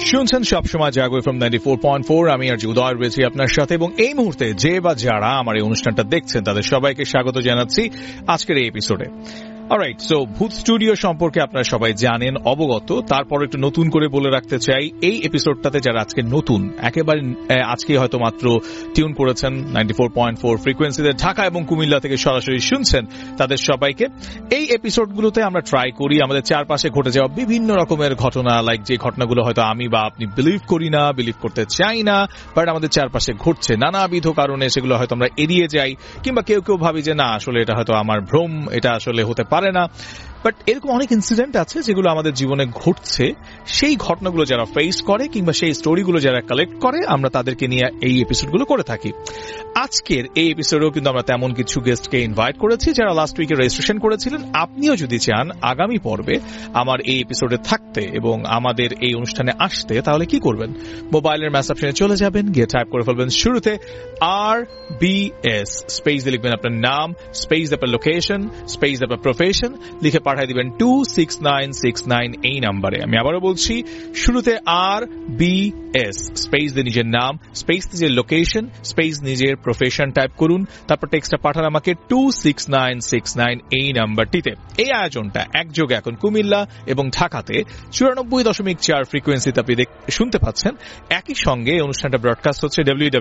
শুনছেন সবসময় জাগো এফএম 94.4। আমি আর উদয় রয়েছি আপনার সাথে, এবং এই মুহূর্তে যে বা যারা আমার এই অনুষ্ঠানটা দেখছেন তাদের সবাইকে স্বাগত জানাচ্ছি আজকের এই এপিসোডে। অলরাইট, সো ভূত স্টুডিও সম্পর্কে আপনারা সবাই জানেন, অবগত। তারপর একটু নতুন করে বলে রাখতে চাই, এই এপিসোডটাতে যারা আজকে নতুন, একেবারে আজকে হয়তো মাত্র টিউন করেছেন 94.4 ফ্রিকোয়েন্সিতে, ঢাকা এবং কুমিল্লা থেকে সরাসরি শুনছেন, তাদের সবাইকে এই এপিসোডগুলোতে আমরা ট্রাই করি আমাদের চারপাশে ঘটে যাওয়া বিভিন্ন রকমের ঘটনা, লাইক যে ঘটনাগুলো হয়তো আমি বা আপনি বিলিভ করি না, বিলিভ করতে চাই না, বাট আমাদের চারপাশে ঘটছে নানাবিধ কারণে, সেগুলো হয়তো আমরা এড়িয়ে যাই, কিংবা কেউ কেউ ভাবি যে না, আসলে এটা হয়তো আমার ভ্রম, এটা আসলে হতে পারে না। বাট এরকম অনেক ইনসিডেন্ট আছে যেগুলো আমাদের জীবনে ঘটছে। সেই ঘটনাগুলো যারা ফেস করে কিংবা সেই স্টোরিগুলো যারা কালেক্ট করে, আমরা তাদেরকে নিয়ে এই এপিসোডগুলো করে থাকি। আজকের এই এপিসোডেও কিন্তু আমরা তেমন কিছু গেস্টকে ইনভাইট করেছি যারা লাস্ট উইকে রেজিস্ট্রেশন করেছিলেন। আপনিও যদি চান আগামী পর্বে আমার এই এপিসোডে থাকতে এবং আমাদের এই অনুষ্ঠানে আসতে, তাহলে কি করবেন? মোবাইলের মেসেজ অপশনে চলে যাবেন, গিয়ে টাইপ করে ফেলবেন শুরুতে RBS, স্পেস দিয়ে লিখবেন আপনার নাম, স্পেস আপনার লোকেশন, স্পেস আপনার প্রফেশন, লিখে পাঠিয়ে দিবেন 26969 এই নাম্বারে। আমি আবারও বলছি, শুরুতে RBS, স্পেস দিয়ে নিজের নাম, স্পেস নিজের লোকেশন, স্পেস নিজের প্রফেশন টাইপ করুন, তারপর টেক্সটটা পাঠান আমাকে 26969 এই নাম্বারটিতে। এই আয়োজনটা একযোগে এখন কুমিল্লা এবং ঢাকাতে 94.4 ফ্রিকোয়েন্সিতে আপনি শুনতে পাচ্ছেন। একই সঙ্গে অনুষ্ঠানটা ব্রডকাস্ট হচ্ছে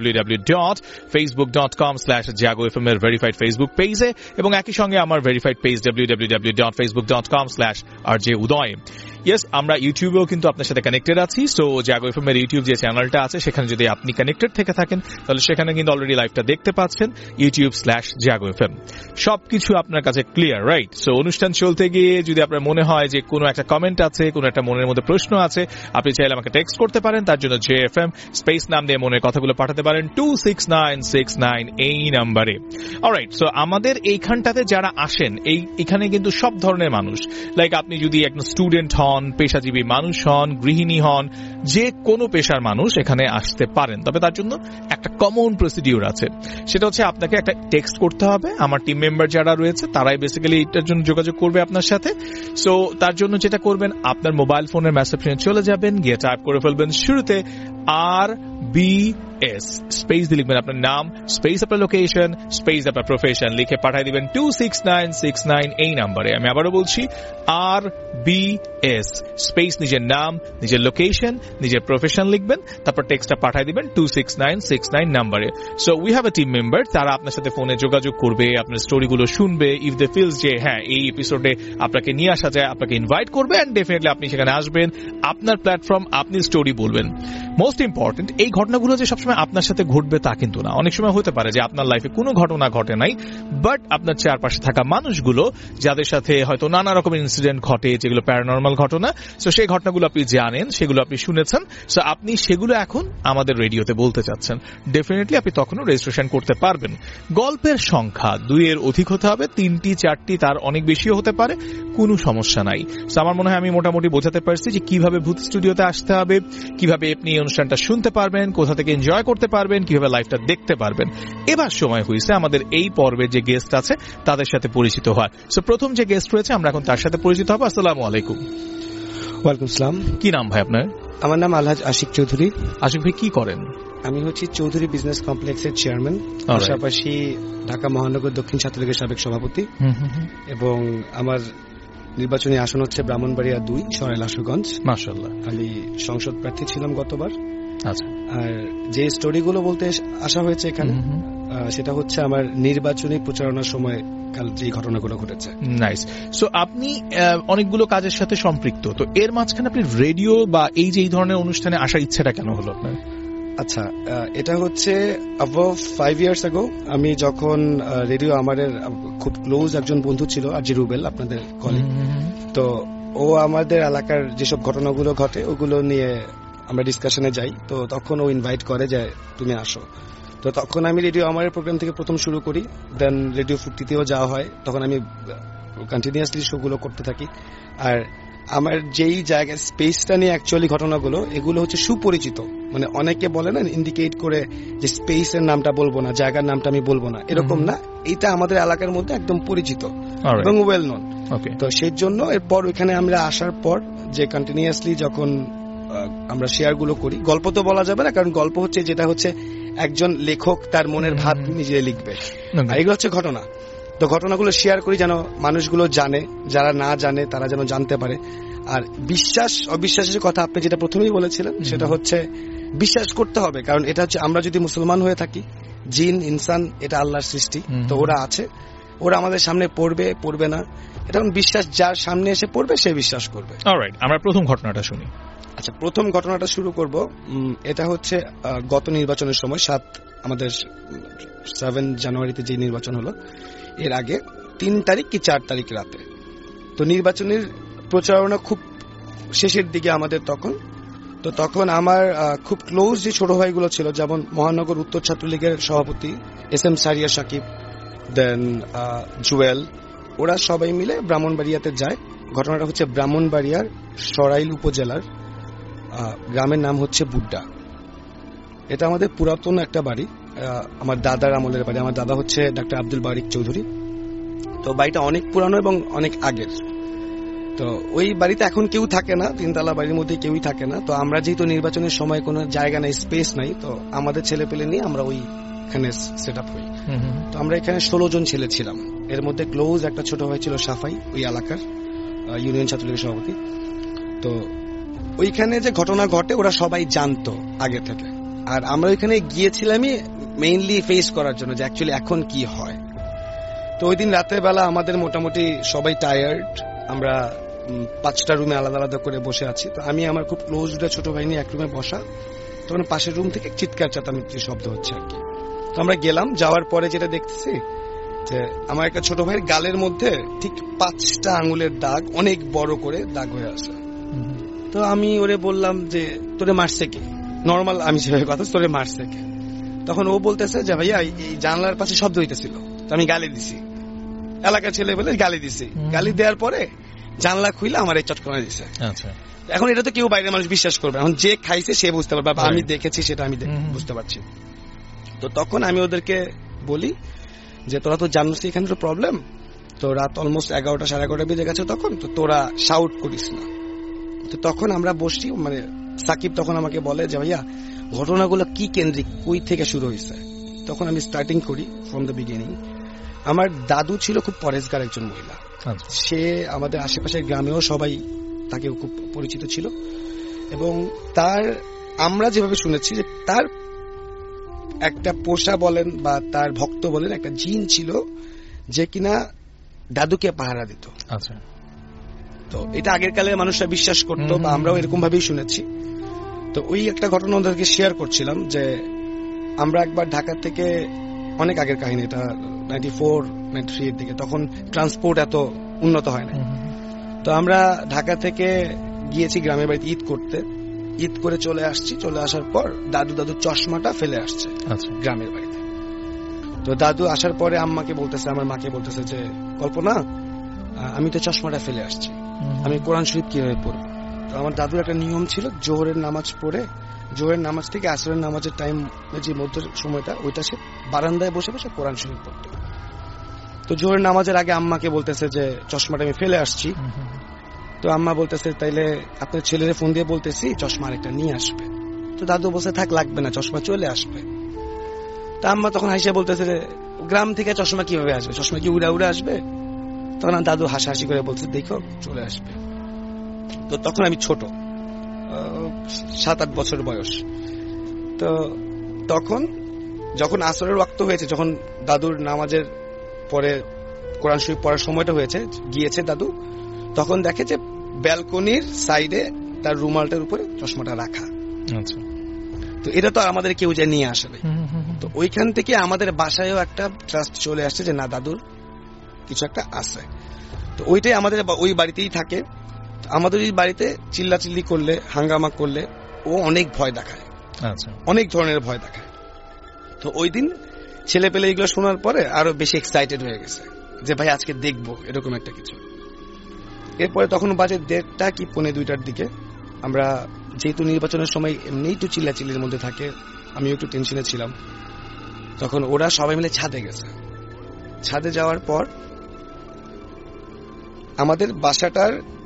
www.facebook.com/jago.fm এর ভেরিফাইড ফেসবুক পেজে, এবং একই সঙ্গে আমার ভেরিফাইড পেজ www.facebook.com/rjudoy। ইয়েস, আমরা ইউটিউবেও কিন্তু আপনার সাথে কানেক্টেড আছি। সো জাগো এফএম এর ইউটিউব যে চ্যানেলটা আছে, সেখানে যদি আপনি কানেক্টেড থেকে থাকেন, তাহলে সেখানে কিন্তু অলরেডি লাইভটা দেখতে পাচ্ছেন, youtube/jago fm। সবকিছু আপনার কাছে ক্লিয়ার, রাইট? সো অনুষ্ঠান চলতে গিয়ে যদি আপনার মনে হয় যে কোনো একটা কমেন্ট আছে, কোনো একটা মনের মধ্যে প্রশ্ন আছে, আপনি চাইলে আমাকে টেক্সট করতে পারেন। তার জন্য JFM স্পেস নাম দিয়ে মনের কথাগুলো পাঠাতে পারেন 26969 এই নাম্বারে। অলরাইট, সো আমাদের এইখানটাতে যারা আসেন, এখানে কিন্তু সব ধরনের মানুষ, লাইক আপনি যদি একজন স্টুডেন্ট হন, পেশাজীবী মানুষ হন, গৃহিণী হন, যে কোনো পেশার মানুষ এখানে আসতে পারেন। তবে তার জন্য একটা কমন প্রসিডিউর আছে, সেটা হচ্ছে আপনাকে একটা টেক্সট করতে হবে। আমার টিম মেম্বার যারা রয়েছে তারাই বেসিক্যালি এটার জন্য যোগাযোগ করবে আপনার সাথে। সো তার জন্য যেটা করবেন, আপনার মোবাইল ফোনের মেসেজ চলে যাবেন, গিয়ে টাইপ করে ফেলবেন শুরুতে RBS, স্পেস দিয়ে লিখবেন আপনার নাম, স্পেস আপনার লোকেশন, স্পেস আপনার প্রফেশন, লিখে পাঠিয়ে দিবেন 26969 এই নাম্বারে। আমি আবারও বলছি, RBS, স্পেস নিজের নাম, নিজের লোকেশন, নিজের প্রফেশন লিখবেন, তারপর টেক্সটটা পাঠিয়ে দিবেন 26969 নাম্বারে। So we have a team member, তারা আপনার সাথে ফোনে যোগাযোগ করবে, আপনার স্টোরিগুলো শুনবে। ইফ দে ফিলস যে হ্যাঁ, এই এপিসোডে আপনাকে নিয়ে আসা যায়, আপনাকে ইনভাইট করবে, এন্ড ডেফিনেটলি আপনি সেখানে আসবেন, আপনার প্ল্যাটফর্ম, আপনি স্টোরি বলবেন। মোস্ট ইম্পর্টেন্ট, এই ঘটনাগুলো যে সবসময় আপনার সাথে ঘটবে তা কিন্তু না। অনেক সময় হতে পারে যে আপনার লাইফে কোনো ঘটনা ঘটে নাই, বাট আপনার চারপাশে থাকা মানুষগুলো যাদের সাথে হয়তো নানা রকমের ইনসিডেন্ট ঘটে, যেগুলো প্যারানর্মাল ঘটনা, সো সেই ঘটনাগুলো আপনি জানেন, সেগুলো আপনি শুনেছেন, সো আপনি সেগুলো এখন আমাদের রেডিওতে বলতে চাচ্ছেন। ডেফিনেটলি আপনি তখনও রেজিস্ট্রেশন করতে পারবেন। গল্পের সংখ্যা 2 এর অধিক হতে হবে, 3টি 4টি, তার অনেক বেশিও হতে পারে, কোনো সমস্যা নাই। সো আমার মনে হয় আমি মোটামুটি বোঝাতে পারছি যে কিভাবে ভূত স্টুডিওতে আসতে হবে, কিভাবে আপনি এই অনুষ্ঠানটা শুনতে পারবেন, কোথা থেকে এনজয় করতে পারবেন, কিভাবে লাইভটা দেখতে পারবেন। এবার সময় হয়েছে আমাদের এই পর্বের যে গেস্ট আছে তাদের সাথে পরিচিত হয়। সো প্রথম যে গেস্ট রয়েছে, আমরা এখন তার সাথে পরিচিত হব। আসসালামু আলাইকুম। ওয়ালাইকুম আসসালাম। কি নাম ভাই আপনার? আমার নাম আলহাজ আশিক চৌধুরী। আশিক ভাই কি করেন? আমি হচ্ছি চৌধুরী বিজনেস কমপ্লেক্সের চেয়ারম্যান, পাশাপাশি ঢাকা মহানগর দক্ষিণ ছাত্রলীগের সাবেক সভাপতি, এবং আমার নির্বাচনী আসন হচ্ছে ব্রাহ্মণবাড়িয়া 2 সরাইল আশুগঞ্জ। মাশাআল্লাহ। আমি সংসদ প্রার্থী ছিলাম গতবার। আচ্ছা। আর যে স্টোরিগুলো বলতে আসা হয়েছে এখানে, সেটা হচ্ছে আমার নির্বাচনী প্রচারণার সময় কাল যে ঘটনাগুলো ঘটেছে। নাইস। সো আপনি অনেকগুলো কাজের সাথে সম্পৃক্ত, তো এর মাঝখানে আপনি রেডিও বা এই যে এই ধরনের অনুষ্ঠানে আসার ইচ্ছাটা কেন হলো আপনার? আচ্ছা, এটা হচ্ছে অ্যাবাউট 5 ইয়ার্স আগো। আমি যখন রেডিও, আমাদের খুব ক্লোজ একজন বন্ধু ছিল আজি রুবেল, আপনাদের কলিগ, তো ও আমাদের এলাকার যেসব ঘটনাগুলো ঘটে ওগুলো নিয়ে আমরা ডিসকাশনে যাই। তো তখন ও ইনভাইট করে যে তুমি আসো। তো তখন আমি রেডিও আমার প্রোগ্রাম থেকে প্রথম শুরু করি, দেন রেডিও ফুর্তিতেও যাওয়া হয়। তখন আমি কন্টিনিউয়াসলি শোগুলো করতে থাকি। আর আমার যেই জায়গায় স্পেসটা নিয়ে অ্যাকচুয়ালি ঘটনাগুলো, এগুলো হচ্ছে সুপরিচিত। মানে অনেকে বলে না, ইন্ডিকেট করে যে স্পেসের নামটা বলবো না, জায়গার নামটা আমি বলবো না, এরকম না। এটা আমাদের এলাকার মধ্যে একদম পরিচিত এবং ওয়েল নোন। তো সেই জন্য এরপর ওইখানে আমরা আসার পর যে কন্টিনিউয়াসলি যখন আমরা শেয়ার গুলো করি। গল্প তো বলা যাবে না, কারণ গল্প হচ্ছে যেটা হচ্ছে একজন লেখক তার মনের ভাব নিজে লিখবে, আর এগুলো হচ্ছে ঘটনা। তো ঘটনাগুলো শেয়ার করি যেন মানুষগুলো জানে, যারা না জানে তারা যেন জানতে পারে। আর বিশ্বাস অবিশ্বাসের কথা আপনি যেটা প্রথমেই বলেছিলেন, সেটা হচ্ছে বিশ্বাস করতে হবে, কারণ এটা হচ্ছে আমরা যদি মুসলমান হয়ে থাকি, জিন ইনসান এটা আল্লাহর সৃষ্টি, তো ওরা আছে, ওরা আমাদের সামনে পড়বে না, এটা বিশ্বাস, যার সামনে এসে পড়বে সে বিশ্বাস করবে। অলরাইট, আমরা প্রথম ঘটনাটা শুনি। আচ্ছা, প্রথম ঘটনাটা শুরু করব। এটা হচ্ছে গত নির্বাচনের সময় আমাদের 7 জানুয়ারিতে যে নির্বাচন হলো, এর আগে 3 তারিখ কি 4 তারিখ রাতে। তো নির্বাচনের প্রচারণা খুব শেষের দিকে আমাদের তখন আমার খুব ক্লোজ যে ছোট ভাইগুলো ছিল, যেমন মহানগর উত্তর ছাত্রলীগের সভাপতি SM সারিয়া সাকিব, দেন জুয়েল, ওরা সবাই মিলে ব্রাহ্মণবাড়িয়াতে যায়। ঘটনাটা হচ্ছে ব্রাহ্মণবাড়িয়ার সরাইল উপজেলার গ্রামের নাম হচ্ছে বুড্ডা। এটা আমাদের পুরাতন একটা বাড়ি, আমার দাদার আমলের বাড়ি। আমার দাদা হচ্ছে ডাক্তার আব্দুল বারিক চৌধুরী। তো বাড়িটা অনেক পুরানো এবং অনেক আগের। তো ওই বাড়িতে এখন কেউ থাকে না, 3 তলা বাড়ির মধ্যে কেউই থাকে না। তো আমরা যেহেতু নির্বাচনের সময় কোনো জায়গা নাই, স্পেস নাই, তো আমাদের ছেলে পেলে নিয়ে আমরা ওইখানে সেট আপ হই। তো আমরা এখানে 16 জন ছেলে ছিলাম। এর মধ্যে ক্লোজ একটা ছোট ভাই ছিল সাফাই, ওই এলাকার ইউনিয়ন ছাত্রলীগের সভাপতি। তো ওইখানে যে ঘটনা ঘটে ওরা সবাই জানতো আগে থেকে, আর আমরা ওইখানে গিয়েছিলামই মেইনলি ফেস করার জন্য যে অ্যাকচুয়ালি এখন কি হয়। তো ওই দিন রাতের বেলা আমাদের মোটামুটি সবাই টায়ার্ড, আমরা 5টা রুমে আলাদা আলাদা করে বসে আছি। তো আমি আমার খুব ক্লোজ ছোট ভাই নিয়ে এক রুমে বসা, তখন পাশের রুম থেকে চিৎকার চেঁচামেচির শব্দ হচ্ছে আর কি। তো আমরা গেলাম, যাওয়ার পরে যেটা দেখতেছি যে আমার একটা ছোট ভাইয়ের গালের মধ্যে ঠিক 5টা আঙুলের দাগ, অনেক বড় করে দাগ হয়ে আছে। তো আমি ওরে বললাম যে তোরে মারছে কে, নর্মাল আমি যেভাবে কথা, তোরে মারছে কে। তখন ও বলতেছে যে ভাইয়া এই জানলার পাশে শব্দ হইতেছিল, তো আমি গালি দিছি, এলাকার ছেলে বলে গালি দিছি। গালি দেওয়ার পরে জানলা খুইলে আমার এই চটকনা দিছে। এখন এটা তো কেউ বাইরের মানুষ বিশ্বাস করবে, এখন যে খাইছে সে বুঝতে পারবে, আমি দেখেছি সেটা আমি বুঝতে পারছি। তো তখন আমি ওদেরকে বলি যে তোরা তো জানিস এখানে তো প্রবলেম, তো রাত অলমোস্ট 11টা 11:30 বেজে গেছে তখন, তো তোরা শাউট করিস না। তো তখন আমরা বসছি, মানে সাকিব তখন আমাকে বলে যে ভাইয়া ঘটনাগুলো কি কেন্দ্রিক, কই থেকে শুরু হয়েছে। তখন আমি স্টার্টিং করি ফ্রম দ্য বিগিনিং। আমার দাদু ছিল খুব পরেশগার একজন মহিলা, সে আমাদের আশেপাশের গ্রামেও সবাই তাকে খুব পরিচিত ছিল, এবং তার আমরা যেভাবে শুনেছি যে তার একটা পোষা বলেন বা তার ভক্ত বলেন একটা জিন ছিল যে কিনা দাদুকে পাহারা দিত। আচ্ছা, তো এটা আগের কালে মানুষরা বিশ্বাস করতো বা আমরাও এরকম ভাবেই শুনেছি। তো ওই একটা ঘটনা ওদেরকে শেয়ার করছিলাম যে আমরা একবার ঢাকা থেকে, অনেক আগের কাহিনী এটা, 94-93 এর দিকে, তখন ট্রান্সপোর্ট এত উন্নত হয় না। তো আমরা ঢাকা থেকে গিয়েছি গ্রামের বাড়িতে ঈদ করতে, ঈদ করে চলে আসছি। চলে আসার পর দাদুর চশমাটা ফেলে আসছে গ্রামের বাড়িতে। তো দাদু আসার পরে আম্মাকে বলতেছে, আমার মাকে বলতেছে যে কল্পনা আমি তো চশমাটা ফেলে আসছি, আমি কোরআন শরীফ কিভাবে পড়বো। তো আমার দাদুর একটা নিয়ম ছিল, জোহরের নামাজ পড়ে, জোহরের নামাজ থেকে আসরের নামাজের টাইম যে মধ্য সময়টা, ওইটা সে বারান্দায় বসে বসে কোরআন শরীফ পড়তো। তো জোহরের নামাজের আগে আম্মাকে বলতেছে যে চশমাটা আমি ফেলে আসছি। তো আম্মা বলতেছে তাইলে আপনার ছেলের ফোন দিয়ে বলতেছি চশমা আরেকটা নিয়ে আসবে। তো দাদু বসে থাক, লাগবে না, চশমা চলে আসবে। তা আম্মা তখন হাসিয়া বলতেছে গ্রাম থেকে চশমা কিভাবে আসবে, চশমা কি উড়া উড়ে আসবে? তখন দাদু হাসাহাসি করে বলছে দেখো চলে আসবে। তো তখন আমি ছোট, 7-8 বছর বয়স। তো তখন যখন আসরের ওয়াক্ত হয়েছে, যখন দাদুর নামাজের পরে কোরআন শরীফ পড়ার সময়টা হয়েছে, গিয়েছে দাদু, তখন দেখে যে ব্যালকনির সাইডে তার রুমালটার উপরে চশমাটা রাখা। আচ্ছা, তো এটা তো আমাদের কেউ যে নিয়ে আসে। তো ওইখান থেকে আমাদের বাসায়ও একটা ট্রাস্ট চলে আসছে যে না, দাদুর কিছু একটা আছে। তো ওইটাই আমাদের ওই বাড়িতেই থাকে। আমাদের ওই বাড়িতে চিল্লাচিল্লি করলে, হাঙ্গামা করলে ও অনেক ভয় দেখায়, অনেক ধরনের ভয় দেখায়। তো ওই দিন ছেলে পেলে এগুলো শোনার পরে আরো বেশি এক্সাইটেড হয়ে গেছে যে ভাই আজকে দেখবো এরকম একটা কিছু। এরপরে তখন বাজে 1:30 কি 1:45-2টার দিকে। আমরা যেহেতু নির্বাচনের সময় এমনি একটু চিল্লাচিল্লির মধ্যে থাকে, আমি একটু টেনশনে ছিলাম, তখন ওরা সবাই মিলে ছাদে গেছে। ছাদে যাওয়ার পর আমাদের বাসাটার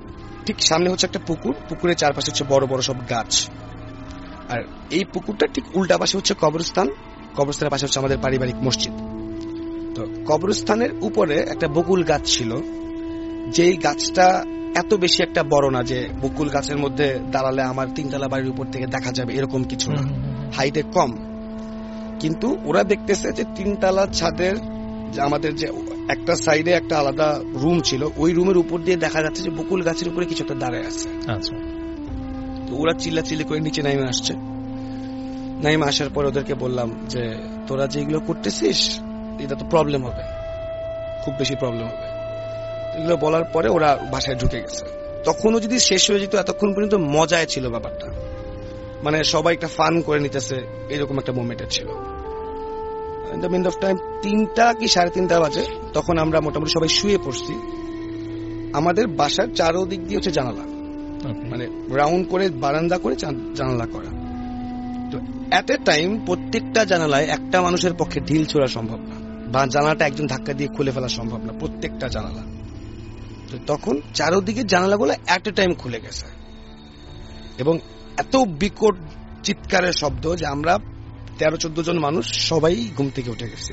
ঠিক সামনে হচ্ছে একটা পুকুর, পুকুরের চারপাশে হচ্ছে বড় বড় সব গাছ, আর এই পুকুরটা ঠিক উল্টা পাশে হচ্ছে কবরস্থান, কবরস্থানের পাশে হচ্ছে আমাদের পারিবারিক মসজিদ। তো কবরস্থানের উপরে একটা বকুল গাছ ছিল, যেই গাছটা এত বেশি একটা বড় না যে বকুল গাছের মধ্যে দাঁড়ালে আমার 3 তলা বাড়ির উপর থেকে দেখা যাবে, এরকম কিছু না, হাইটে কম। কিন্তু ওরা দেখতেছে যে 3 তলা ছাদের আমাদের যে একটা সাইডে একটা আলাদা রুম ছিল, ওই রুমের উপর দিয়ে দেখা যাচ্ছে যে বকুল গাছের উপরে কিছু একটা দাঁড়ায় আছে। আচ্ছা, তো ওরা চিল্লাচিল্লি করে নিচে নেমে আসছে। নেমে আসার পর ওদেরকে বললাম যে তোরা যেগুলো করতেছিস এটা তো প্রবলেম হবে, খুব বেশি প্রবলেম হবে। এগুলো বলার পরে ওরা বাসায় ঢুকে গেছে। তখনও যদি শেষ হয়ে যেত, এতক্ষণ পর্যন্ত মজায় ছিল ব্যাপারটা, মানে সবাই একটা ফান করে নিতেছে, এরকম একটা মোমেন্টে ছিল। In the end of time 3টা কি 3:30 বাজে, তখন আমরা মোটামুটি সবাই শুয়ে পড়ছি। আমাদের বাসার চারোদিক দিয়ে হচ্ছে জানালা, মানে রাউন্ড করে বারান্দা করে জানালা করা। তো এট এ টাইম প্রত্যেকটা জানালায় একটা মানুষের পক্ষে ঢিল ছোড়া সম্ভব না, বা জানালাটা একজন ধাক্কা দিয়ে খুলে ফেলা সম্ভব না, প্রত্যেকটা জানালা। তো তখন চারোদিকে জানালাগুলো এট এ টাইম খুলে গেছে, এবং এত বিকট চিৎকারের শব্দ যে আমরা 13-14 জন মানুষ সবাই ঘুম থেকে উঠে গেছি।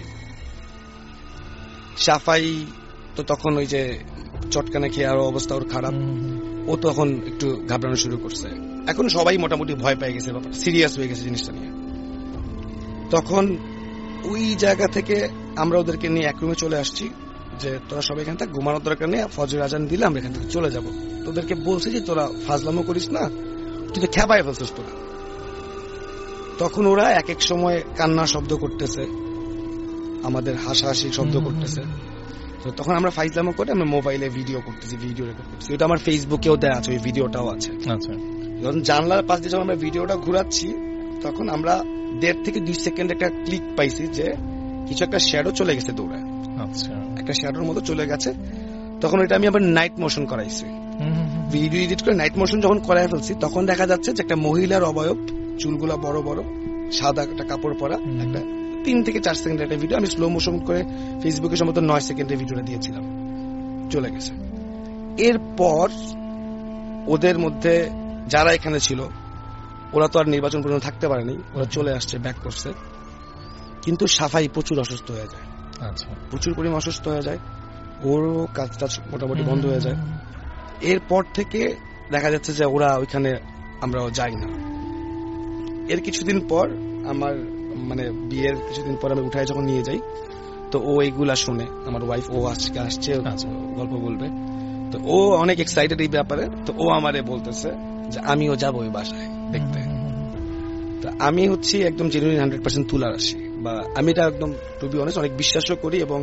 সাফাই তো তখন ওই যে চটকানা খেয়ে আরো অবস্থা ওর খারাপ, ও তখন একটু ঘাবড়ানো শুরু করছে। এখন সবাই মোটামুটি ভয় পেয়ে গেছে, ব্যাপার সিরিয়াস হয়ে গেছে জিনিসটা নিয়ে। তখন ওই জায়গা থেকে আমরা ওদেরকে নিয়ে এক রুমে চলে আসছি, যে তোরা সবাই এখান থেকে ঘুমানোর দরকার নেই, ফজর আজান দিলে আমরা এখান থেকে চলে যাবো। তোদেরকে বলছি যে তোরা ফাজলামো করিস না, তুই তো খেপায় ফেলছিস তোরা। তখন ওরা এক এক সময় কান্নার শব্দ করতেছে, আমাদের হাসাহাসি শব্দ করতেছে। তো তখন আমরা ফাইজলামো করে আমরা মোবাইলে ভিডিও করতেছি, ভিডিও রেকর্ড করতেছি। ওটা আমার ফেসবুকেও দেওয়া আছে, ওই ভিডিওটাও আছে। আচ্ছা, যখন জানলার পাশ দিয়ে যখন আমরা ভিডিওটা ঘুরাচ্ছি, তখন আমরা 1.5 থেকে 2 সেকেন্ড একটা ক্লিক পাইছি যে কিছু একটা শ্যাডো চলে গেছে দৌড়ে। আচ্ছা, একটা শ্যাডোর মতো চলে গেছে। তখন এটা আমি আবার নাইট মোশন করাইছি, ভিডিও এডিট করে নাইট মোশন যখন করাই ফেলছি, তখন দেখা যাচ্ছে যে একটা মহিলার অবয়ব, চুলগুলা বড় বড়, সাদা একটা কাপড় পরা, একটা 3 থেকে 4 সেকেন্ডের একটা ভিডিও আমি স্লো মোশন করে ফেসবুকে সম্ভবত 9 সেকেন্ডের ভিডিওটা দিয়েছিলাম, চলে গেছে। এরপর ওদের মধ্যে যারা এখানে ছিল, ওরা তো আর নির্বাচন পর্যন্ত থাকতে পারেনি, ওরা চলে আসছে, ব্যাক করছে। কিন্তু সাফাই প্রচুর অসুস্থ হয়ে যায়, প্রচুর পরিমাণ অসুস্থ হয়ে যায়, ওরও কাজটা মোটামুটি বন্ধ হয়ে যায়। এরপর থেকে দেখা যাচ্ছে যে ওরা ওইখানে আমরাও যাই না। এর কিছুদিন পর আমার মানে বিয়ের কিছুদিন পর আমি উঠায় যখন নিয়ে যাই, তো ও এইগুলা শুনে, আমার ওয়াইফ, ও আজকে আসছে গল্প বলবে, তো ও অনেক এক্সাইটেড এই ব্যাপারে। তো ও আমারে বলতেছে যে আমিও যাবো ওই বাসায় দেখতে। তো আমি হচ্ছি একদম জেনুইন 100% তুলা রাশি, বা আমি এটা একদম টু বি অনেস্ট অনেক বিশ্বাসও করি, এবং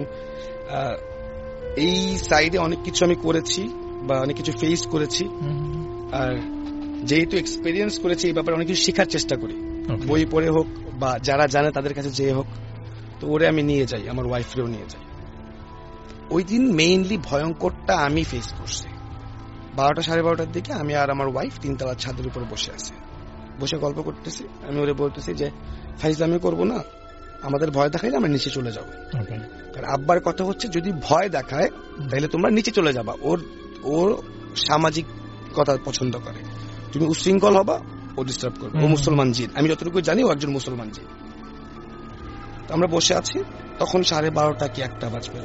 এই সাইডে অনেক কিছু আমি করেছি বা অনেক কিছু ফেস করেছি, আর যেহেতু এক্সপেরিয়েন্স করেছি এই ব্যাপারে অনেক কিছু শেখার চেষ্টা করি, বই পড়ে হোক বা যারা জানে তাদের কাছে যেয়ে হোক। তো ওরে আমি নিয়ে যাই, আমার ওয়াইফরেও নিয়ে যাই। ওই দিন মেইনলি ভয়ঙ্করটা আমি ফেস করছি। 12টা 12:30 দিকে আমি আর আমার ওয়াইফ 3 তলার ছাদের উপরে বসে আছি, বসে গল্প করতেছি। আমি ওরে বলতেছি যে ফাইজলামি করবো না, আমাদের ভয় দেখাইলে আমরা নিচে চলে যাবো। আর আব্বার কথা হচ্ছে যদি ভয় দেখায় তাহলে তোমরা নিচে চলে যাবা, ওর সামাজিক কথা পছন্দ করে, তুমি উশৃঙ্খল হবা, ও ডিস্টার্ব করবে, ও মুসলমান জিন, আমি যতটুকু জানি ও একজন মুসলমান জিন। আমরা বসে আছি, তখন 12:30 কি 1টা বাজবে।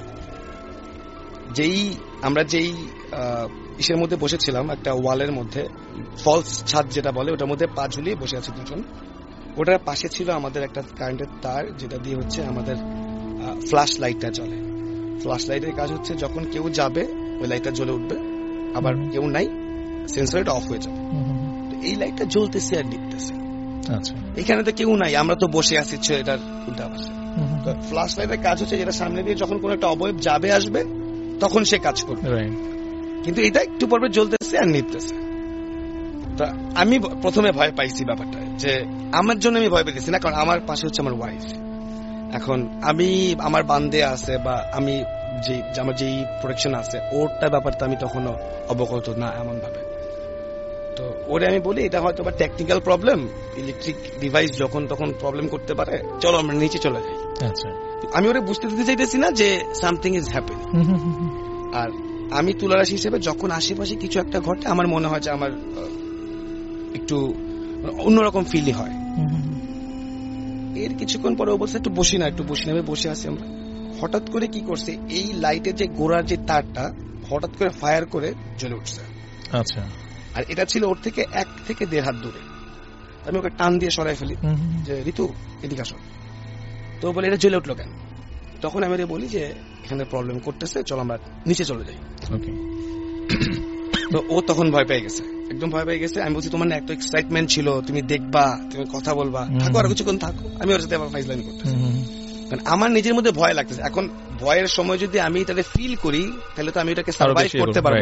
আমরা যেই ইসের মধ্যে বসেছিলাম, একটা ওয়ালের মধ্যে, ফলস ছাদ যেটা বলে, ওটার মধ্যে পা ঝুলিয়ে বসে আছে দুজন। ওটার পাশে ছিল আমাদের একটা কারেন্টের তার, যেটা দিয়ে হচ্ছে আমাদের ফ্ল্যাশ লাইটটা জ্বলে। ফ্ল্যাশ লাইটের কাজ হচ্ছে যখন কেউ যাবে ওই লাইটটা জ্বলে উঠবে, আবার কেউ নাই সেন্সরটা অফ হয়ে যাবে। এই লাইটটা জ্বলতেছে আর নিতেছে। আচ্ছা, এখানে তো কেউ নাই, আমরা তো বসে আছি এটার উল্টা পাশে। তো ফ্ল্যাশ লাইটের কাজ হচ্ছে যেটা সামনে দিয়ে যখন কোন একটা অবয়ব যাবে আসবে তখন সে কাজ করবে, কিন্তু এটা একটু পর্বে জ্বলতেছে আর নিতেছে। তা আমি প্রথমে ভয় পাইছি ব্যাপারটা, যে আমার জন্য আমি ভয় পেয়েছি না, কারণ আমার পাশে হচ্ছে আমার ওয়াইফ। এখন আমি আমার বান্দে আছে বা আমি আমার যেই প্রোটেকশন আছে ওরটা ব্যাপারটা আমি তখনও অবগত না এমন ভাবে। তো ওরে আমি বলি এটা হয়তো বা টেকনিক্যাল প্রবলেম, ইলেকট্রিক ডিভাইস যখন তখন প্রবলেম করতে পারে, চলো আমরা নিচে চলে যাই। আচ্ছা, আমি ওরে বুঝতে দিতে চাইতেছি না যে সামথিং ইজ হ্যাপেনিং। আর আমি তুলারাশি হিসেবে যখন আশেপাশে কিছু একটা ঘটে আমার মনে হয় যে আমার একটু অন্যরকম ফিলই হয়। এর কিছুক্ষণ পরে ও বলছে একটু বসি না আমি বসে আছি। আমরা হঠাৎ করে কি করছে, এই লাইটের যে গোড়ার যে তারটা হঠাৎ করে ফায়ার করে জ্বলে উঠছে। আচ্ছা। আর এটা ছিল ওর থেকে 1 থেকে 1.5 হাত দূরে। আমি ওকে টান দিয়ে সরাই ফেলি যে ঋতু এদিকে আসো। তো বলে এটা জ্বলে উঠলো কেন? তখন আমি বলি যে এখানে প্রবলেম করতেছে, চল আমরা নিচে চলে যাই। তো ও তখন ভয় পেয়ে গেছে, একদম ভয় পেয়ে গেছে। আমি বলছি তোমার না এত এক্সাইটমেন্ট ছিল, তুমি দেখবা, তুমি কথা বলবা, থাকো আর কিছুক্ষণ থাকো। আমি ওর সাথে আবার ফাইজলামি করতেছি, কারণ আমার নিজের মধ্যে ভয় লাগতেছে। এখন ভয়ের সময় যদি আমি এটাকে ফিল করি তাহলে তো আমি এটাকে সার্ভাইভ করতে পারবো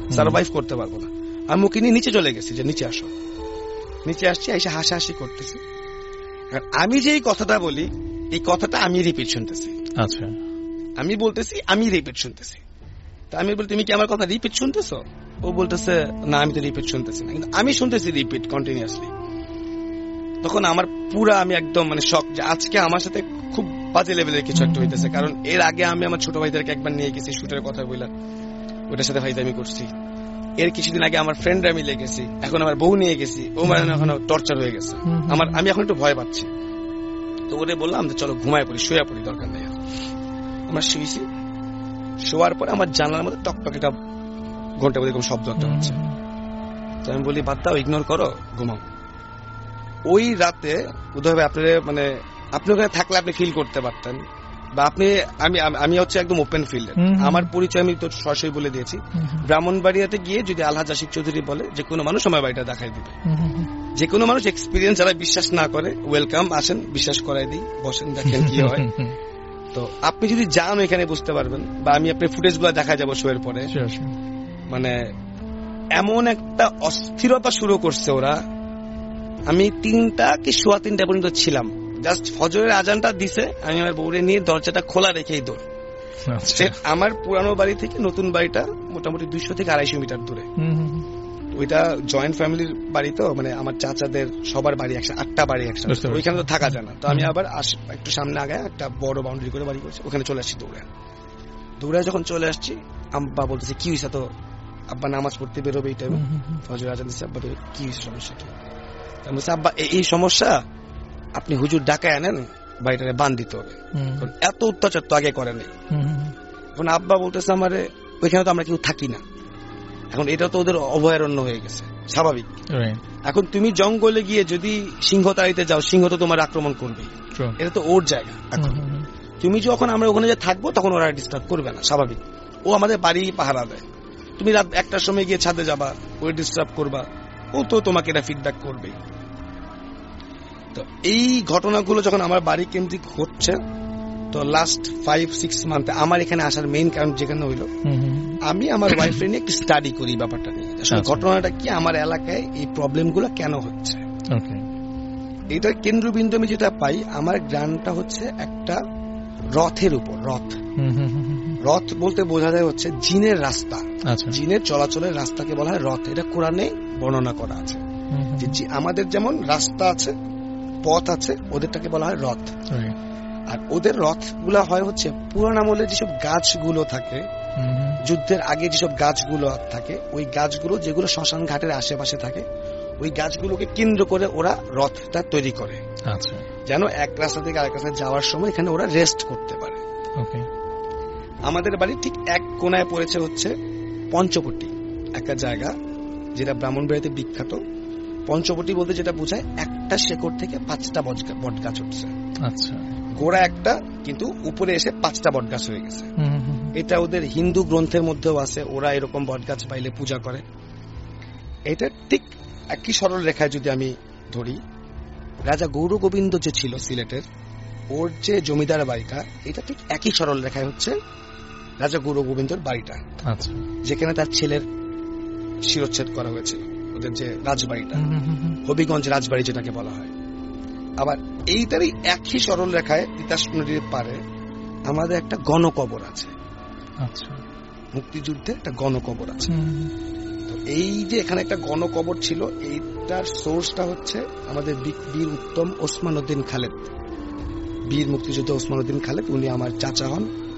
না। আমি ওকে নিয়ে নিচে চলে গেছি যে নিচে আসো। নিচে আসছি, এসে হাসাহাসি করতেছি। আমি যে এই কথাটা বলি, এই কথাটা আমি রিপিট শুনতেছি। আচ্ছা, আমি বলতেছি, আমি রিপিট শুনতেছি। তা আমি বলি তুমি কি আমার কথা রিপিট শুনতেছো? ও বলতেছে না, আমি তো রিপিট শুনতেছি না, কিন্তু আমি শুনতেছি রিপিট কন্টিনিউয়াসলি। তখন আমার পুরা আমি একদম মানে শক যে আজকে আমার সাথে খুব বাজে লেভেলের কিছু একটা হইতেছে। কারণ এর আগে আমি আমার ছোট ভাইদেরকে একবার নিয়ে গেছি শুটের কথা বললাম, ওটার সাথে ফাইজলামি করছি। এর কিছুদিন আগে আমার ফ্রেন্ডরা মিলে গেছি, এখন আমার বউ নিয়ে গেছি, ও মানে এখন টর্চার হয়ে গেছে আমার। আমি এখন একটু ভয় পাচ্ছি। তো ওরে বললাম যে চলো ঘুমায় পড়ি, শুয়ে পড়ি, দরকার নেই। আমরা শুয়েছি, শোয়ার পরে আমার জানালার মধ্যে টকটক একটা ঘন্টা এরকম শব্দ একটা হচ্ছে। তো আমি বলি বাদ দাও, ইগনোর করো, ঘুমাও। ওই রাতে উদয় ভাই আপনার মানে আপনি ওখানে থাকলে আপনি ফিল করতে পারতেন, বা আপনি আমি হচ্ছে একদম ওপেন ফিল্ড। আমার পরিচয় আমি তো সরাসরি বলে দিয়েছি। ব্রাহ্মণবাড়িয়াতে গিয়ে যদি আলহাজ আশিক চৌধুরী বলে যে কোনো মানুষ আমার বাড়িটা দেখাই দিবে, যে কোনো মানুষ এক্সপিরিয়েন্স যারা বিশ্বাস না করে ওয়েলকাম, আসেন, বিশ্বাস করাই দিই, বসেন, দেখেন কি হয়। তো আপনি যদি যান এখানে বুঝতে পারবেন, বা আমি আপনার ফুটেজ গুলো দেখা যাবো শোয়ের পরে। মানে এমন একটা অস্থিরতা শুরু করছে ওরা। আমি 3টা কি 3:15 পর্যন্ত ছিলাম, জাস্ট ফজরের আজানটা দিছে, আমি আমার বউরে নিয়ে দরজাটা খোলা রেখেই দৌড়। আমার পুরানো বাড়ি থেকে নতুন বাড়িটা মোটামুটি 200 থেকে 250 মিটার দূরে। ওইটা জয়েন্ট ফ্যামিলির বাড়ি, তো মানে আমার চাচাদের সবার বাড়ি একসাথে, 8টা বাড়ি একসাথে, ওইখানে তো থাকা যায় না। তো আমি আবার একটু সামনে আগে একটা বড় বাউন্ডারি করে বাড়ি করছি, ওখানে চলে আসছি দৌড়ে। যখন চলে আসছি আব্বা বলতেছে কি হয়েছে? তো আব্বা নামাজ পড়তে বেরোবে এই টাইমে, ফজর আজান দিচ্ছে। আব্বা কি হয়েছে, সমস্যা কি? আমি বলছি আব্বা এই সমস্যা, আপনি হুজুর ডাকায় আনেন, বাড়িটারে বান দিতে হবে, কারণ এত অত্যাচার তো আগে করে নাই। এখন আব্বা বলতেছে আমারে ওইখানে তো আমরা কেউ থাকি না, এখন এটা তো ওদের অভয়ারণ্য হয়ে গেছে, স্বাভাবিক। এখন তুমি জঙ্গলে গিয়ে যদি সিংহ তাড়িতে যাও, সিংহ তো তোমার আক্রমণ করবে, এটা তো ওর জায়গা। এখন তুমি যখন আমরা ওখানে যে থাকবো তখন ওরা ডিস্টার্ব করবে না, স্বাভাবিক। ও আমাদের বাড়ি পাহারা দেয়, তুমি রাত 1টার সময় গিয়ে ছাদে যাবা, ওই ডিস্টার্ব করবা, ও তো তোমাকে এটা ফিডব্যাক করবে। তো এই ঘটনাগুলো যখন আমার বাড়ি কেন্দ্রিক হচ্ছে, তো লাস্ট 5-6 মান্থে আমার এখানে আসার মেইন কারণ যেখানে হইলো, আমি আমার ওয়াইফের নিয়ে একটু স্টাডি করি ব্যাপারটা নিয়ে, আসলে ঘটনাটা কি, আমার এলাকায় এই প্রবলেম গুলো কেন হচ্ছে। এটার কেন্দ্রবিন্দু আমি যেটা পাই, আমার গ্রামটা হচ্ছে একটা রথের উপর। রথ বলতে বোঝা যায় হচ্ছে জিনের রাস্তা, জিনের চলাচলের রাস্তাকে বলা হয় রথ। এটা কোরআনে বর্ণনা করা আছে যে আমাদের যেমন রাস্তা আছে, পথ আছে, ওদেরটাকে বলা হয় রথ। আর ওদের রথ গুলা হয় হচ্ছে পুরান আমলে যেসব গাছগুলো থাকে, যুদ্ধের আগে যেসব গাছগুলো থাকে, ওই গাছগুলো যেগুলো শ্মশান ঘাটের আশেপাশে থাকে, ওই গাছগুলোকে কেন্দ্র করে ওরা রথটা তৈরি করে, যেন এক রাস্তা থেকে আরেক রাস্তায় যাওয়ার সময় এখানে ওরা রেস্ট করতে পারে। আমাদের বাড়ি ঠিক এক কোনায় পড়েছে হচ্ছে পঞ্চবটি, একটা জায়গা যেটা ব্রাহ্মণবাড়িয়াতে বিখ্যাত। পঞ্চবটি বলতে যেটা বোঝায় একটা শেকড় থেকে 5টা বট গাছ উঠছে। আচ্ছা, গোড়া একটা, কিন্তু উপরে এসে 5টা বট গাছ হয়ে গেছে। এটা ওদের হিন্দু গ্রন্থের মধ্যেও আছে, ওরা এরকম বট গাছ পাইলে পূজা করে। এটা ঠিক একই সরল রেখায় যদি আমি ধরি, রাজা গৌর গোবিন্দ যে ছিল সিলেটের, ওর যে জমিদার বাড়িটা, এটা ঠিক একই সরল রেখায় হচ্ছে রাজা গৌর গোবিন্দর বাড়িটা, যেখানে তার ছেলের শিরচ্ছেদ করা হয়েছিল, ওদের যে রাজবাড়িটা, হবিগঞ্জ রাজবাড়ি যেটাকে বলা হয়। আবার এইটারই একই সরল রেখায় তিতাস নদীর পারে আমাদের একটা গণকবর আছে। মুক্তিযুদ্ধে একটা গণকবর আছে। তো এই যে এখানে একটা গণকবর ছিল, এইটার সোর্সটা হচ্ছে আমাদের বীর উত্তম ওসমান উদ্দিন খালেদ, বীর মুক্তিযুদ্ধ ওসমান উদ্দিন খালেদ, উনি আমার চাচা হন। তো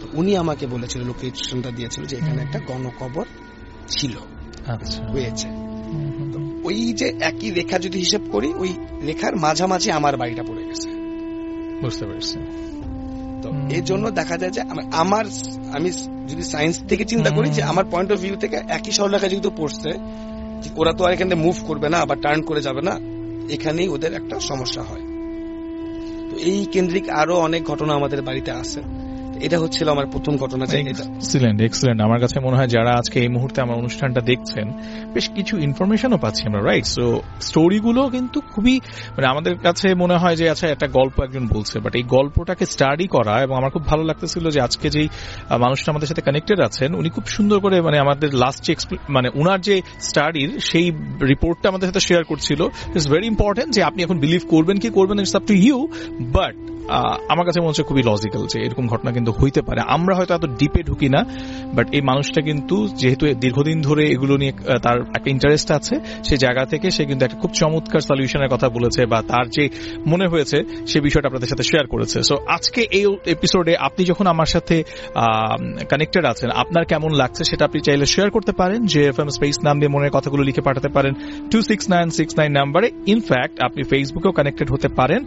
উনি আমাকে বলেছিল, লোকেশনটা দিয়েছিল যে এখানে একটা গণকবর ছিল, হয়েছে। ওই যে একই রেখা যদি হিসেব করি, ওই রেখার মাঝামাঝি আমার বাড়িটা পড়ে গেছে। বুঝতে পারছি। তো এই জন্য দেখা যায় যে আমি যদি সায়েন্স থেকে চিন্তা করি, যে আমার পয়েন্ট অফ ভিউ থেকে একই সরলরেখা যেহেতু পড়ছে, ওরা তো আর এখানে মুভ করবে না বা টার্ন করে যাবে না, এখানেই ওদের একটা সমস্যা হয়। তো এই কেন্দ্রিক আরো অনেক ঘটনা আমাদের বাড়িতে আছে। এটা হচ্ছিল আমার প্রথম ঘটনা। এক্সিলেন্ট। আমার কাছে মনে হয় যারা আজকে এই মুহূর্তে আমার অনুষ্ঠানটা দেখছেন, বেশ কিছু ইনফরমেশনও পাচ্ছি আমরা, রাইট? সো স্টোরিগুলো কিন্তু খুবই, মানে আমাদের কাছে মনে হয় যে আচ্ছা একটা গল্প একজন বলছে, বাট এই গল্পটাকে স্টাডি করা, এবং আমার খুব ভালো লাগতেছিল যে আজকে যেই মানুষটা আমাদের সাথে কানেক্টেড আছেন, উনি খুব সুন্দর করে মানে আমাদের লাস্ট মানে উনার যে স্টাডির সেই রিপোর্টটা আমাদের সাথে শেয়ার করছিল। ইটস ভেরি ইম্পর্টেন্ট যে আপনি এখন বিলিভ করবেন কি করবেন, it's up to you, but আমার কাছে মনে হচ্ছে খুবই লজিক্যাল যে এরকম ঘটনা কিন্তু হইতে পারে। আমরা হয়তো এত ডিপে ঢুকি না, বাট এই মানুষটা কিন্তু যেহেতু দীর্ঘদিন ধরে এগুলো নিয়ে তার একটা ইন্টারেস্ট আছে, সেই জায়গা থেকে সে কিন্তু একটা খুব চমৎকার সলিউশনের কথা বলেছে, বা তার যে মনে হয়েছে সে বিষয়টা আপনাদের সাথে শেয়ার করেছে। সো আজকে এই এপিসোডে আপনি যখন আমার সাথে কানেক্টেড আছেন, আপনার কেমন লাগছে সেটা আপনি চাইলে শেয়ার করতে পারেন। JFM স্পেস নাম দিয়ে মনের কথাগুলো লিখে পাঠাতে পারেন 26969 নাম্বারে। ইনফ্যাক্ট আপনি ফেসবুকেও কানেক্টেড হতে পারেন,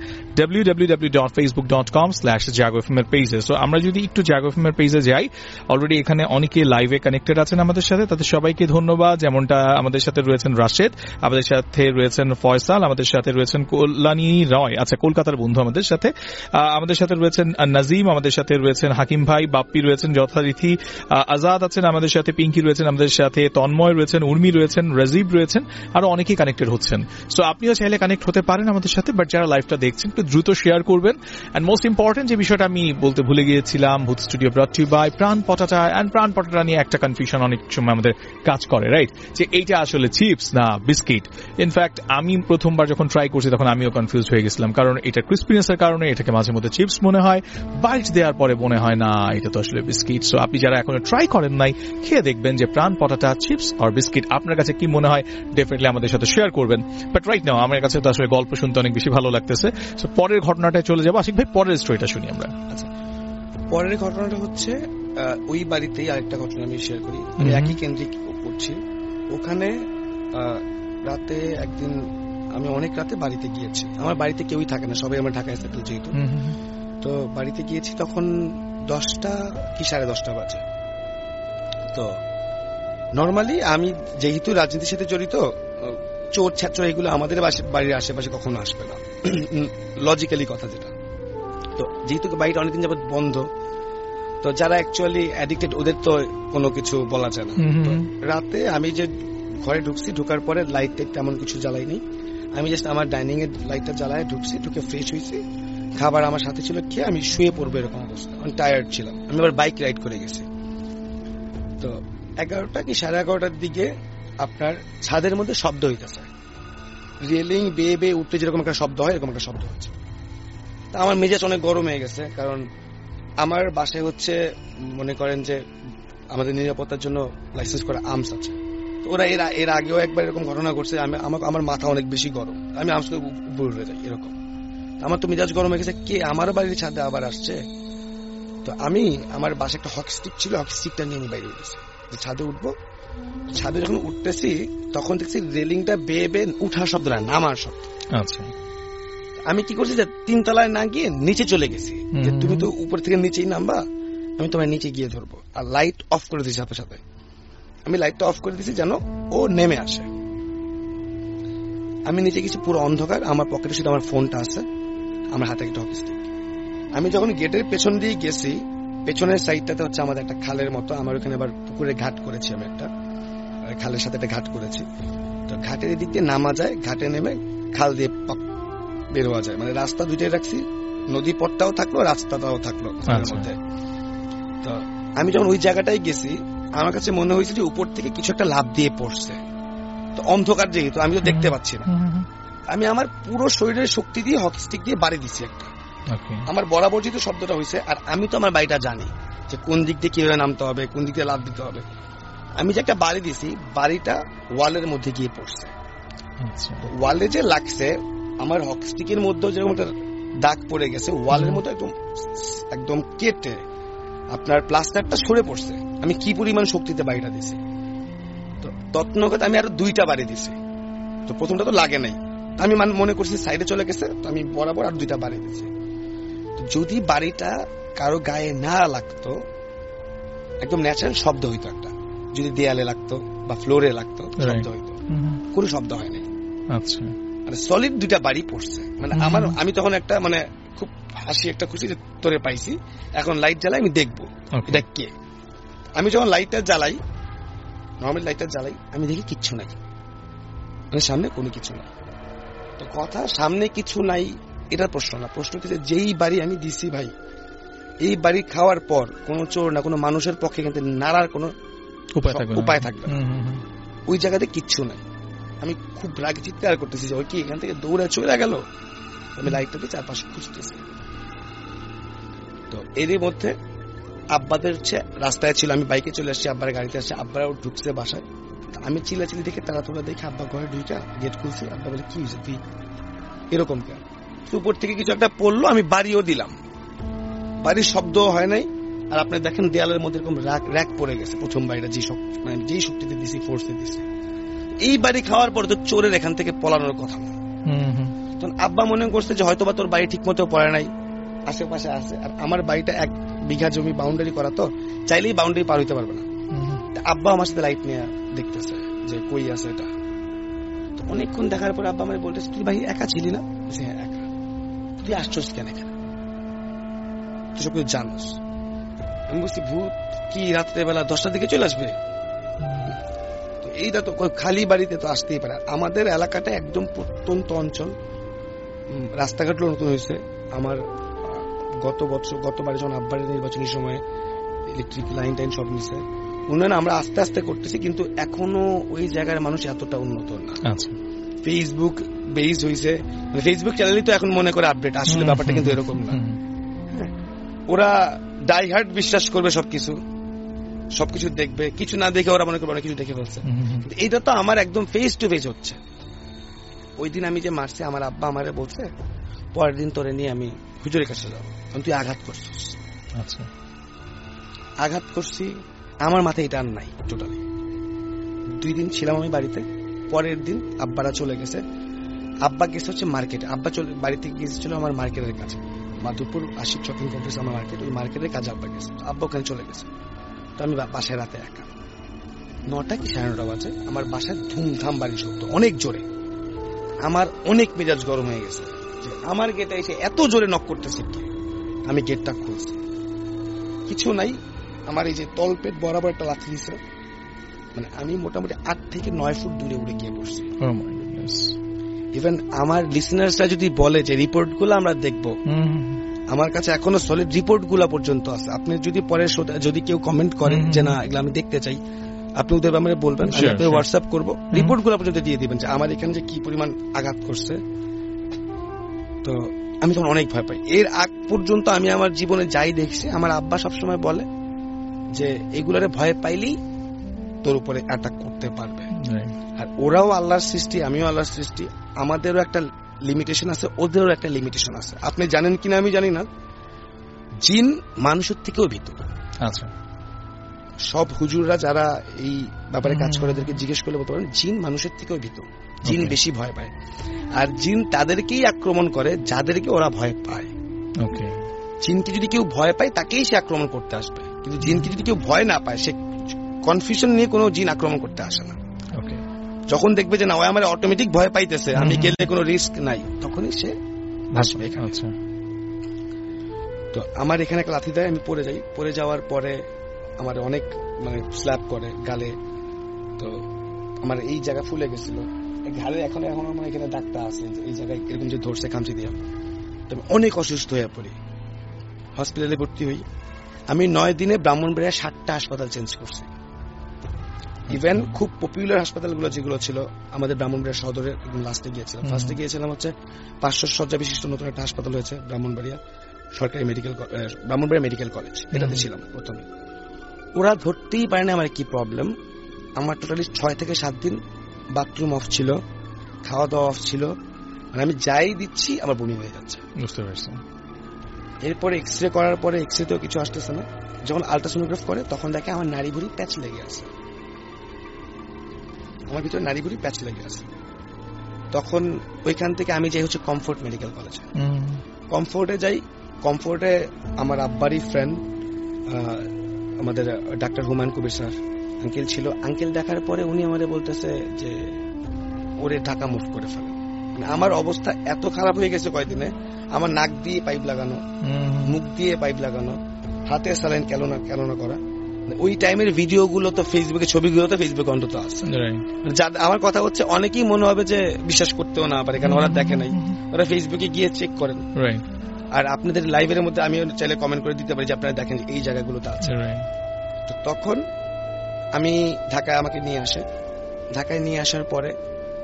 www.facebook.com/JagoFM এর পেজে। সো আমরা যদি একটু JagoFM এর পেজে যাই, অলরেডি এখানে অনেকে লাইভে কানেক্টেড আছেন আমাদের সাথে, তাদের সবাইকে ধন্যবাদ। যেমনটা আমাদের সাথে রয়েছেন রাশেদ, আমাদের সাথে রয়েছেন ফয়সাল, আমাদের সাথে রয়েছেন কল্যাণী রয়, আচ্ছা কলকাতার বন্ধু আমাদের সাথে রয়েছেন নাজিম, আমাদের সাথে রয়েছেন হাকিম ভাই, বাপ্পি রয়েছেন যথারীতি, আজাদ আছেন আমাদের সাথে, পিঙ্কি রয়েছেন আমাদের সাথে, তন্ময় রয়েছেন, উর্মি রয়েছেন, রাজীব রয়েছেন, আরো অনেকেই কানেক্টেড হচ্ছেন। সো আপনিও চাইলে কানেক্ট হতে পারেন আমাদের সাথে, বাট যারা লাইভটা দেখছেন একটু দ্রুত শেয়ার করবেন। এন্ড মোস্ট ইম্পর্টেন্ট যে বিষয়টা আমি বলতে ভুলে গিয়েছিলাম, ভূত studio brought two by Pran পটাটা। And প্রাণ পটাটা নিয়ে একটা কনফিউশন অনেক সময় আমাদের কাজ করে, রাইট? যে এইটা আসলে চিপস না বিস্কিট। ইনফ্যাক্ট আমি প্রথমবার যখন ট্রাই করছি তখন আমিও কনফিউজ হয়ে গেছিলাম, কারণ এটা ক্রিসপিনেসের কারণে এটাকে মাঝে মধ্যে চিপস মনে হয়, বাইট দেওয়ার পরে মনে হয় না এটা তো আসলে বিস্কিট। সো আপনি যারা এখনো ট্রাই করেন নাই, খেয়ে দেখবেন যে প্রাণ পটাটা চিপস আর বিস্কিট, আপনার কাছে কি মনে হয় ডেফিনেটলি আমাদের সাথে শেয়ার করবেন। বাট রাইট নাও আমার কাছে তো আসলে গল্প শুনতে অনেক বেশি ভালো লাগতেছে। সো পরের ঘটনাটায় চলে যাবো। আশিক ভাই, পরের স্টোরিটা শুনি আমরা। আচ্ছা, পরের ঘটনাটা হচ্ছে ওই বাড়িতেই আরেকটা ঘটনা আমি শেয়ার করি। আমি একই কেন্দ্রিক করছি। ওখানে রাতে একদিন আমি অনেক রাতে বাড়িতে গিয়েছি। আমার বাড়িতে কেউই থাকে না, সবাই আমার ঢাকায় সেটেল যেহেতু। তো বাড়িতে গিয়েছি তখন 10টা কি 10:30 বাজে। তো নর্মালি আমি যেহেতু রাজনীতির সাথে জড়িত, চোর ছাত্র এগুলো আমাদের বাড়ির আশেপাশে কখনো আসবে না, লজিক্যালি কথা যেটা। তো যেহেতু বাড়িটা অনেকদিন যাবত বন্ধ, তো যারা অ্যাকচুয়ালি অ্যাডিক্টেড ওদের তো কোনো কিছু বলা যায় না। রাতে আমি যে ঘরে ঢুকছি, ঢোকার পরে লাইট টাইট তেমন কিছু জ্বালাইনি, আমি জাস্ট আমার ডাইনিং এর লাইটটা জ্বালায় ঢুকছি, ঢুকে ফ্রেশ হয়েছি, খাবার আমার সাথে ছিল, খেয়ে আমি শুয়ে পড়বো এরকম অবস্থা। আমি টায়ার্ড ছিলাম, আমি আবার বাইক রাইড করে গেছি। তো 11টা কি 11:30টার দিকে আপনার ছাদের মধ্যে শব্দ হইতেছে, রেলিং বেয়ে বেয়ে উঠতে যেরকম একটা শব্দ হয় এরকম একটা শব্দ হচ্ছে। তা আমার মেজাজ অনেক গরম হয়ে গেছে, কারণ আমার বাসায় হচ্ছে মনে করেন যে আমাদের নিরাপত্তার জন্য লাইসেন্স করা আর্মস আছে। তো ওরা এর আগেও একবার এরকম ঘটনা ঘটছে, আমার মাথা অনেক বেশি গরম, আমি আর্মস করে উপরে উঠে যাই এরকম। আমার তো মেজাজ গরম হয়ে গেছে, কে আমার বাড়ির ছাদে আবার আসছে। তো আমি আমার বাসায় একটা হকি স্টিক ছিল, হকি স্টিকটা নিয়ে আমি বাইরে উঠেছি, ছাদে উঠবো। ছাদে যখন উঠতেছি তখন দেখছি রেলিংটা বেয়ে বেয়ে উঠার শব্দ না, নামার শব্দ। আচ্ছা, আমি কি করছি যে 3 তলায় না গিয়ে নিচে চলে গেছি, যে তুমি তো উপর থেকে নিচেই নামবা, আমি তোমার নিচে গিয়ে ধরবো। আর লাইট অফ করে দিয়েছি, সাথে সাথে আমি লাইটটা অফ করে দিয়েছি যেন ও নেমে আসে। আমি নিচে গেছি, পুরো অন্ধকার, আমার পকেটে শুধু আমার ফোনটা আছে, আমার হাতে একটা হকি স্টিক। আমি যখন গেটের পেছন দিয়ে গেছি, পেছনের সাইডটাতে হচ্ছে আমাদের একটা খালের মতো, আমার ওখানে আবার পুকুরে ঘাট করেছি, আমি একটা খালের সাথে একটা ঘাট করেছি। তো ঘাটের এদিক দিয়ে নামা যায়, ঘাটে নেমে খাল দিয়ে বের হওয়া যায়, মানে রাস্তা দুইটাই রাখছি, নদী পথটাও থাকলো, রাস্তাটাও থাকলো মধ্যে। তো আমি যখন ওই জায়গাটায় গেছি, আমার কাছে মনে হয়েছে যে উপর থেকে কিছু একটা লাফ দিয়ে পড়ছে। তো অন্ধকার যেহেতু আমি তো দেখতে পাচ্ছি না, আমি আমার পুরো শরীরের শক্তি দিয়ে হকি স্টিক দিয়ে বাড়ি দিচ্ছি একটা। আমার বরাবর যেহেতু শব্দটা হয়েছে, আর আমি তো আমার বাড়িটা জানি যে কোন দিক দিয়ে কিভাবে নামতে হবে, কোন দিক দিয়ে লাফ দিতে হবে। আমি যে একটা বাড়ি দিছি, বাড়িটা ওয়ালের মধ্যে গিয়ে পড়ছে। ওয়ালে যে লাগছে, আমার হকি স্টিকের মধ্যে যেরকম একটা দাগ পড়ে গেছে, ওয়ালের মধ্যে একদম কেটে আপনার প্লাস্টারটা সরে পড়ছে, আমি কি পরিমাণ শক্তিতে বাড়িটা দিছি। তো তৎনগত আমি আরো 2টা বাড়ি দিছি। তো প্রথমটা তো লাগে নাই, আমি মনে করছি সাইডে চলে গেছে, তো আমি বরাবর আর 2টা বাড়ি দিছি। তো যদি বাড়িটা কারো গায়ে না লাগতো, একদম ন্যাচারাল শব্দ হইতো একটা, যদি দেয়ালে লাগতো বা ফ্লোরে লাগতো শব্দ হইতো, কোনো শব্দ হয় নাই। আচ্ছা, মানে সলিড 2টা বাড়ি পড়ছে। মানে আমি তখন একটা মানে খুব হাসি একটা খুশি যে তোরে পাইছি, এখন লাইট জ্বালাই, আমি দেখবো এটা কে। আমি যখন লাইটটা জ্বালাই, নর্মাল লাইটটা জ্বালাই, আমি দেখি কিচ্ছু নাই, মানে সামনে কোনো কিছু নাই। তো কথা সামনে কিছু নাই এটার প্রশ্ন না, প্রশ্ন হচ্ছে যেই বাড়ি আমি দিছি ভাই, এই বাড়ি খাওয়ার পর কোন চোর না কোনো মানুষের পক্ষে কিন্তু নাড়ার কোনো উপায় থাকবে না। ওই জায়গাতে কিচ্ছু নাই। আমি খুব রাগে চিৎকার করতেছি যে ওই কি এখান থেকে দৌড়ে চলে গেল। আমি লাইটটাকে চারপাশে খুঁজতেছি। তো এরই মধ্যে আব্বাদের রাস্তায় ছিল, আমি বাইকে চলে আসছি, আব্বার গাড়িতে আসছে, আব্বারাও ঢুকছে বাসায়। আমি চিল্লাচিল্লি দেখে তারা দেখে আব্বা ঘরে ঢুকে গেট খুলছি। আব্বা বলে কি হয়েছে তুই এরকম কেন? উপর থেকে কিছু একটা পড়লো, আমি বাড়িও দিলাম, বাড়ির শব্দ হয় নাই। আর আপনি দেখেন দেয়ালের মধ্যে এরকম র্যাক পড়ে গেছে। প্রথম বাড়িটা যেই শক্তিতে দিছি, ফোর্সে দিছি। এই বাড়ি খাওয়ার পর তো চোরের এখান থেকে পলানোর কথা না। তখন আব্বা মনে করছে যে হয়তো বা তোর বাড়ি ঠিক মতো পড়ে নাই, আশেপাশে আছে। আর আমার বাড়িটা 1 বিঘা জমি বাউন্ডারি করা, তো চাইলেই বাউন্ডারি পার হইতে পারবে না। আব্বা আমার সাথে লাইট নিয়ে দেখতেছে যে কই আছে এটা। তো অনেকক্ষণ দেখার পর আব্বা আমার বলতেছে তুই ভাই একা ছিলি না? হ্যাঁ একা। তুই আসছিস কেন এখানে? তুই সব কিছু জানোস? আমি বলছি ভূত কি রাত্রেবেলা 10টার দিকে চলে আসবে? তো এইটা তো খালি বাড়িতে তো আসতেই পারে। আমাদের এলাকাটা একদম প্রত্যন্ত অঞ্চল, রাস্তাঘাটগুলো নতুন হয়েছে। আমার গতবারে যখন আব্বারের নির্বাচনী সময় ইলেকট্রিক লাইন টাইন সব নিছে, উন্নয়ন আমরা আস্তে আস্তে করতেছি, কিন্তু এখনো ওই জায়গার মানুষ এতটা উন্নত না। ফেসবুক বেস হয়েছে, ফেসবুক চ্যানেলই তো এখন মনে করে আপডেট, আসলে ব্যাপারটা কিন্তু এরকম না। ওরা ডাইহার্ড বিশ্বাস করবে, সবকিছু দেখবে, কিছু না দেখে ওরা মনে করবে অনেক কিছু দেখে ফেলছে। এইটা তো আমার একদম ফেস টু ফেস হচ্ছে। ওই দিন আমি যে মারছি, আমার আব্বা আমারে বলছে পরের দিন তোরে নিয়ে আমি হুজুরের কাছে যাবো, তুই আঘাত করছিস। আচ্ছা, আঘাত করছি, আমার মাথায় এটা আর নাই টোটালি। 2 দিন ছিলাম আমি বাড়িতে। পরের দিন আব্বারা চলে গেছে। আব্বা গেছে হচ্ছে মার্কেটে, আব্বা বাড়িতে গিয়েছিল আমার মার্কেটের কাছে, মাধুপুর আশিক শপিং কমপ্লেক্স আমার মার্কেট, ওই মার্কেটের কাজে আব্বা গেছে। আব্বা ওখানে চলে গেছে। তো আমি বাসায় রাতে একা, 9টা কি 9:30 বাজে। আমার বাসায় ধুমধাম বাড়ি শব্দ অনেক জোরে। আমার অনেক মেজাজ গরম হয়ে গেছে যে আমার গেটে এসে এত জোরে নক করতেছে কি। আমি গেটটা খুলছি, কিছু নাই। আমার এই যে তলপেট বরাবর একটা লাথি দিছে, মানে আমি মোটামুটি 8 থেকে 9 ফুট দূরে উড়ে গিয়ে পড়ছি। ইভেন আমার লিসনার্সরা যদি বলে যে রিপোর্ট গুলো আমরা দেখবো, আমার কাছে এখনো সলিড রিপোর্ট গুলা পর্যন্ত আছে। আপনি যদি পরে যদি কেউ কমেন্ট করেন যে না এগুলো আমি দেখতে চাই, আপনি ওদের ব্যাপারে বলবেন, আমি আপনাকে হোয়াটসঅ্যাপ করবো, রিপোর্ট গুলা পর্যন্ত দিয়ে দিবেন যে আমার এখানে যে কি পরিমাণ আঘাত করছে। তো আমি তখন অনেক ভয় পাই। এর আগ পর্যন্ত আমি আমার জীবনে যাই দেখছি, আমার আব্বা সবসময় বলে যে এগুলারে ভয় পাইলেই তোর উপরে অ্যাটাক করতে পারবে। আর ওরাও আল্লাহর সৃষ্টি, আমিও আল্লাহর সৃষ্টি, আমাদেরও একটা লিমিটেশন আছে, ওদেরও একটা লিমিটেশন আছে। আপনি জানেন কিনা আমি জানি না, জিন মানুষের থেকেও ভীতু। আচ্ছা, সব হুজুররা যারা এই ব্যাপারে কাজ করে ওদেরকে জিজ্ঞেস করলে বলতে পারেন জিন মানুষের থেকেও ভীতু, জিন বেশি ভয় পায়। আর জিন তাদেরকেই আক্রমণ করে যাদেরকে ওরা ভয় পায়। জিনকে যদি কেউ ভয় পায় তাকেই সে আক্রমণ করতে আসবে, কিন্তু জিনকে যদি কেউ ভয় না পায়, সে কনফিউশন নিয়ে কোনো জিন আক্রমণ করতে আসে না। যখন দেখবে যে না ওই আমার অটোমেটিক ভয় পাইতেছে, আমি গেলে কোনো রিস্ক নাই, তখনই সে আসবে। তো আমার এখানে একটা লাথি দেয়, আমি পড়ে যাই। পড়ে যাওয়ার পরে আমার অনেক মানে স্ল্যাপ করে গালে। তো আমার এই জায়গা ফুলে গেছিল, ঘাড়ে এখন আমার এখানে দাগটা আছে, এই জায়গায় এরকম যে ধরছে খামচি দিয়ে। তো অনেক অসুস্থ হয়ে পড়ি, হসপিটালে ভর্তি হই। আমি 9 দিনে ব্রাহ্মণবাড়িয়া 7টা হাসপাতাল চেঞ্জ করছি। ইভেন খুব পপুলার হাসপাতালগুলো যেগুলো ছিল আমাদের ব্রাহ্মণবাড়িয়া সদরে লাস্টে গিয়েছিলাম। ফার্স্টে গিয়েছিলাম হচ্ছে 500 শয্যা বিশিষ্ট নতুন একটা হাসপাতাল হয়েছে ব্রাহ্মণবাড়িয়া সরকারি ব্রাহ্মণবাড়িয়া মেডিকেল কলেজ, এটাতে ছিলাম প্রথমে। ওরা ধরতেই পারে না আমার কি প্রবলেম। আমার টোটালি 6 থেকে 7 দিন বাথরুম অফ ছিল, খাওয়া দাওয়া অফ ছিল, মানে আমি যাই দিচ্ছি আমার বমি হয়ে যাচ্ছে। বুঝতে পারছি। এরপরে এক্সরে করার পরে এক্সরেতেও কিছু আসতেছে না। যখন আলট্রাসোনোগ্রাফ করে তখন দেখে আমার নাড়ি ভুঁড়ি প্যাচ লেগে আছে, আমার ভিতরে নাড়ি ভুঁড়ি প্যাচ লেগে আছে। তখন ওইখান থেকে আমি যাই হচ্ছে কমফোর্ট মেডিকেল কলেজে। কমফোর্টে যাই, কমফোর্টে আমার আব্বারই ফ্রেন্ড আমাদের doctor Humayun Kabir sir uncle ছিল। আঙ্কেল দেখার পরে উনি আমাদের বলতেছে যে ওরে ঢাকা মুভ করে ফেলে। আমার অবস্থা এত খারাপ হয়ে গেছে কয়েকদিনে, আমার নাক দিয়ে পাইপ লাগানো, মুখ দিয়ে পাইপ লাগানো, হাতে স্যালাইন ক্যালোনা করা। ওই টাইমের ভিডিও গুলো তো ফেসবুকে, ছবিগুলো তো ফেসবুকে অন্তত আছে। আমার কথা হচ্ছে অনেকেই মনে হবে যে বিশ্বাস করতেও না পারে, কারণ ওরা দেখে নাই, ওরা ফেসবুকে গিয়ে চেক করেন। আর আপনাদের লাইভের মধ্যে আমি চাইলে কমেন্ট করে দিতে পারি যে আপনারা দেখেন এই জায়গাগুলোতে আছে। তো তখন আমি ঢাকায় আমাকে নিয়ে আসে, ঢাকায় নিয়ে আসার পরে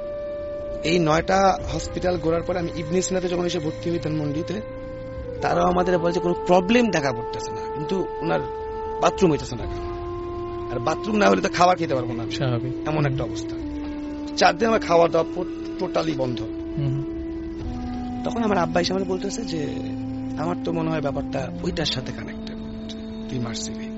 এই 9টা হসপিটাল ঘোরার পরে আমি ইবনে সিনাতে যখন এসে ভর্তি হই ধানমন্ডিতে, তারাও আমাদের বলছে কোনো প্রবলেম দেখা পড়তেছে না, কিন্তু ওনার বাথরুম হইতেছে না। আর বাথরুম না হলে তো খাবার খেতে পারবো না, এমন একটা অবস্থা। 4 দিন আমার খাওয়া দাওয়া টোটালি বন্ধ। তখন আমার আব্বা এসে আমার বলতেছে যে আমার তো মনে হয় ব্যাপারটা ওইটার সাথে কানেক্টেড, তুই মারছিলি।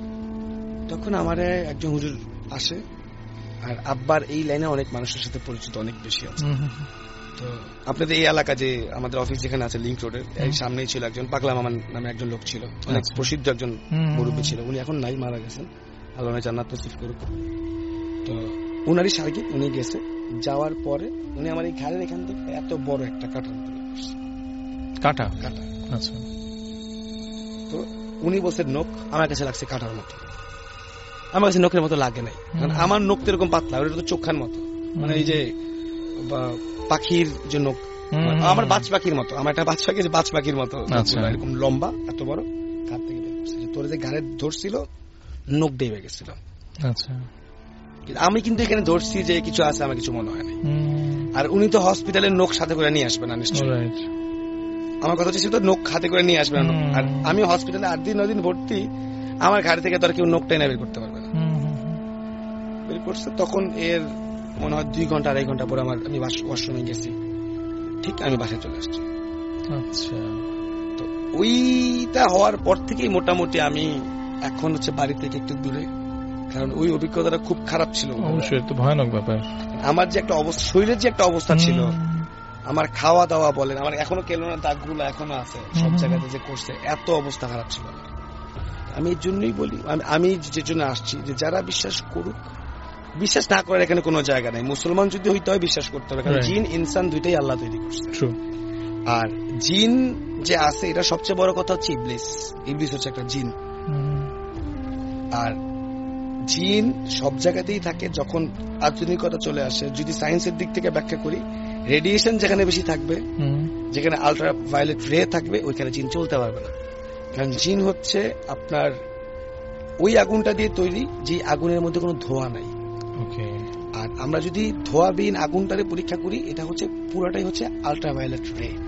তখন আমার একজন হুজুর আসে, আর আব্বার এই লাইনে অনেক মানুষের সাথে পরিচিত অনেক বেশি আছে। তো আপনাদের এই এলাকা যে আমাদের অফিস যেখানে আছে লিংক রোডের এই সামনেই ছিল একজন পাগলা মামান নামে একজন লোক ছিল, অনেক প্রসিদ্ধ একজন মুরব্বী ছিল। উনি এখন নাই, মারা গেছেন, আল্লাহ জান্নাত নসিব করুক। তো উনারই সার্গিত, উনি গেছে, যাওয়ার পরে উনি আমার এই ঘাড়ের এখান থেকে এত বড় একটা কাটা। আচ্ছা। তো উনি বলছেন নখ, আমার কাছে লাগছে কাটার মতো, আমার কাছে নখের মতো লাগে নাই, কারণ আমার নখ তো এরকম পাতলা, ওটা তো চোখার মতো, মানে এই যে পাখির যে নখ, আমার বাজ পাখির মতো, আমার একটা বাজ পাখির মতো এরকম লম্বা, এত বড়। ঘাট থেকে তোর যে ঘাড়ে ধরছিল নখ ডেবে গেছিল। আচ্ছা, আমি কিন্তু এখানে ধরছি যে কিছু আছে, আমার কিছু মনে হয় না। আর উনি তো হসপিটালের নখ সাথে করে নিয়ে আসবে না নিশ্চয়ই, আমার কথা হচ্ছে তো নখ হাতে করে নিয়ে আসবে না। আর আমি হসপিটালে 8 দিন 9 দিন ভর্তি, আমার ঘাড় থেকে তো আর কেউ নখ টেনে বের করতে পারবে না। বের করছে তখন এর মনে হয় 2 ঘন্টা 2.5 ঘন্টা পরে আমি ওয়াশরুমে গেছি, ঠিক আমি বাসায় চলে আসছি। আচ্ছা, তো ওইটা হওয়ার পর থেকেই মোটামুটি আমি এখন হচ্ছে বাড়ি থেকে একটু দূরে, কারণ ওই অভিজ্ঞতাটা খুব খারাপ ছিল। অবশ্যই তো ভয়ানক ব্যাপার। আমার যে একটা অবস্থা, শরীরের যে একটা অবস্থা ছিল, আমার খাওয়া দাওয়া বলেন, আমার এখনো কেলোনার দাগগুলো এখনো আছে সব জায়গাতে যে করছে, এত অবস্থা খারাপ ছিল। আমি এর জন্যই বলি, আমি যে জন্য আসছি যে যারা বিশ্বাস করুক, বিশ্বাস না করার এখানে কোনো জায়গা নাই। মুসলমান যদি হইতে হয় বিশ্বাস করতে হবে, কারণ জিন ইনসান দুইটাই আল্লাহ তৈরি করছে। আর জিন যে আছে, এটা সবচেয়ে বড় কথা হচ্ছে ইবলিস। ইবলিস হচ্ছে একটা জিন। আর জিন সব জায়গাতেই থাকে। যখন আধুনিকতা চলে আসে, যদি সায়েন্সের দিক থেকে ব্যাখ্যা করি, রেডিয়েশন যেখানে বেশি থাকবে, যেখানে আলট্রা ভায়োলেট রে থাকবে, ওইখানে জিন চলতে পারবে না। কারণ জিন হচ্ছে আপনার ওই আগুনটা দিয়ে তৈরি যে আগুনের মধ্যে কোনো ধোঁয়া নাই। আর আমরা যদি ধোঁয়াবিহীন আগুনটারে পরীক্ষা করি, এটা হচ্ছে পুরাটাই হচ্ছে আলট্রা ভায়োলেট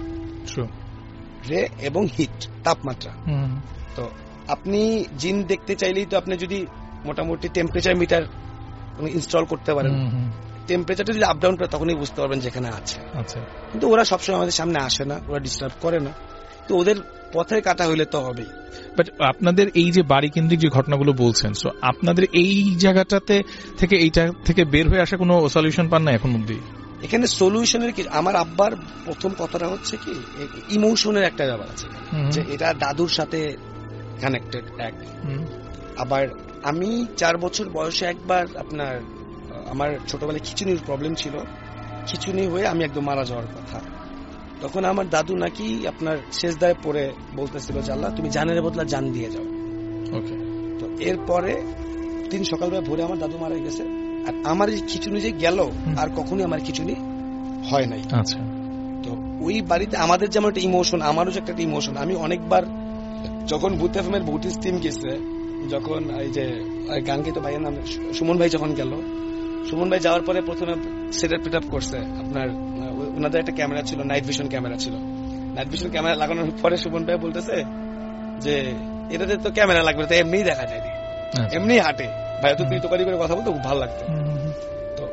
রে এবং হিট, তাপমাত্রা। তো আপনি জিন দেখতে চাইলেই তো আপনি যদি মোটামুটি টেম্পারেচার মিটার ইনস্টল করতে পারেন, টেম্পারেচারটা যদি আপ ডাউন করে তখনই বুঝতে পারবেন যেখানে আছে। কিন্তু ওরা সবসময় আমাদের সামনে আসে না, ওরা ডিস্টার্ব করে না, তো ওদের পথে কাটা হইলে তো হবেই। বাট আপনাদের এই যে বাড়ি কেন্দ্রিক যে ঘটনাগুলো বলছেন, সো আপনাদের এই জায়গাটাতে থেকে, এইটা থেকে বের হয়ে আসা কোনো সলিউশন পান না এখন অব্দি? এখানে সলিউশনের কি, আমার আব্বার প্রথম কথাটা হচ্ছে কি, ইমোশনের একটা ব্যাপার আছে, যে এটা দাদুর সাথে কানেক্টেড। আবার আমি 4 বছর বয়সে একবার আপনার আমার ছোটবেলায় খিচুনির প্রবলেম ছিল, খিচুনি হয়ে আমি একদম মারা যাওয়ার কথা। তখন আমার দাদু নাকি আপনার সেজদায় পড়ে বলতেছিল যে আল্লাহ তুমি জানের বদলা জান দিয়ে যাও। তো এরপরে দিন সকালবেলা ভোরে আমার দাদু মারা গেছে, আর আমার এই খিচুনি যে গেল, আর কখনোই আমার খিচুনি হয় নাই। আচ্ছা, তো ওই বাড়িতে আমাদের যেমন একটা ইমোশন, আমারও যে একটা ইমোশন। আমি অনেকবার যখন ভূত এফএমের ভূতিস টিম গেছে, যখন এই যে গান গেতো ভাইয়ের নাম সুমন ভাই যখন গেল, সুমন ভাই যাওয়ার পরে প্রথমে সেট আপ করছে আপনার, ওনাদের একটা ক্যামেরা ছিল, নাইট ভিশন ক্যামেরা ছিল। নাইট ভিশন ক্যামেরা লাগানোর পরে সুমন ভাই বলতেছে যে এটাতে তো ক্যামেরা লাগবে, তো এমনিই দেখা যায়, এমনি হাঁটে ভাই, তো তুই তো করে কথা বলতে খুব ভালো লাগতো। তো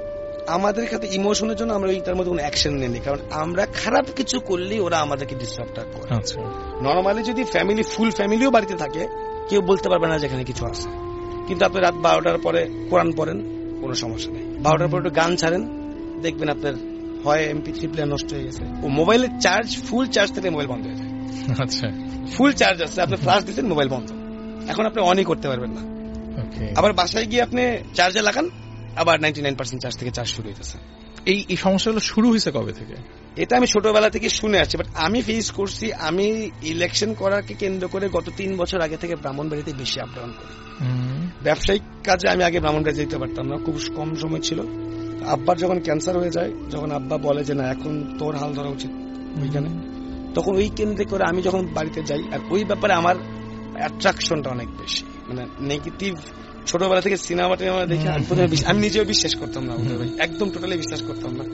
আমাদের কাছে ইমোশনের জন্য আমরা ওইটার মধ্যে কোনো অ্যাকশন নেই, কারণ আমরা খারাপ কিছু করলেই ওরা আমাদেরকে ডিস্টার্বটা করে। নর্মালি যদি ফ্যামিলি ফুল ফ্যামিলিও বাড়িতে থাকে, কেউ বলতে পারবে না যেখানে কিছু আছে। কিন্তু আপনি রাত 12টার পরে কোরআন পড়েন, কোনো সমস্যা নেই। 12টার পরে একটু গান ছাড়েন, দেখবেন আপনার হয় MP3 প্লেয়ার নষ্ট হয়ে গেছে, ও মোবাইলের চার্জ ফুল চার্জ থেকে মোবাইল বন্ধ হয়ে যায়। আচ্ছা, ফুল চার্জ আছে, আপনি ফ্লাশ দিচ্ছেন, মোবাইল বন্ধ, এখন আপনি অনই করতে পারবেন না। আবার বাসায় গিয়ে আপনি চার্জে লাগান, আবার 99% চার্জ থেকে চার্জ শুরু হইতেছে। এই সমস্যাগুলো শুরু হয়েছে কবে থেকে? এটা আমি ছোটবেলা থেকে শুনে আসছি, বাট আমি ফেস করছি। আমি ইলেকশন করাকে কেন্দ্র করে গত 3 বছর আগে থেকে ব্রাহ্মণবাড়িতে বেশি আপ ডাউন করি। ব্যবসায়িক কাজে আমি আগে ব্রাহ্মণবাড়ি যেতে পারতাম না, খুব কম সময় ছিল। আব্বার যখন ক্যান্সার হয়ে যায়, যখন আব্বা বলে যে না এখন তোর হাল ধরা উচিত ওইখানে, তখন ওই কেন্দ্রে করে আমি যখন বাড়িতে যাই, আর ওই ব্যাপারে আমার অ্যাট্রাকশনটা অনেক বেশি, মানে নেগেটিভ। ছোটবেলা থেকে সিনেমা টিনেমা দেখে আমি নিজেও বিশ্বাস করতাম না, একদম টোটালি বিশ্বাস করতাম না।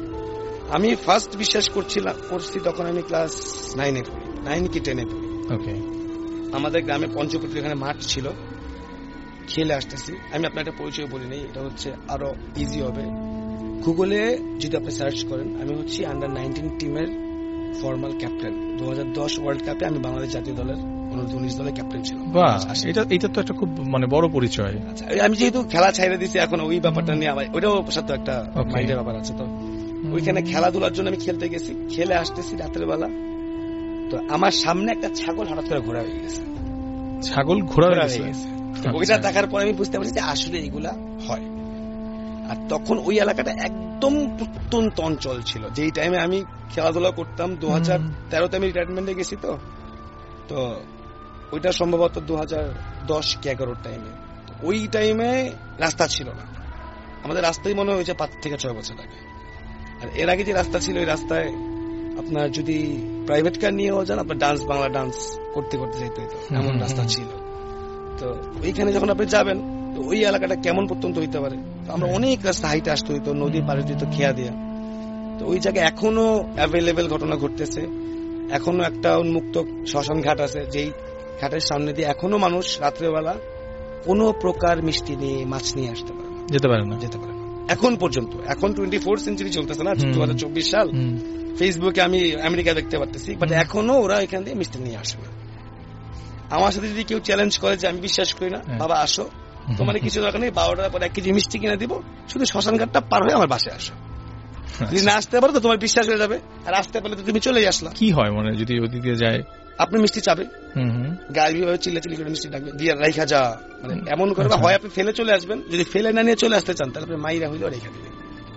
আমি ফার্স্ট বিশ্বাস করছি তখন আমি ক্লাস 9 কি 10 পড়ি। আমাদের গ্রামে পঞ্চকুটির এখানে মাঠ ছিল, খেলে আসতেছি। আমি আপনার একটা পরিচয় বলি নেই, এটা হচ্ছে আরো ইজি হবে। গুগলে যদি আপনি সার্চ করেন, আমি হচ্ছি আন্ডার-19 টিমের ফর্মাল ক্যাপ্টেন। 2010 ওয়ার্ল্ড কাপে আমি বাংলাদেশ জাতীয় দলের অনূর্ধ্ব-19 দলের ক্যাপ্টেন ছিলাম। এটা তো একটা খুব মানে বড় পরিচয়। আচ্ছা, আমি যেহেতু খেলা ছাইড়ে দিছি, এখন ওই ব্যাপারটা নিয়ে আমার ওইটাও সাথে একটা মাইন্ডের ব্যাপার আছে। তো ওইখানে খেলাধুলার জন্য আমি খেলতে গেছি, খেলে আসতেছি রাতের বেলা, তো আমার সামনে একটা ছাগল হঠাৎ করে ঘোরা হয়ে গেছে। ছাগল ঘোরা হয়ে গেছে? ওইটা দেখার পর আমি বুঝতে পারছি যে আসলে এগুলা হয়। আর তখন ওই এলাকাটা একদম প্রত্যন্ত অঞ্চল ছিল, যেই টাইমে আমি খেলাধুলা করতাম। 2013-তে আমি রিটায়ারমেন্টে গেছি। তো ওইটা সম্ভবত 2010 কি 11 টাইমে। ওই টাইমে রাস্তা ছিল না, আমাদের রাস্তায় মনে হয়েছে 5 থেকে 6 বছর আগে। আর এর আগে যে রাস্তা ছিল, ওই রাস্তায় আপনার যদি প্রাইভেট কার নিয়েও যান, আপনার বাংলা ডান্স করতে করতে যেতে হতো, এমন রাস্তা ছিল। তো ওইখানে যখন আপনি যাবেন, তো ওই এলাকাটা কেমন প্রত্যন্ত হইতে পারে। আমরা অনেক রাস্তা হাইটে আসতে হইতো, নদীর পাড়ে দিত খেয়া দিয়া। তো ওই জায়গায় এখনো অ্যাভেলেবেল ঘটনা ঘটতেছে। এখনো একটা উন্মুক্ত শ্মশান ঘাট আছে, যেই ঘাটের সামনে দিয়ে এখনো মানুষ রাত্রেবেলা কোনো প্রকার মিষ্টি নিয়ে মাছ নিয়ে আসতে পারে না, যেতে পারে না এখন পর্যন্ত। এখন 24th সেঞ্চুরি চলতেছে না, 2024 সাল। ফেসবুকে আমি আমেরিকা দেখতে পারতেছি, বাট এখনো ওরা এখান দিয়ে মিষ্টি নিয়ে আসে না। আমার সাথে যদি কেউ চ্যালেঞ্জ করে যে আমি বিশ্বাস করি না, বাবা আসো, তোমার কিছু দরকার নেই, 12টার পর 1 কেজি মিষ্টি কিনে দিব, শুধু শ্মশান ঘাটটা পার হয়ে আমার বাসায় আসো। যদি না আসতে পারো তো তোমার বিশ্বাস হয়ে যাবে, আর আসতে পারলে তো তুমি চলেই আসলা। কি হয় মানে যদি ওদিকে যায়, আপনি মিষ্টি চাবে, গাড়ি চিল্লাচিল্লি করে মিষ্টি ডাকবে, দিয়ে রাইখা যা, মানে এমন করবে। হয় আপনি ফেলে চলে আসবেন, যদি ফেলে না নিয়ে চলে আসতে চান, তাহলে আপনি মাইরা হইলেও রেখা দিবেন।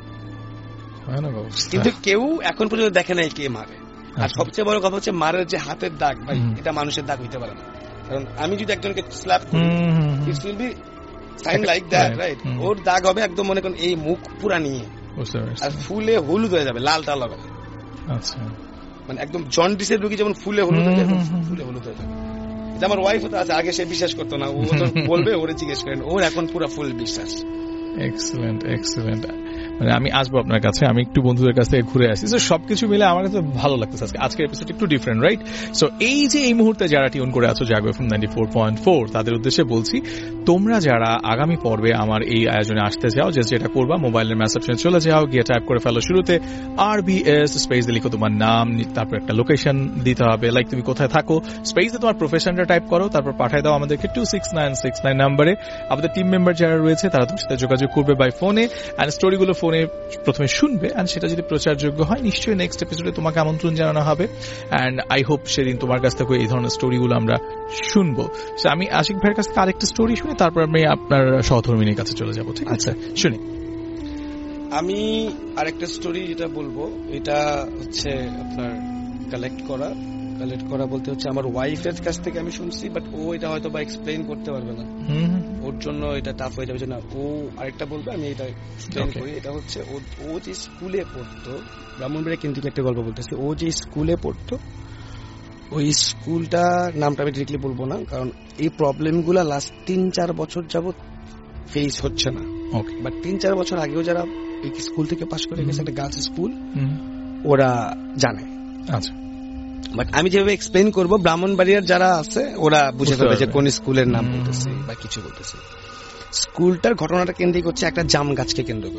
কিন্তু কেউ এখন পর্যন্ত দেখে নাই কে মারে। আর সবচেয়ে বড় কথা হচ্ছে, মারের যে হাতের দাগ, ভাই এটা মানুষের দাগ হইতে পারে না। কারণ আমি যদি একজনকে স্ল্যাপ করি, it will be sign like that, right? ওর দাগ হবে একদম, মনে করেন এই মুখ পুরা নিয়ে, আর ফুলে হলুদ হয়ে যাবে, লাল টাল হবে। আচ্ছা, মানে একদম জন্ডিসের রোগী যেমন ফুলে হলুদ হয়ে যাবে, ফুলে হলুদ হয়ে যাবে। আমার ওয়াইফ তো আছে, আগে সে বিশ্বাস করতো না, ও বলবে, ওরে জিজ্ঞেস করেন, ওর এখন পুরো ফুল বিশ্বাস। এক্সেলেন্ট। মানে আমি আসবো আপনার কাছে, আমি একটু বন্ধুদের কাছ থেকে ঘুরে আসি। সবকিছু মিলে আমার কাছে ভালো লাগতেছে। আজকের এপিসোড একটু ডিফারেন্ট, রাইট? সো এই যে এই মুহূর্তে যারা টিউন করে আছো জাগো এফএম 94.4, তাদের উদ্দেশ্যে বলছি, তোমরা যারা আগামী পর্বে আমার এই আয়োজনে আসতে চাও, যেটা করবা, মোবাইলের মেসেজে চলে যাও, গিয়ে টাইপ করে ফেলো শুরুতে RBS স্পেস দিয়ে লিখো তোমার নাম, তারপর একটা লোকেশন দিতে হবে, লাইক তুমি কোথায় থাকো, স্পেসে তোমার প্রফেশনটা টাইপ করো, তারপর পাঠিয়ে দাও আমাদেরকে 26969 নাম্বারে। আমাদের টিম মেম্বার যারা রয়েছে তারা তোমার সাথে যোগাযোগ করবে বাই ফোনে, এন্ড স্টোরিগুলো ফোনে প্রথমে শুনবে, এন্ড সেটা যদি প্রচারযোগ্য হয়, নিশ্চয়ই নেক্সট এপিসোডে তোমাকে আমন্ত্রণ জানানো হবে। এন্ড আই হোপ সেদিন তোমার কাছ থেকে এই ধরনের স্টোরিগুলো আমরা শুনবো। আমি আশিক ভাইয়ের কাছ থেকে আরেকটা স্টোরি শুনি, তারপর আমি আপনার সহধর্মিনীর কাছে চলে যাবো। ঠিক আছে, শুনি। আমি আরেকটা স্টোরি যেটা বলবো, এটা হচ্ছে আপনার কালেক্ট করা বলতে হচ্ছে আমার ওয়াইফের কাছ থেকে আমি শুনছি, বাট ও এটা হয়তো বা এক্সপ্লেইন করতে পারবে না, ওর জন্য এটা টাফ হয়ে যাবে। না, ও আরেকটা বলবে, আমি এটা এক্সপ্লেইন করি। এটা হচ্ছে ও যে স্কুলে পড়তো, ব্রাহ্মণবাড়িয়া কিন্তু একটা গল্প বলতেছি। ও যে স্কুলে পড়তো, ওই স্কুলটা নামটা আমি ডিরেক্টলি বলবো না, কারণ এই প্রবলেমগুলা লাস্ট 3-4 বছর যাবত ফেস হচ্ছে না। বাট 3-4 বছর আগেও যারা এই স্কুল থেকে পাশ করে গেছে, একটা গার্লস স্কুল, ওরা জানে। আচ্ছা, বাট আমি যেভাবে এক্সপ্লেইন করবো, ব্রাহ্মণবাড়িয়ার যারা আছে ওরা বুঝে ফেলবে যে কোন স্কুলের নাম বলতেছে বা কিছু বলতেছে। স্কুলটার ঘটনাটা কেন্দ্রিক হচ্ছে একটা জাম গাছকে কেন্দ্র করে।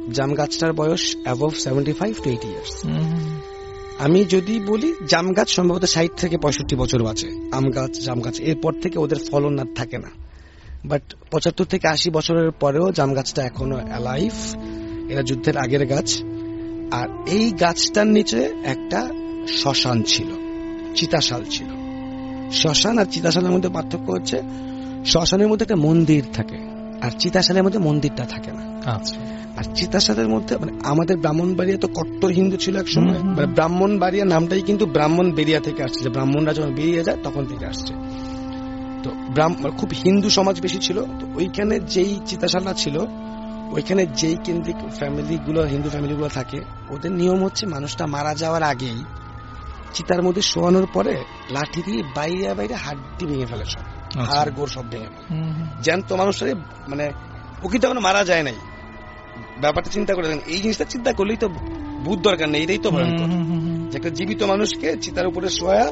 জাম গাছটার বয়স অ্যাবভ 75 to 80 ইয়ার্স। আমি যদি বলি জাম গাছ সম্ভবত 60 থেকে 65 বছর বাঁচে, আম গাছ, জাম গাছ এরপর থেকে ওদের ফলন আর থাকে না। বাট 75 থেকে 80 বছরের পরেও জাম গাছটা এখনো অ্যালাইভ। এরা যুদ্ধের আগের গাছ। আর এই গাছটার নিচে একটা শ্মশান ছিল, চিতাশাল ছিল। শ্মশান আর চিতাশালের মধ্যে পার্থক্য হচ্ছে শ্মশানের মধ্যে একটা মন্দির থাকে আর চিতাশালের মধ্যে মন্দিরটা থাকে না। আচ্ছা। আর চিতাশালের মধ্যে মানে আমাদের ব্রাহ্মণবাড়িয়া তো কট্টর হিন্দু ছিল এক সময়, মানে ব্রাহ্মণবাড়িয়া নামটাই কিন্তু ব্রাহ্মণবেরিয়া থেকে আসছে, যে ব্রাহ্মণরা যখন বেরিয়ে যায় তখন থেকে আসছে। তো খুব হিন্দু সমাজ বেশি ছিল। তো ওইখানে যেই চিতাশালা ছিল, ওইখানে যেই কেন্দ্রিক ফ্যামিলিগুলো, হিন্দু ফ্যামিলিগুলো থাকে, ওদের নিয়ম হচ্ছে মানুষটা মারা যাওয়ার আগেই চিতার মধ্যে শোয়ানোর পরে লাঠি দিয়ে বাইরে বাইরে হাড্ডি ভেঙে ফেলে, সব হাড় গোড় সব ভেঙে ফেলে। জ্যান্ত মানুষের মানে প্রকৃত এখনো মারা যায় নাই, ব্যাপারটা চিন্তা করে দেখেন। এই জিনিসটা চিন্তা করলেই তো বুধ দরকার নেই, এটাই তো ভয়ঙ্কর যে একটা জীবিত মানুষকে চিতার উপরে শোয়া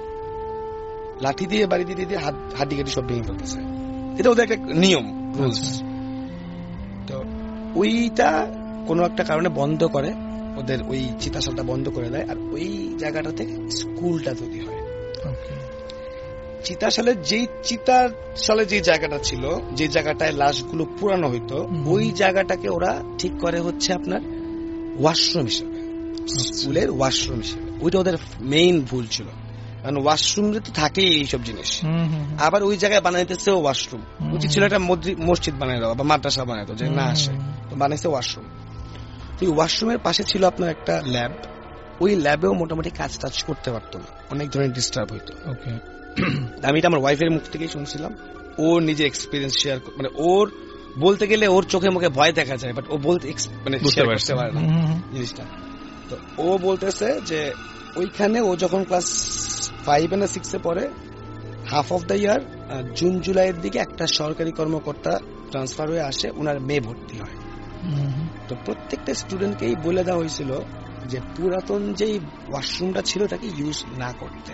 লাঠি দিয়ে বাড়ি দিয়ে দিয়ে হাড্ডি কাটি সব ভেঙে ফেলতেছে। এটা ওদের একটা নিয়ম, রুলস। তো ওইটা কোনো একটা কারণে বন্ধ করে, ওদের ওই চিতাশালটা বন্ধ করে দেয়। আর ওই জায়গাটা থেকে স্কুলটা তৈরি হয়। চিতাশালের যেই চিতাশালে যে জায়গাটা ছিল, যে জায়গাটায় লাশগুলো পুরানো হইতো, ওই জায়গাটাকে ওরা ঠিক করে হচ্ছে আপনার ওয়াশরুম হিসেবে, স্কুলের ওয়াশরুম হিসেবে। ওইটা ওদের মেইন ভুল ছিল, কারণ ওয়াশরুমে তো থাকেই এইসব জিনিস। আবার ওই জায়গায় বানাইতেছে ওয়াশরুম, উচিত ছিল একটা মসজিদ বানাই দেওয়া বা মাদ্রাসা বানাই দেওয়া, যে না আসে তো বানাইছে ওয়াশরুম। তো ওয়াশরুমের পাশে ছিল আপনার একটা ল্যাব। ওই ল্যাবেও মোটামুটি কাজ টাজ করতে পারতো না, অনেক ধরনের ডিস্টার্ব হইতো। আমি এটা আমার ওয়াইফের মুখ থেকেই শুনছিলাম। ও নিজে এক্সপিরিয়েন্স শেয়ার, মানে ওর বলতে গেলে ওর চোখে মুখে ভয় দেখা যায়, বাট ও বলতে মানে শেয়ার করতে পারে না জিনিসটা। তো ও বলতেছে যে ওইখানে ও যখন ক্লাস 5 না 6 এ পড়ে, half of the year June জুলাইয়ের দিকে একটা সরকারি কর্মকর্তা ট্রান্সফার হয়ে আসে, ওনার মেয়ে ভর্তি হয়। তো প্রত্যেকটা স্টুডেন্টকেই বলে দেওয়া হয়েছিল যে পুরাতন যেই ওয়াশরুমটা ছিল তাকে ইউজ না করতে।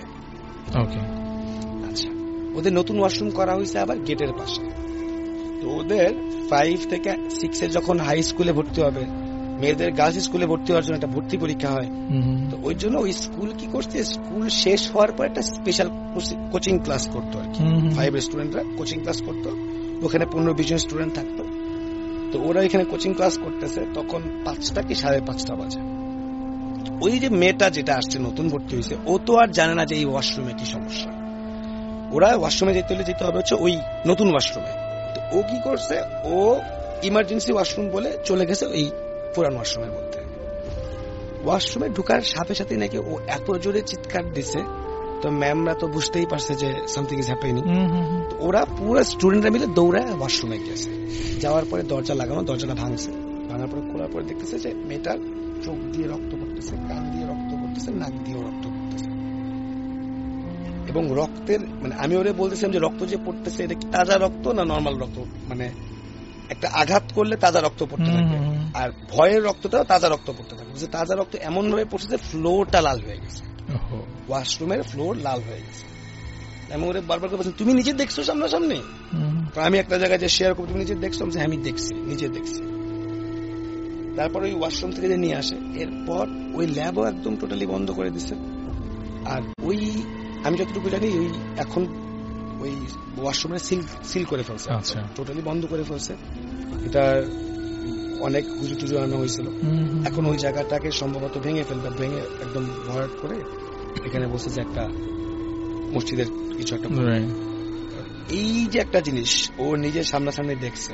আচ্ছা, ওদের নতুন ওয়াশরুম করা হয়েছে আবার গেটের পাশে। তো ওদের 5 থেকে 6 এ যখন হাই স্কুলে ভর্তি হবে, মেয়েদের গার্লস স্কুলে ভর্তি হওয়ার জন্য একটা ভর্তি পরীক্ষা হয়। তো ওই জন্য ওই স্কুল কি করছে, স্কুল শেষ হওয়ার পর একটা স্পেশাল কোচিং ক্লাস করতো আর কি। 5 এর স্টুডেন্টরা কোচিং ক্লাস করতো, ওখানে 15-20 জন স্টুডেন্ট থাকতো। তো ওরা এখানে কোচিং ক্লাস করতেছে, তখন 5টা কি 5:30 বাজে। ওই যে মেয়েটা যেটা আসছে নতুন ভর্তি হয়েছে, ও তো আর জানে না যে এই ওয়াশরুমে কি সমস্যা। ওরা ওয়াশরুমে যেতে হবে হচ্ছে ওই নতুন ওয়াশরুমে। তো ও কি করছে, ও ইমার্জেন্সি ওয়াশরুম বলে চলে গেছে ওই পুরান ওয়াশরুমের মধ্যে। ওয়াশরুমে ঢুকার সাথে সাথে নাকি ও এত জোরে চিৎকার দিছে, তো ম্যামরা তো বুঝতেই পারছে যে সামথিং ইজ হ্যাপেনিং। তো ওরা পুরো স্টুডেন্টরা মিলে দৌড়ায় ওয়াশরুমে গেছে। যাওয়ার পরে দরজা লাগানো, দরজাটা ভাঙছে। ভাঙার পরে খোলার পরে দেখতেছে যে মেয়েটার চোখ দিয়ে রক্ত পড়তেছে, কান দিয়ে রক্ত পড়তেছে, নাক দিয়েও রক্ত পড়তেছে। এবং রক্তের মানে আমি ওরে বলতেছিলাম যে রক্ত যে পড়তেছে এটা কি তাজা রক্ত না নর্মাল রক্ত, মানে একটা আঘাত করলে তাজা রক্ত পড়তে থাকে, আর ভয়ের রক্তটাও তাজা রক্ত পড়তে থাকে। তাজা রক্ত এমন ভাবে পড়ছে যে ফ্লোরটা লাল হয়ে গেছে, ওয়াশরুমের ফ্লোর লাল হয়ে গেছে। আমি ওরে বারবার করে বলছি, তুমি নিজে দেখছো সামনাসামনি? আমি একটা জায়গায় যে শেয়ার করবো, তুমি নিজে দেখছো? আমি দেখছি, নিজে দেখছি। তারপর ওই ওয়াশরুম থেকে যে নিয়ে আসে, এরপর ওই ল্যাবও একদম টোটালি বন্ধ করে দিচ্ছে। আর ওই আমি যতটুকু জানি ওই এখন ওই ওয়াশরুমে সিল করে ফেলছে, টোটালি বন্ধ করে ফেলছে। এটা অনেক হুজুর টুজুর আনা হয়েছিল। এখন ওই জায়গাটাকে সম্ভবত ভেঙে ফেলবে, ভেঙে একদম ভরাট করে এখানে বসে যে একটা মসজিদের কিছু একটা। এই যে একটা জিনিস ও নিজের সামনাসামনি দেখছে,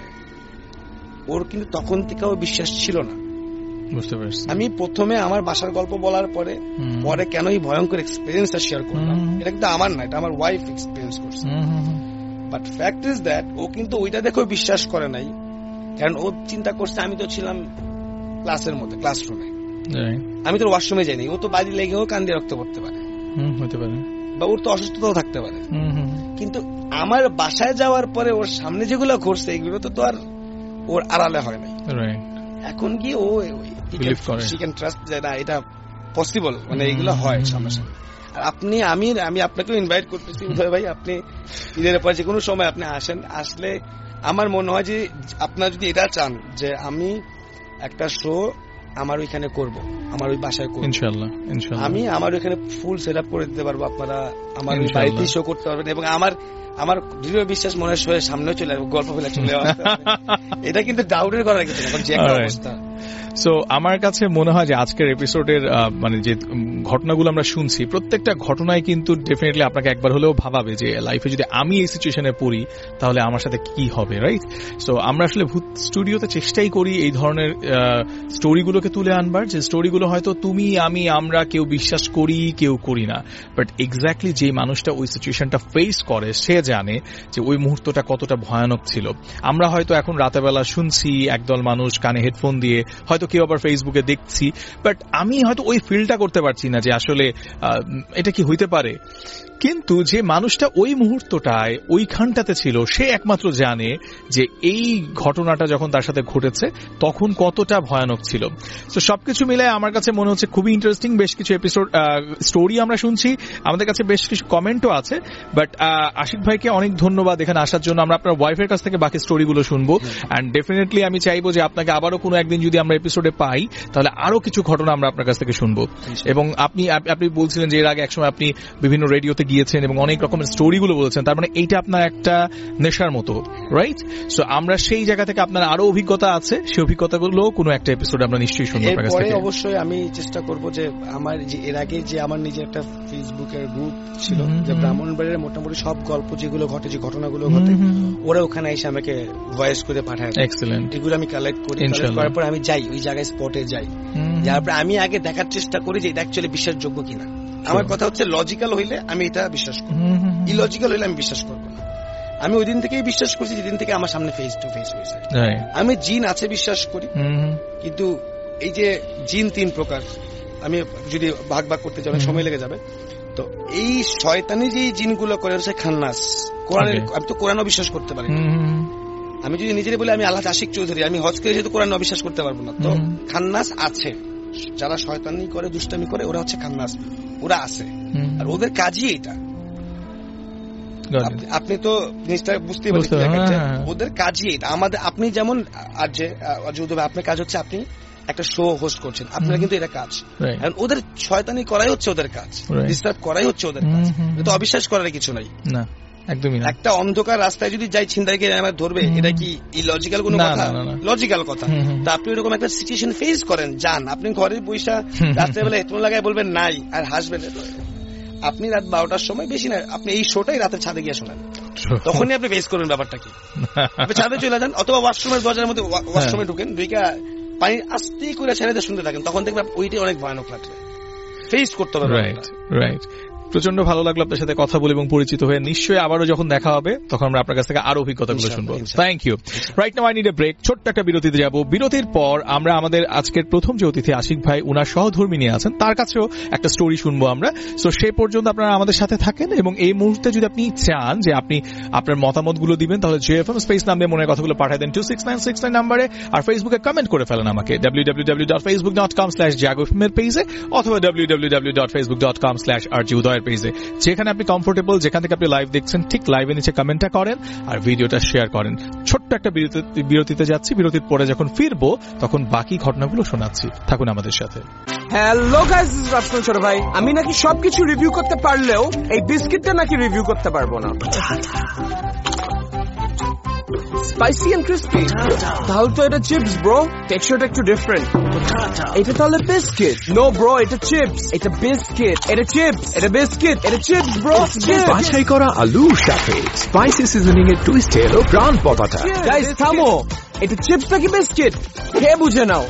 ওর কিন্তু তখন থেকেও বিশ্বাস ছিল না। বুঝতে পারছি। আমি প্রথমে আমার বাসার গল্প বলার পরে পরে কেন এই ভয়ঙ্কর এক্সপিরিয়েন্সটা শেয়ার করলাম, এটা কিন্তু আমার না, এটা আমার ওয়াইফ এক্সপিরিয়েন্স করছে। বাট ফ্যাক্ট ইজ দ্যাট ও কিন্তু ওইটা দেখেও বিশ্বাস করে নাই, কারণ ও চিন্তা করছে আমি তো ছিলাম ক্লাসের মধ্যে, ক্লাসরুমে, আমি তো ওয়াশরুমে যাইনি। ও তো বাড়ি লেগেও কান দিয়ে রক্ত পড়তে পারে, হতে পারে, বা ওর তো অসুস্থতাও থাকতে পারে। কিন্তু আমার বাসায় যাওয়ার পরে ওর সামনে যেগুলো ঘটছে এগুলো তো আর ওর আড়ালে হয় নাই। এখন কি ও ট্রাস্ট যে না এটা পসিবল, মানে এগুলো হয় সামনাসামনি। আর আপনি আমি আপনাকেও ইনভাইট করতেছি উদয় ভাই, আপনি ঈদের পর যে কোনো সময় আপনি আসেন। আসলে আমার মনে হয় যে আপনারা যদি এটা চান যে আমি একটা শো আমার ওইখানে করব, আমার ওই বাসায় করব ইনশাআল্লাহ। আমি আমার ওইখানে ফুল সেট আপ করে দিতে পারবো, আপনারা আমার ওই বাড়িতে শো করতে পারবেন, এবং আমার দৃঢ় বিশ্বাস মনে হয় সামনে চলে আসবে, গল্প ফেলে চলে আসবে। এটা কিন্তু ডাউটের করার কিছু না, যে একটা অবস্থা। সো আমার কাছে মনে হয় যে আজকের এপিসোডের মানে যে ঘটনাগুলো আমরা শুনছি, প্রত্যেকটা ঘটনায় কিন্তু ডেফিনেটলি আপনাকে একবার হলেও ভাবাবে যে লাইফে যদি আমি এই সিচুয়েশনে পড়ি তাহলে আমার সাথে কি হবে, রাইট? সো আমরা আসলে ভূত স্টুডিওতে চেষ্টাই করি এই ধরনের স্টোরিগুলোকে তুলে আনবার, যে স্টোরিগুলো হয়তো তুমি, আমি, আমরা কেউ বিশ্বাস করি, কেউ করি না, বাট এক্স্যাক্টলি যে মানুষটা ওই সিচুয়েশনটা ফেস করে সে জানে যে ওই মুহূর্তটা কতটা ভয়ানক ছিল। আমরা হয়তো এখন রাতেবেলা শুনছি একদল মানুষ কানে হেডফোন দিয়ে, হয়তো কেউ আবার ফেসবুকে দেখছি, বাট আমি হয়তো ওই ফিলটা করতে পারছি না যে আসলে এটা কি হইতে পারে। কিন্তু যে মানুষটা ওই মুহূর্তটায় ওইখানটাতে ছিল সে একমাত্র জানে যে এই ঘটনাটা যখন তার সাথে ঘটেছে তখন কতটা ভয়ানক ছিল। তো সবকিছু মিলে আমার কাছে মনে হচ্ছে খুবই ইন্টারেস্টিং। বেশ কিছু এপিসোড স্টোরি আমরা শুনছি, আমাদের কাছে বেশ কিছু কমেন্টও আছে, বাট আশিক ভাইকে অনেক ধন্যবাদ এখানে আসার জন্য। আমরা আপনার ওয়াইফের কাছ থেকে বাকি স্টোরিগুলো শুনবো, অ্যান্ড ডেফিনেটলি আমি চাইবো যে আপনাকে আবারও কোনো একদিন যদি আমরা এপিসোডে পাই তাহলে আরো কিছু ঘটনা আমরা আপনার কাছ থেকে শুনবো। এবং আপনি বলছিলেন যে এর আগে একসময় আপনি বিভিন্ন রেডিওতে গিয়েছেন এবং অনেক রকমের স্টোরিগুলো বলেছেন, তার মানে এইটা আপনার একটা নেশার মতো, রাইট? সো আমরা সেই জায়গা থেকে আপনার আরো অভিজ্ঞতা আছে, সেই অভিজ্ঞতাগুলো কোনো একটা এপিসোডে আমরা নিশ্চয়ই শুনবো আপনার কাছ থেকে। অবশ্যই আমি চেষ্টা করব যে আমার যে এর আগে যে আমার নিজের একটা ফেসবুকের গ্রুপ ছিল, যে ব্রাহ্মণবাড়ির মোটামুটি সব গল্প যেগুলো ঘটে, যে ঘটনাগুলো ঘটে, ওরা ওখানে এসে আমাকে ভয়েস করে পাঠায়। এক্সেলেন্ট। এগুলো আমি কালেক্ট করি, করার পর আমি যাই ওই জায়গায় স্পটে যাই, যার পর আমি আগে দেখার চেষ্টা করি যে এটা অ্যাকচুয়ালি বিশ্বাসযোগ্য কিনা। আমার কথা হচ্ছে লজিক্যাল হইলে আমি এটা বিশ্বাস করব, ইলজিক্যাল হইলে আমি বিশ্বাস করব না। আমি ওই দিন থেকেই বিশ্বাস করছি যেদিন থেকে আমার সামনে ফেস টু ফেস হয়েছে। আমি জিন আছে বিশ্বাস করি, কিন্তু এই যে জিন 3 প্রকার, আমি যদি ভাগ করতে যাই অনেক সময় লেগে যাবে। তো এই শয়তানি যে জিনগুলো করে হচ্ছে খান্নাস, কোরআনের, আমি তো কোরআনও বিশ্বাস করতে পারি। আমি যদি নিজের বলি আমি আল্লাহ আশিক চৌধুরী, আমি হজ করে যেহেতু কোরআন অবিশ্বাস করতে পারবো না। তো খান্নাস আছে, যারা শয়তানি করে, দুষ্টামি করে, ওরা হচ্ছে খান্নাস, ওরা আছে, আর ওদের কাজই এটা। আপনি তো জিনিসটা বুঝতে পারছেন, ওদের কাজই এটা। আমাদের, আপনি যেমন আপনার কাজ হচ্ছে আপনি একটা শো হোস্ট করছেন, আপনারা কিন্তু এটা কাজ, ওদের শয়তানি করাই হচ্ছে ওদের কাজ, ডিস্টার্ব করাই হচ্ছে ওদের কাজ। এটা অবিশ্বাস করার কিছু নাই, একদমই না। একটা অন্ধকার রাস্তায় যদি যাই ছিনতাইকে আমার ধরবে, এটা কি ইলজিক্যাল কোনো কথা? লজিক্যাল কথা। তা আপনি এরকম একটা সিচুয়েশন ফেস করেন, যান আপনি ঘরে বৈশা রাত্রেবেলা হেডফোন লাগায় বলবেন নাই, আর হাসবেন। আপনি রাত 12টার সময়, বেশি না, আপনি এই শোটাই রাতের ছাদে গিয়ে শোনেন, তখনই আপনি ফেস করবেন ব্যাপারটা কি। আপনি ছাদে চলে যান, অথবা ওয়াশরুমের দরজার মধ্যে ওয়াশরুমে ঢুকেন, ঢুকে পানি আস্তে করে ছেড়ে দিয়ে শুনতে থাকেন, তখন দেখবেন ওইটাই অনেক ভয়ানক লাগবে, ফেস করতে হবে। রাইট। প্রচন্ড ভালো লাগলো আপনার সাথে কথা বলে এবং পরিচিত হয়ে। নিশ্চয়ই আবারও যখন দেখা হবে তখন আমরা আপনার কাছ থেকে আরো অভিজ্ঞতাগুলো শুনবো। Thank you. Right now I need a break. ছোট্ট একটা বিরতিতে যাব। বিরতির পর আমরা আমাদের আজকের প্রথম যে অতিথি আশিক ভাই, উনার সহধর্মিণী আছেন, তার কাছেও একটা স্টোরি শুনবো আমরা। সো সেই পর্যন্ত আপনারা আমাদের সাথে থাকেন, এবং এই মুহূর্তে যদি আপনি চান যে আপনি আপনার মতামতগুলো দিবেন, তাহলে JFM স্পেস নামে মনের কথাগুলো পাঠিয়ে দেন 26969 নাম্বারে, আর ফেসবুকে কমেন্ট করে ফেলেন আমাকে www.facebook.com/jagofm এর পেজে, অথবা www.facebook.com/rjudoy এর পেজে। যেখানে আপনি কমফোর্টেবল, যেখান থেকে আপনি লাইভ দেখছেন, ঠিক লাইভের নিচে কমেন্টটা করেন আর ভিডিওটা শেয়ার করেন। ছোট্ট একটা বিরতিতে যাচ্ছি, বিরতির পরে যখন ফিরবো তখন বাকি ঘটনাগুলো শোনাচ্ছি। থাকুন আমাদের সাথে। Hello guys, this is Rafsan ছোট ভাই। আমি নাকি সবকিছু রিভিউ করতে পারলেও এই বিস্কিটটা নাকি রিভিউ করতে পারবো না। স্পাইসি এন্ড ক্রিস্পি, তাহলে তো এটা চিপস ব্রো, টেক্সচারটা একটু ডিফারেন্ট। এটা তাহলে বিস্কিট? নো ব্রো, এটা চিপস। এটা বিস্কিট, এটা চিপস, এটা বিস্কিট, এটা চিপস ব্রো। বাছাই করা আলুর সাথে স্পাইসি সিজনিং এর টুইস্ট এলো প্রাণ পতাটা। গাইস থামো, এটা চিপস নাকি বিস্কিট খেয়ে বুঝে নাও।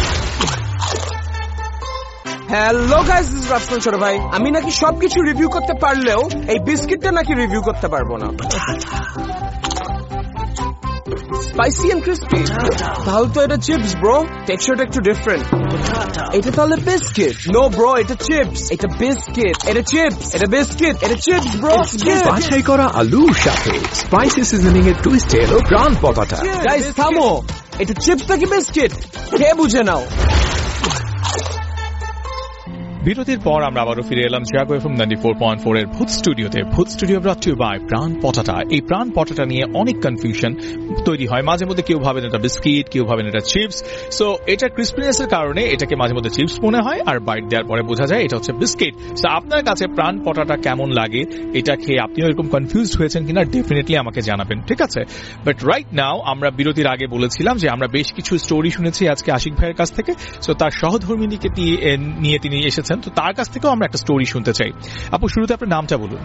Hello guys, this is Rafsan ছোট ভাই। আমি নাকি সবকিছু রিভিউ করতে পারলেও এই বিস্কিটটা নাকি রিভিউ করতে পারবো না। স্পাইসি এন্ড ক্রিস্পি, তাহলে তো এটা চিপস ব্রো, টেক্সচারটা একটু ডিফারেন্ট। এটা তাহলে বিস্কিট? নো ব্রো, এটা চিপস। এটা বিস্কিট, এটা চিপস, এটা বিস্কিট, এটা চিপস ব্রো। বাছাই করা আলুর সাথে স্পাইসি সিজনিং এর টুইস্ট এলো প্রাণ পতাটা। গাইস থামো, এটা চিপস নাকি বিস্কিট খেয়ে বুঝে নাও। বিরতির পর আমরা আবারও ফিরে এলাম জাগো এফএম 94.4 এর ভূত স্টুডিওতে। Bhoot studio brought to you by Pran potato. এই প্রাণ পটাটা নিয়ে অনেক কনফিউশন তৈরি হয় মাঝে মধ্যে। কেউ ভাবেন এটা বিস্কিট, কেউ ভাবেন এটা চিপস। সো এটা ক্রিসপিনেস এর কারণে এটাকে মাঝে মধ্যে চিপস মনে হয়, আর বাইট দেওয়ার পরে বোঝা যায় এটা হচ্ছে বিস্কিট। সো আপনার কাছে প্রাণ পটাটা কেমন লাগে, এটা খেয়ে আপনিও এরকম কনফিউজড হয়েছেন কিনা ডেফিনেটলি আমাকে জানাবেন, ঠিক আছে? বাট রাইট নাও আমরা বিরতির আগে বলেছিলাম যে আমরা বেশ কিছু স্টোরি শুনেছি আজকে আশিক ভাইয়ের কাছ থেকে। সো তার সহধর্মিনীকে নিয়ে তিনি এসেছেন, তো তার কাছ থেকেও আমরা একটা স্টোরি শুনতে চাই। আপু, শুরুতে আপনার নামটা বলুন।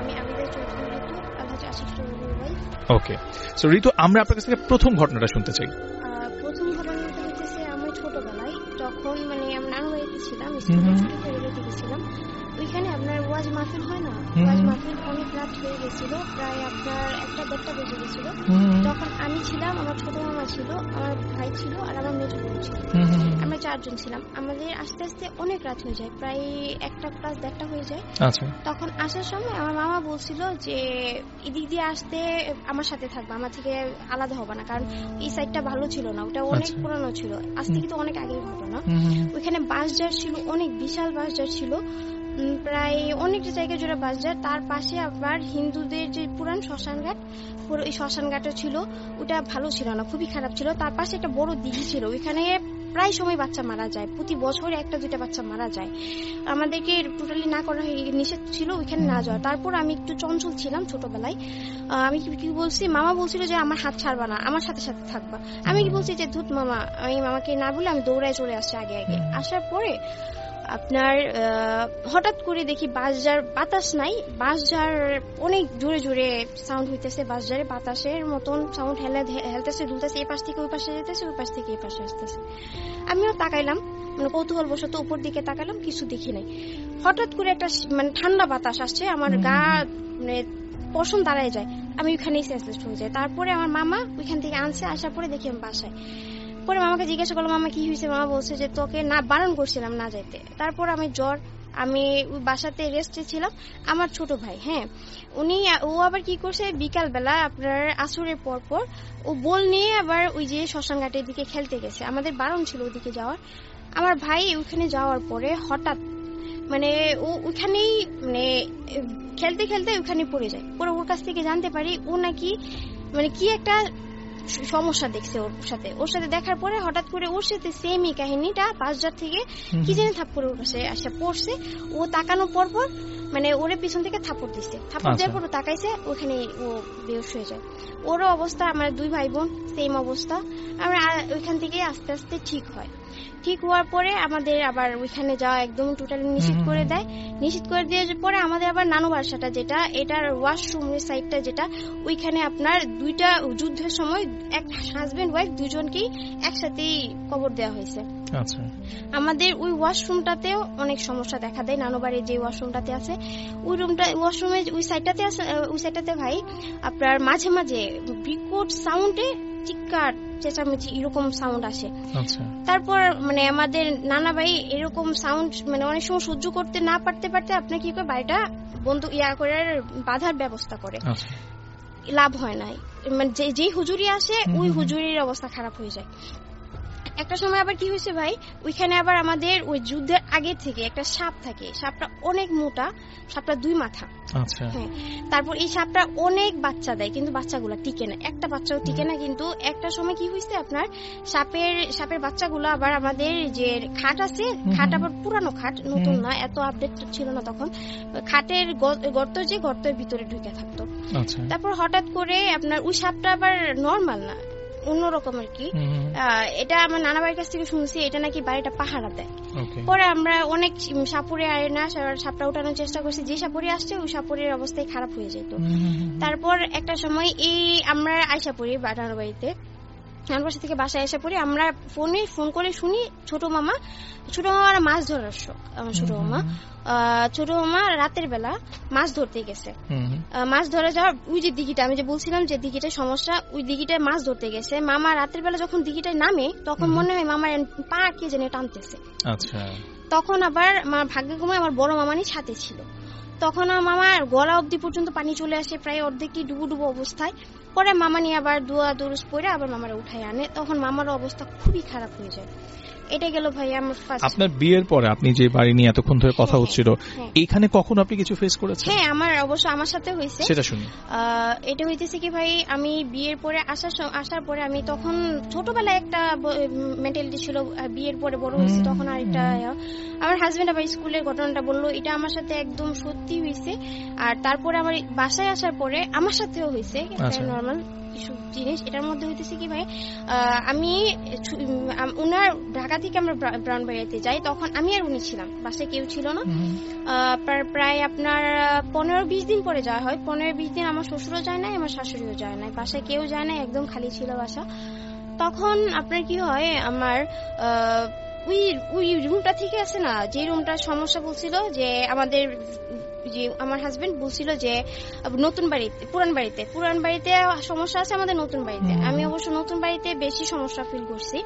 ওকে, সো ঋতু, আমরা আপনার কাছ থেকে প্রথম ঘটনাটা শুনতে চাই। প্রথম ঘটনাটা হচ্ছে আমি ছোটবেলায় যখন মানে আমি নানু বাড়িতে ছিলাম, ছিলাম ওইখানে আপনার ওয়াজ মাহফিল হয় না, ওয়াজ মাহফিল অনেক রাত হয়ে গেছিল, প্রায় আপনার 1-1:30 বেজে গেছিল। তখন আমি ছিলাম, আমার ছোট মামা ছিল, আমার ভাই ছিল, আর আমার মেজো বোন ছিল। আমরা 4 জন ছিলাম। আমাদের আস্তে আস্তে অনেক রাত হয়ে যায়, প্রায় 1:00 হয়ে যায়। তখন আসার সময় আমার মামা বলছিল যে এদিক দিয়ে আসতে আমার সাথে থাকবে, আমার থেকে আলাদা হবে না, কারণ এই সাইডটা ভালো ছিল না, ওটা অনেক পুরানো ছিল, আজ থেকে তো অনেক আগের ঘটনা। ওইখানে বাঁশঝাড় ছিল, অনেক বিশাল বাঁশঝাড় ছিল, প্রায় অনেকটা জায়গা জুড়ে বাজার। তার পাশে আবার হিন্দুদের যে পুরান শ্মশান ঘাট, পুরো এই শ্মশান ঘাটও ছিল, ওটা ভালো ছিল না, খুবই খারাপ ছিল। তার পাশে একটা বড় দিঘি ছিল, ওইখানে প্রায় সময় বাচ্চা মারা যায়, প্রতি বছরে 1-2টা বাচ্চা মারা যায়। আমাদেরকে টোটালি না করা নিষেধ ছিল ওইখানে না যাওয়া। তারপর আমি একটু চঞ্চল ছিলাম ছোটবেলায়, আমি কি বলছি, মামা বলছিল যে আমার হাত ছাড়বা না, আমার সাথে সাথে থাকবা। আমি কি বলছি যে ধুত মামা, আমি মামাকে না বলে আমি দৌড়ায় চলে আসছি আগে আগে। আসার পরে আপনার হঠাৎ করে দেখি বাঁশঝাড়, বাতাস নাই, বাঁশঝাড় অনেক জোরে জোরে সাউন্ড হইতেছে, বাঁশঝাড়ে বাতাসের মতন সাউন্ড হেলতেছে, দুলতেছে, এই পাশ থেকে ওই পাশে যেতেছে, ওই পাশ থেকে এই পাশে আসতেছে। আমিও তাকাইলাম, মানে কৌতূহল বশত উপর দিকে তাকালাম, কিছু দেখি নাই। হঠাৎ করে একটা মানে ঠান্ডা বাতাস আসছে, আমার গা মানে পশম দাঁড়ায় যায়, আমি ওইখানেই সেন্সলেস হয়ে যাই। তারপরে আমার মামা ওইখান থেকে আনছে, আসার পরে দেখি আমি বাসায়। পরে মামাকে জিজ্ঞাসা করলাম, মামা কি হয়েছে? মামা বলছে যে তোকে না বারণ করছিলাম না যাইতে। তারপর আমি জ্বর, আমি বাসাতে রেস্টে ছিলাম। আমার ছোট ভাই, হ্যাঁ, ও আবার কি করছে, বিকাল বেলা আপনার আসরের পর পর ও বল নিয়ে আবার ওই যে শ্মশান ঘাটের দিকে খেলতে গেছে, আমাদের বারণ ছিল ওদিকে যাওয়ার। আমার ভাই ওইখানে যাওয়ার পরে হঠাৎ মানে ও ওইখানেই মানে খেলতে খেলতে ওইখানে পড়ে যায়। পরে ওর কাছ থেকে জানতে পারি ও নাকি মানে কি একটা সমস্যা দেখছে ওর সাথে দেখার পরে হঠাৎ করে ওর সাথে সেমই কাহিনীটা বাঁশঝাড় থেকে কি জানি থাপ্পড় ওর কাছে আসা পড়ছে। ও তাকানোর পর পর মানে ওরে পিছন থেকে থাপ্পড় দিচ্ছে, থাপ্পড় দেওয়ার পর তাকাইছে, ওখানে ও বেহুশ হয়ে যায়। ওরও অবস্থা, আমার 2 ভাই বোন সেম অবস্থা। আমরা ওইখান থেকে আস্তে আস্তে ঠিক হয়। ঠিক হওয়ার পরে আমাদের আবার ওইখানে যাওয়া একদম টোটালি নিষিদ্ধ করে দেয়। নিষিদ্ধ করে দেওয়ার পরে আমাদের আবার নানু বাসাটা যেটা, এটার ওয়াশরুমের সাইডটা যেটা, ওইখানে আপনার 2টা যুদ্ধের সময় এক হাজবেন্ড ওয়াইফ 2জনকেই একসাথেই কবর দেওয়া হয়েছে। আচ্ছা, আমাদের ওই ওয়াশরুমটাতেও অনেক সমস্যা দেখা দেয়। নানু বাড়ির যে ওয়াশরুমটাতে আছে, ওয়াশরুমে ওই সাইডটাতে ভাই আপনার মাঝে মাঝে বিকট সাউন্ডে চিৎকার চেঁচামেচি এরকম সাউন্ড আসে। তারপর মানে আমাদের নানা ভাই এরকম সাউন্ড মানে অনেক সময় সহ্য করতে না পারতে আপনার কি করে বাড়িটা বন্ধ করে বাধার ব্যবস্থা করে। লাভ হয় না, মানে যে হুজুরি আসে ওই হুজুরির অবস্থা খারাপ হয়ে যায়। একটা সময় আবার কি হয়েছে ভাই, ওইখানে আবার আমাদের ওই যুদ্ধের আগে থেকে একটা সাপ থাকে, সাপটা অনেক মোটা, সাপটা 2 মাথা। হ্যাঁ, তারপর এই সাপটা অনেক বাচ্চা দেয়, কিন্তু বাচ্চাগুলা টিকে না, একটা বাচ্চাও টিকে না। কিন্তু একটা সময় কি হয়েছে আপনার সাপের বাচ্চাগুলো আবার আমাদের যে খাট আছে, খাট আবার পুরানো খাট, নতুন না, এত আপডেট ছিল না তখন, খাটের গর্তের ভিতরে ঢুকে থাকতো। তারপর হঠাৎ করে আপনার ওই সাপটা আবার নর্মাল না, অন্যরকম আর কি। এটা আমার নানা বাড়ির কাছ থেকে শুনছি, এটা নাকি বাড়িটা পাহারা দেয়। পরে আমরা অনেক সাপুরে আয় না সাপটা উঠানোর চেষ্টা করছি, যে সাপুরে আসছে ওই সাপুরের অবস্থায় খারাপ হয়ে যেত। তারপর একটা সময় এই আমরা আয়সা পড়ি নানা বাড়িতে, নানা বাসা থেকে বাসায় এসে পড়ি, আমরা ফোন করে শুনি ছোট মামা মাছ ধরার শখ। আমার ছোট মামা রাতের বেলা মাছ ধরতে গেছে। মাছ ধরে যাওয়ার ওই যে দিঘিটা আমি যে বলছিলাম যে দিঘিটার সমস্যা, ওই দিঘিটায় মাছ ধরতে গেছে। মামা রাতের বেলা যখন দিঘিটায় নামে তখন মনে হয় মামার পা কে যেন টানতেছে। তখন আবার ভাগ্যক্রমে আমার বড় মামানি সাথে ছিল। তখন মামার গলা অবধি পর্যন্ত পানি চলে আসে, প্রায় অর্ধেকই ডুবো অবস্থায়। পরে মামা নিয়ে আবার দোয়া দুরুস পড়ে আবার মামারা উঠাই আনে, তখন মামার অবস্থা খুবই খারাপ হয়ে যায়। এটা গেল ভাই আমার ফার্স্ট। আপনার বিয়ের পরে আপনি যে বাড়ি নিয়ে এতক্ষণ ধরে কথা হচ্ছিল, এইখানে কখন আপনি কিছু ফেস করেছেন? হ্যাঁ, আমার অবশ্য আমার সাথে হয়েছে, সেটা শুনি। এটা হইতেছে কি ভাই, আমি বিয়ের পরে আসার পরে আমি তখন ছোটবেলায় একটা মেন্টালিটি ছিল, বিয়ের পরে বড় হয়েছে তখন আরেকটা। আমার হাজবেন্ড আবার স্কুলের ঘটনাটা বললো, এটা আমার সাথে একদম সত্যি হয়েছে। আর তারপরে আমার বাসায় আসার পরে আমার সাথেও হয়েছে নর্মাল কিছু জিনিস। এটার মধ্যে হইতেছে কি ভাই, আমি উনার ঢাকা থেকে আমরা ব্রাউনবাড়িতে যাই, তখন আমি আর উনি ছিলাম, বাসায় কেউ ছিল না। প্রায় আপনার 15-20 দিন পরে যাওয়া হয়। 15-20 দিন আমার শ্বশুরও যায় নাই, আমার শাশুড়িও যায় নাই, বাসায় কেউ যায় না, একদম খালি ছিল বাসা। তখন আপনার কি হয়, আমার ওই রুমটা থেকে আছে না, যে রুমটার সমস্যা বলছিল যে আমাদের, যে আমার হাজবেন্ড বলছিল যে নতুন বাড়িতে, পুরান বাড়িতে সমস্যা আছে আমাদের নতুন বাড়িতে। আমি অবশ্য নতুন বাড়িতে বেশি সমস্যা ফিল করছি।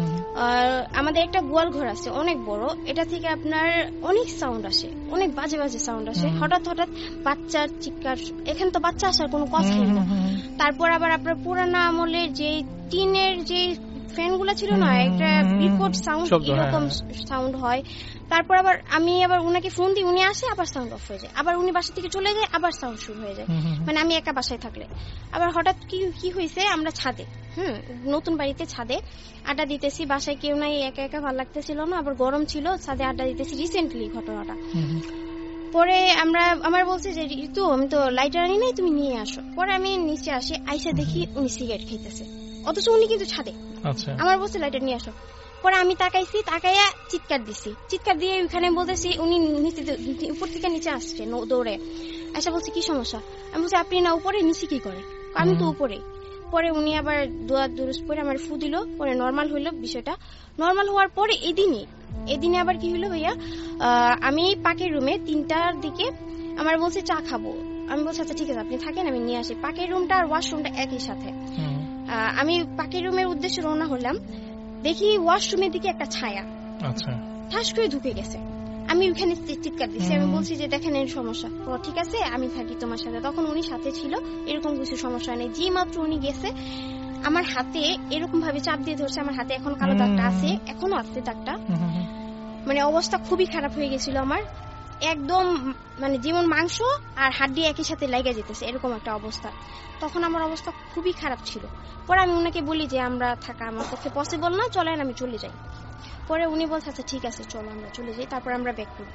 আমাদের একটা গোয়াল ঘর আছে অনেক বড়, এটা থেকে আপনার অনেক সাউন্ড আসে, অনেক বাজে বাজে সাউন্ড আসে, হঠাৎ বাচ্চার চিৎকার। এখানে তো বাচ্চা আসার কোনো কথাই না। তারপর আবার আপনার পুরানা আমলের যে টিনের যে ফ্যান গুলা ছিল না, একটা রিকর্ড সাউন্ড, এরকম সাউন্ড হয়। তারপর আবার আমি উনাকে ফোন দিই, উনি আসে, আবার সাউন্ড অফ হয়ে যায়, আবার উনি বাসা থেকে চলে যায়, আবার সাউন্ড শুরু হয়ে যায়। মানে আমি একা বাসায় থাকলে। আবার হঠাৎ কি হয়েছে, আমরা ছাদে, নতুন বাড়িতে ছাদে আড্ডা দিতেছি, বাসায় কেউ নাই, একা একা ভালো লাগতেছিল না, আবার গরম ছিল, ছাদে আড্ডা দিতেছি। রিসেন্টলি ঘটনাটা পরে আমার বলছে যে ঋতু, আমি তো লাইটার আনি নাই, তুমি নিয়ে আসো। পরে আমি নিচে আসি, আইসা দেখি উনি সিগারেট খাইতেছে, অথচ উনি কিন্তু ছাদে। আমার বলছে লাইটার নিয়ে আসো। পরে আমি তাকাইছি, তাকাইয়া চিৎকার দিছি, চিৎকার দিয়ে ওইখানে বলতেছি, উনি উপর থেকে নিচে আসছে দৌড়ে আসা। বলছে কি সমস্যা? আমি বলছি আপনি না উপরে, নিচে কি করে? আমি তো উপরে। পরে উনি আবার দোয়া দুরুস পরে আমার ফু দিল, পরে নর্মাল হইলো বিষয়টা। নর্মাল হওয়ার পরে এদিনে আবার কি হইলো ভাইয়া, আমি পাকের রুমে 3টার দিকে আমার বলছে চা খাবো। আমি বলছি আচ্ছা ঠিক আছে আপনি থাকেন, আমি নিয়ে আসি। পাকের রুমটা আর ওয়াশরুমটা একই সাথে। আমি পাকের রুমের উদ্দেশ্যে রওনা হলাম, দেখি ওয়াশরুমের দিকে একটা ছায়া ঠাস করে ঢুকে গেছে। আমি ওখানে চিৎকার দিচ্ছি, আমি বলছি যে দেখেন এর সমস্যা। ও ঠিক আছে, আমি থাকি তোমার সাথে। তখন উনি সাথে ছিল, এরকম কিছু সমস্যা নেই। যে মাত্র উনি গেছে, আমার হাতে এরকম ভাবে চাপ দিয়ে ধরছে, আমার হাতে এখন কালো দাগটা আছে, এখনো আছে দাগটা। মানে অবস্থা খুবই খারাপ হয়ে গেছিল আমার, একদম মানে যেমন মাংস আর হাড্ডি একই সাথে লেগে যেতেছে, এরকম একটা অবস্থা। তখন আমার অবস্থা খুবই খারাপ ছিল। পরে আমি ওনাকে বলি যে আমরা থাকা আমার পক্ষে পসিবল না, চলেন আমি চলে যাই। পরে উনি বলছে আচ্ছা ঠিক আছে চলো আমরা চলে যাই, তারপর আমরা ব্যাক করি।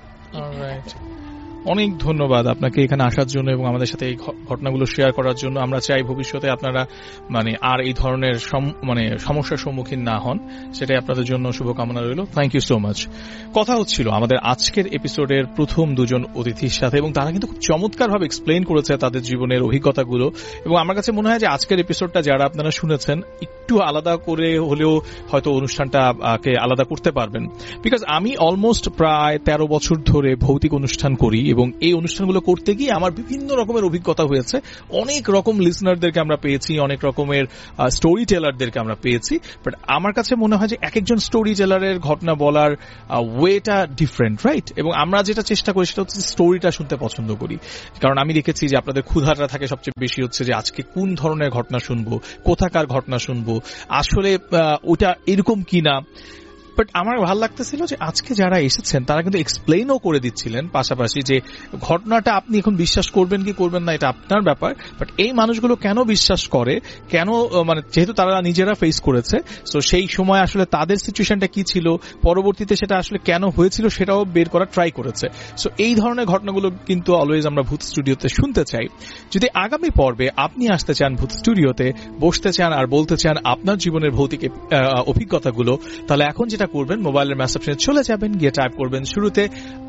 অনেক ধন্যবাদ আপনাকে এখানে আসার জন্য এবং আমাদের সাথে এই ঘটনাগুলো শেয়ার করার জন্য। আমরা চাই ভবিষ্যতে আপনারা মানে আর এই ধরনের সমস্যার সম্মুখীন না হন, সেটাই আপনাদের জন্য শুভকামনা রইল। Thank you so much. কথা হচ্ছিল আমাদের আজকের এপিসোডের প্রথম দুজন অতিথির সাথে, এবং তারা কিন্তু খুব চমৎকারভাবে এক্সপ্লেইন করেছে তাদের জীবনের অভিজ্ঞতাগুলো। এবং আমার কাছে মনে হয় যে আজকের এপিসোডটা যারা আপনারা শুনেছেন, একটু আলাদা করে হলেও হয়তো অনুষ্ঠানটাকে আলাদা করতে পারবেন। বিকজ আমি অলমোস্ট প্রায় 13 বছর ধরে ভৌতিক অনুষ্ঠান করি, এবং এই অনুষ্ঠানগুলো করতে গিয়ে আমার বিভিন্ন রকমের অভিজ্ঞতা হয়েছে। অনেক রকম লিসনারদেরকে আমরা পেয়েছি, অনেক রকমের স্টোরি টেলারদেরকে আমরা পেয়েছি। বাট আমার কাছে মনে হয় যে এক একজন স্টোরি টেলারের ঘটনা বলার ওয়েটা ডিফারেন্ট, রাইট? এবং আমরা যেটা চেষ্টা করি সেটা হচ্ছে স্টোরিটা শুনতে পছন্দ করি, কারণ আমি দেখেছি যে আপনাদের ক্ষুধাটা থাকে সবচেয়ে বেশি হচ্ছে যে আজকে কোন ধরনের ঘটনা শুনবো, কোথাকার ঘটনা শুনবো, আসলে ওটা এরকম কিনা। বাট আমার ভালো লাগতেছিল যে আজকে যারা এসেছেন তারা কিন্তু এক্সপ্লেইনও করে দিচ্ছিলেন পাশাপাশি যে ঘটনাটা আপনি এখন বিশ্বাস করবেন কি করবেন না এটা আপনার ব্যাপার, বাট এই মানুষগুলো কেন বিশ্বাস করে, কেন, মানে যেহেতু তারা নিজেরা ফেস করেছে, সো সেই সময় আসলে তাদের সিচুয়েশনটা কি ছিল, পরবর্তীতে সেটা আসলে কেন হয়েছিল সেটাও বের করার ট্রাই করেছে। সো এই ধরনের ঘটনাগুলো কিন্তু অলওয়েজ আমরা ভূত স্টুডিওতে শুনতে চাই। যদি আগামী পর্বে আপনি আসতে চান ভূত স্টুডিওতে, বসতে চান আর বলতে চান আপনার জীবনের ভৌতিক অভিজ্ঞতাগুলো, তাহলে এখন যেটা করবেন, মোবাইলের মেসেজ চলে যাবেন, গিয়ে টাইপ করবেন শুরুতে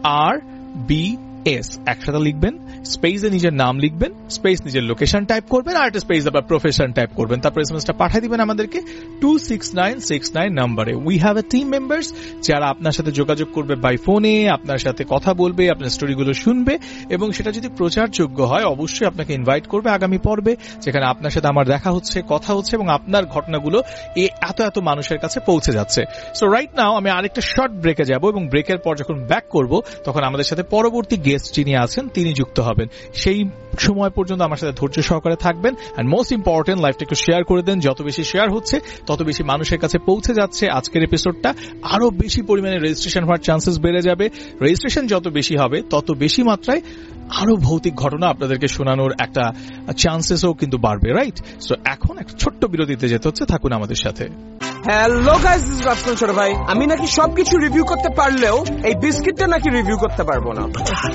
RBS, একসাথে লিখবেন, স্পেসে নিজের নাম লিখবেন, স্পেস নিজের লোকেশন টাইপ করবেন, আর একটা স্পেস আবার প্রফেশন টাইপ করবেন, তারপর এসএমএসটা পাঠিয়ে দিবেন আমাদেরকে 26969 নম্বরে। We have a team members যারা আপনার সাথে যোগাযোগ করবে বাই ফোনে, আপনার সাথে কথা বলবে, আপনার স্টোরিগুলো শুনবে, এবং সেটা যদি প্রচারযোগ্য হয় অবশ্যই আপনাকে ইনভাইট করবে আগামী পর্বে, যেখানে আপনার সাথে আমার দেখা হচ্ছে, কথা হচ্ছে, এবং আপনার ঘটনাগুলো এত মানুষের কাছে পৌঁছে যাচ্ছে। সো রাইট নাও আমি আরেকটা শর্ট ব্রেকে যাব, এবং ব্রেকের পর যখন ব্যাক করব তখন আমাদের সাথে পরবর্তী গেস্ট যিনি আছেন তিনি যুক্ত হবেন। সেই সময় পর্যন্ত আমার সাথে ধৈর্য সহকারে থাকবেন। অ্যান্ড মোস্ট ইম্পর্টেন্ট, লাইভটা একটু শেয়ার করে দেন। যত বেশি শেয়ার হচ্ছে তত বেশি মানুষের কাছে পৌঁছে যাচ্ছে আজকের এপিসোডটা, আরো বেশি পরিমাণে রেজিস্ট্রেশন হওয়ার চান্সেস বেড়ে যাবে। রেজিস্ট্রেশন যত বেশি হবে তত বেশি মাত্রায় আরো ভৌতিক ঘটনা আপনাদেরকে শোনানোর একটা চান্সেসও কিন্তু বাড়বে, রাইট? সো এখন একটা ছোট্ট বিরতিতে যেতে হচ্ছে, থাকুন আমাদের সাথে। Hello guys, this is Rafsan ছোট ভাই। আমি নাকি সবকিছু রিভিউ করতে পারলেও এই বিস্কিটটা নাকি রিভিউ করতে পারবো না।